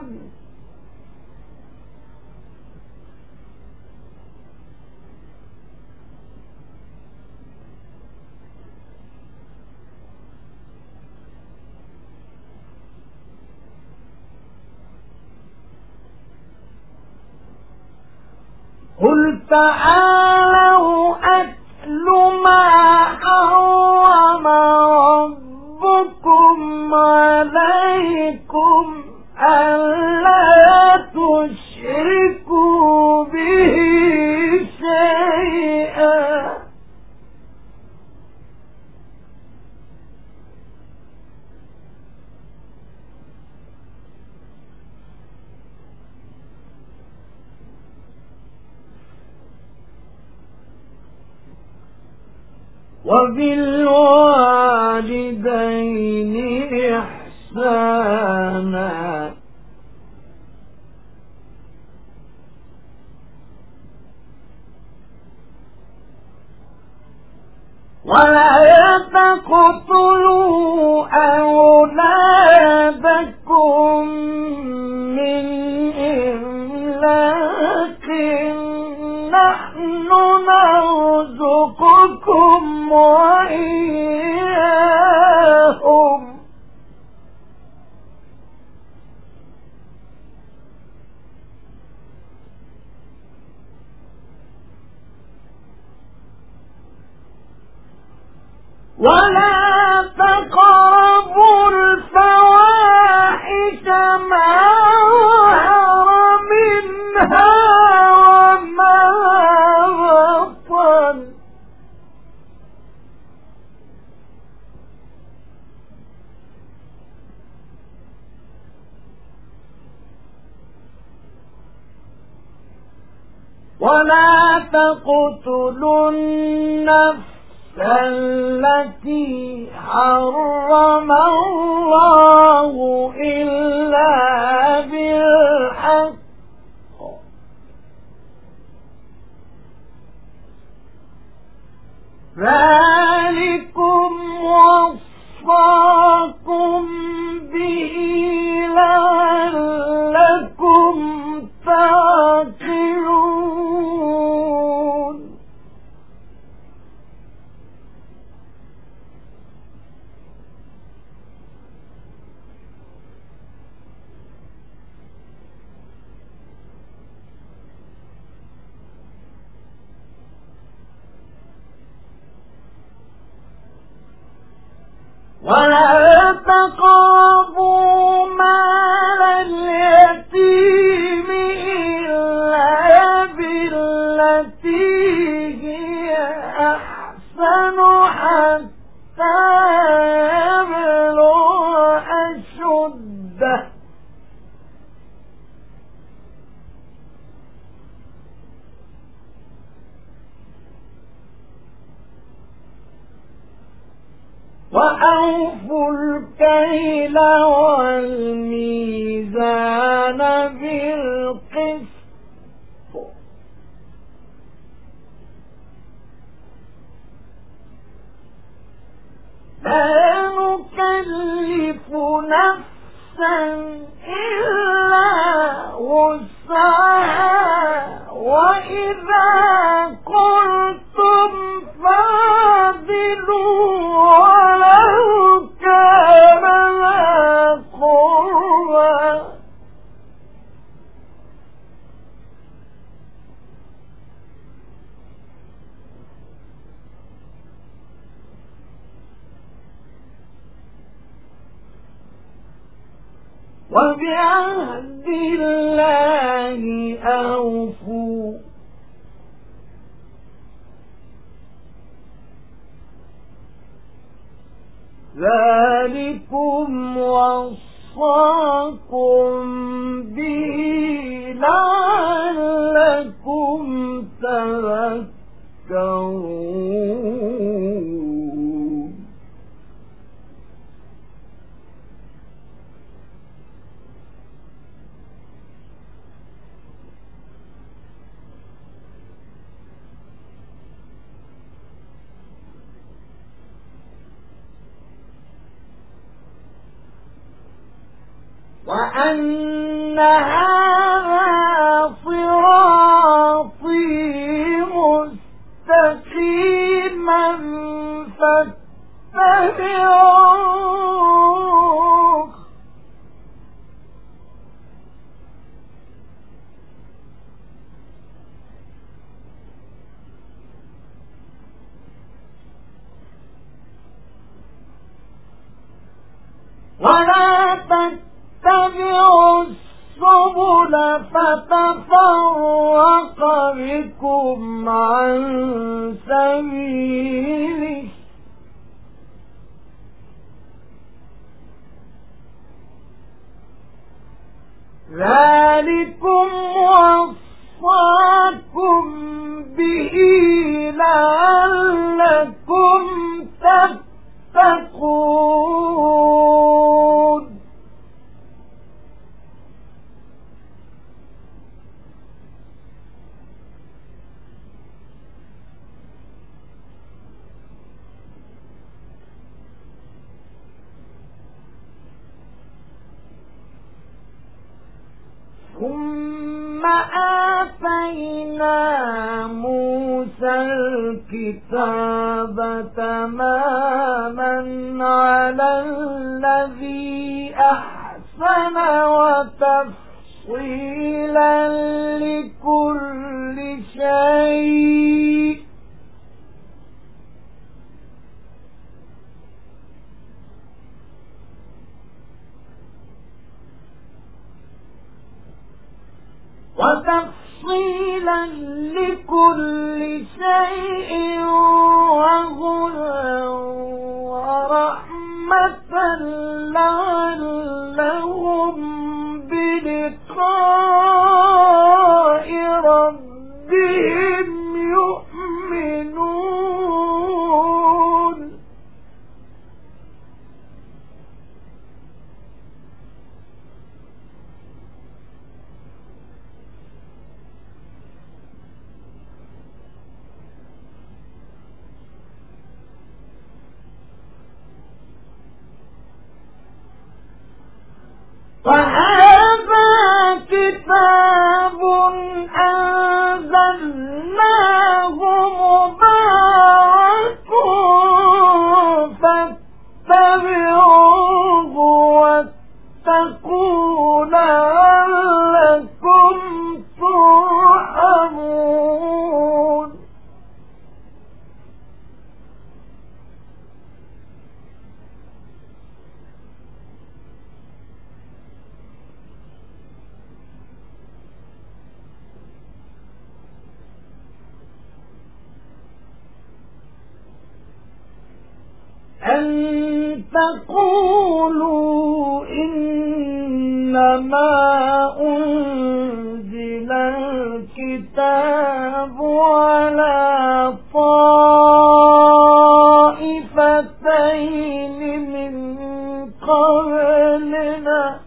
قل تعالوا أتل ما حرم ربكم عليكم ألا تشركوا به شيئا وبالوالدين إحسانا ولا تقتلوا أولادكم من إملاق نحن نرزقكم وإياهم ولا تقربوا الفواحش ما ظهر منها وما بطن ولا تقتلوا النفس التي حرم الله إلا بالحق ذلكم وصاكم به لعلكم تعقلون. ولا تقربوا مال اليتيم إلا بالتي هي أحسن حتى يبلغ أشده وأوفوا الكيل والميزان بالقسط لا نكلف نفسا إلا وسعها وإذا قلتم فاعدلوا ولو كان ذا قربى وبعهد الله أوفوا ذلكم وصاكم به لعلكم تذكرون. وأن هذا صراطي مستقيما فاتبعوه ولا تتبعوا السبل فتفرق بكم عن سبيله ذلكم وصاكم به لعلكم تتقون. ثم آتينا موسى الكتاب تماما على الذي أحسن وتفصيلا لكل شيء وتفصيلا لكل شيء وهدى ورحمة لعلهم بلقاء ربهم يؤمنون. وهذا كتاب أنزلناه مبارك فاتبعوه واتقوا لعلكم ترحمون. أن تقولوا إنما أنزل الكتاب على طائفتين من قبلنا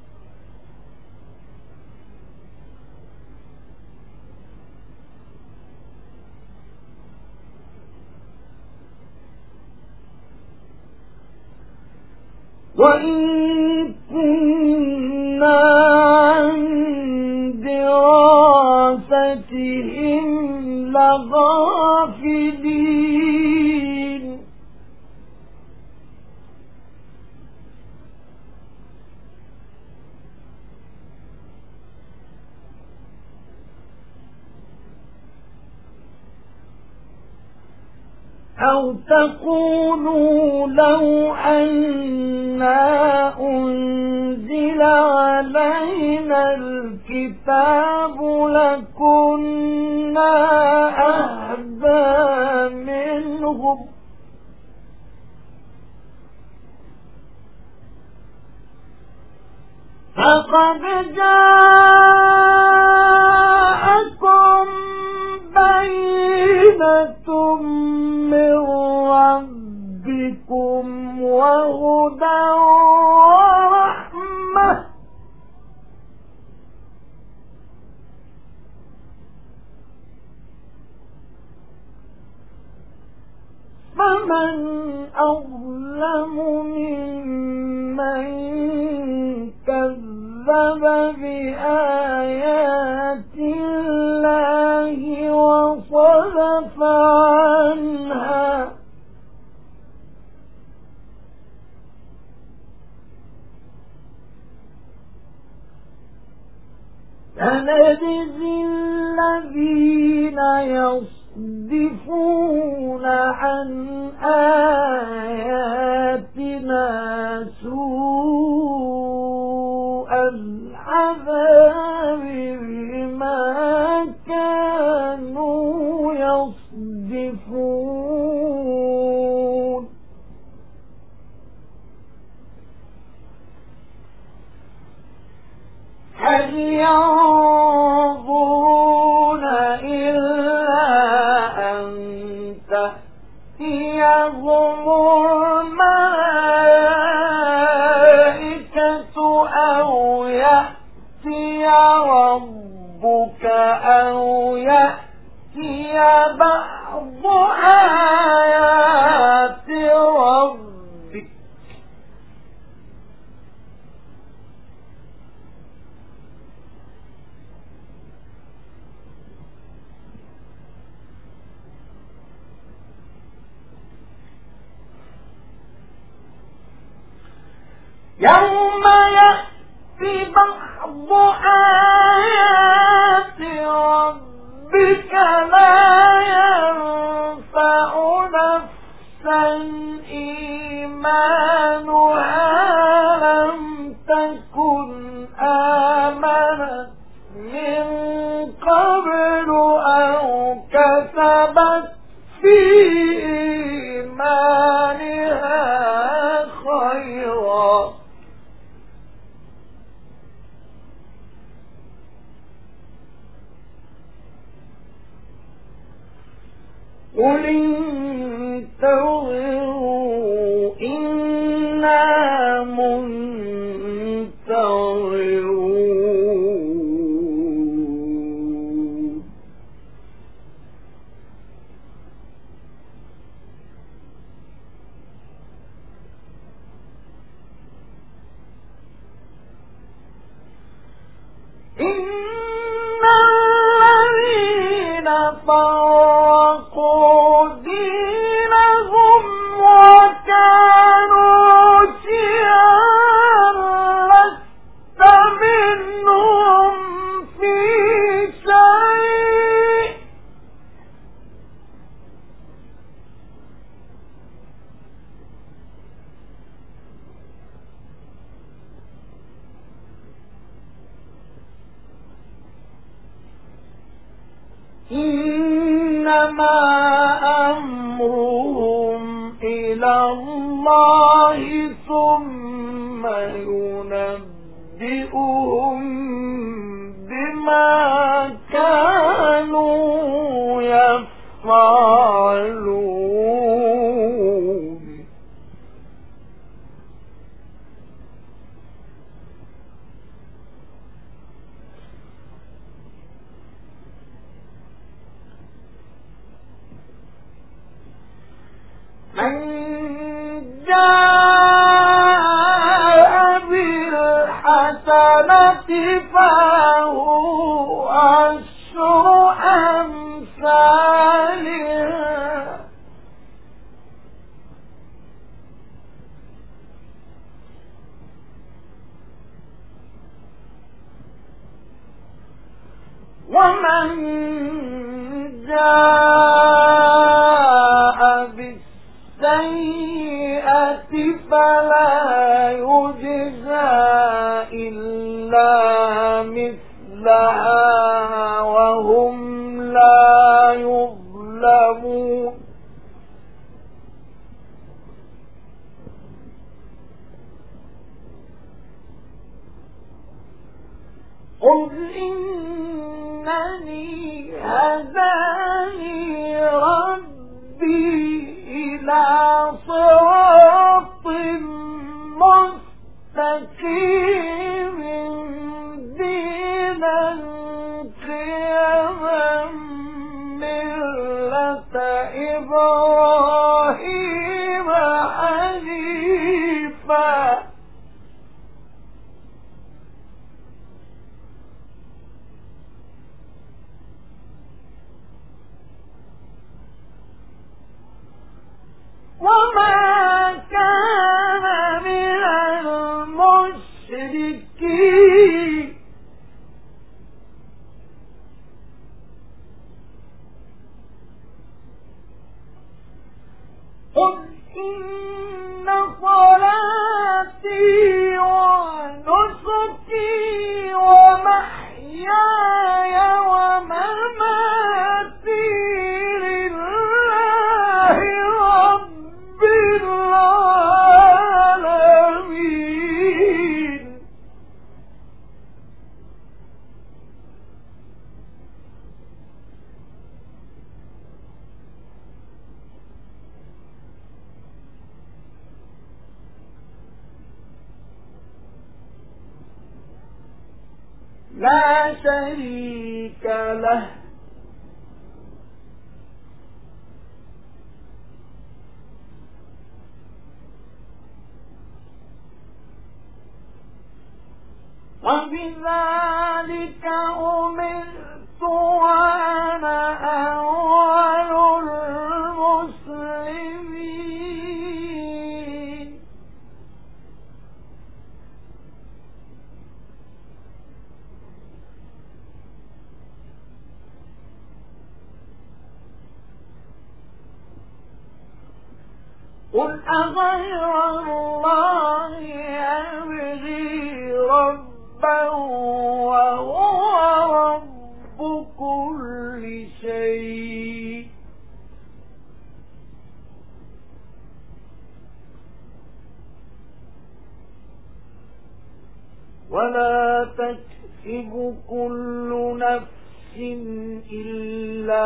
وإن كنا عن دراستهم لغافلين. أو تقولوا لو أنا أنزل علينا الكتاب لكنا أهدى منهم فقد جاءكم بينة من ربكم وهدى ورحمة فمن أظلم ممن كذب بآيات الله وصدف عنها سنجزي الذين يصدفون عن آياتنا سوء العذاب بما كانوا يصدفون هل ينظرون إلا أن تأتيهم الملائكة أو يأتي ربك أو يأتي بعض آيات ربك يوم يأتي بعض آيات ربك لا ينفع نفسا إيمانها لم تكن آمنت من قبل أو كسبت في إيمانها خيرا قل انتظروا إنا منتظرون إن الذين فرقوا دينهم وكانوا شيعا لست منهم في شيء إنما أمرهم إلى الله ثم ينبئهم بما كانوا يفعلون من جاء بالحسنة فله عشر أمثالها ومن جاء بالسيئة فلا يجزى إلا مثلها وهم لا يظلمون قل إنني هداني ربي إلى صراط مستقيم دينا قيما ملة إبراهيم حنيفا وما كان من المشركين قل إن صلاتي ونسكي ومحياي ومماتي لله رب العالمين لا شريك له وبذلك أمرت وأنا أول المسلمين قل أغير الله أبغي ربا وهو رب كل شيء ولا تكسب كل نفس إلا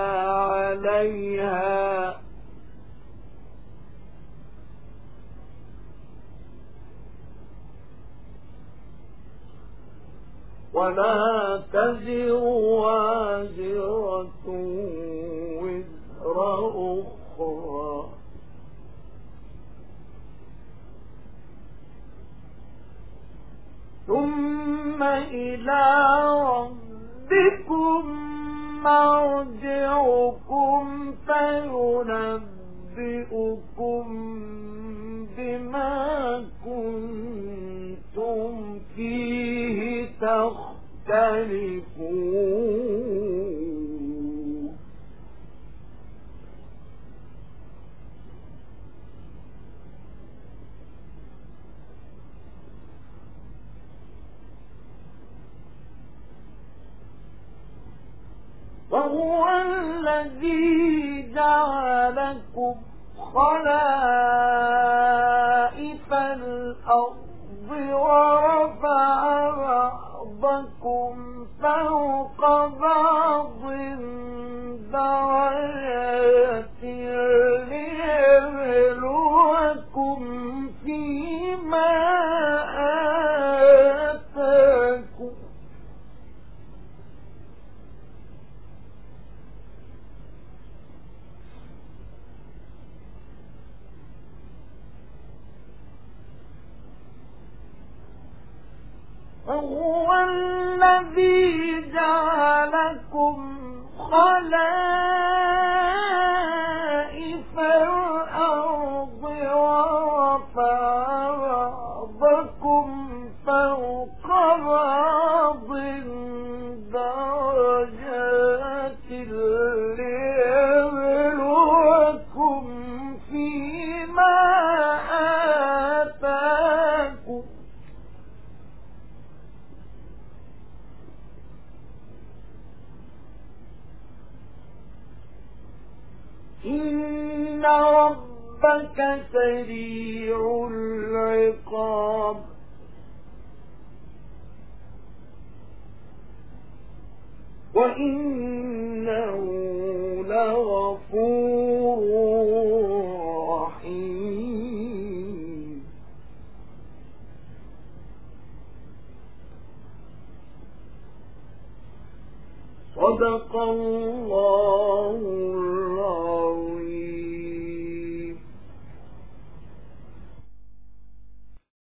عليها ولا تزر وازرة وزر أخرى ثم إلى ربكم مرجعكم فينبئكم بما كنتم فيه تختلفون وهو الذي جعلكم خلائف الأرض ورفع بعضكم فوق بعض درجات ليبلوكم فيما آتاكم وهو الذي جعلكم خلائف الأرض ورفع بعضكم فوق بعض درجات ليبلوكم فيما آتاكم إن ربك سريع العقاب وإنه لغفور رحيم. صدق الله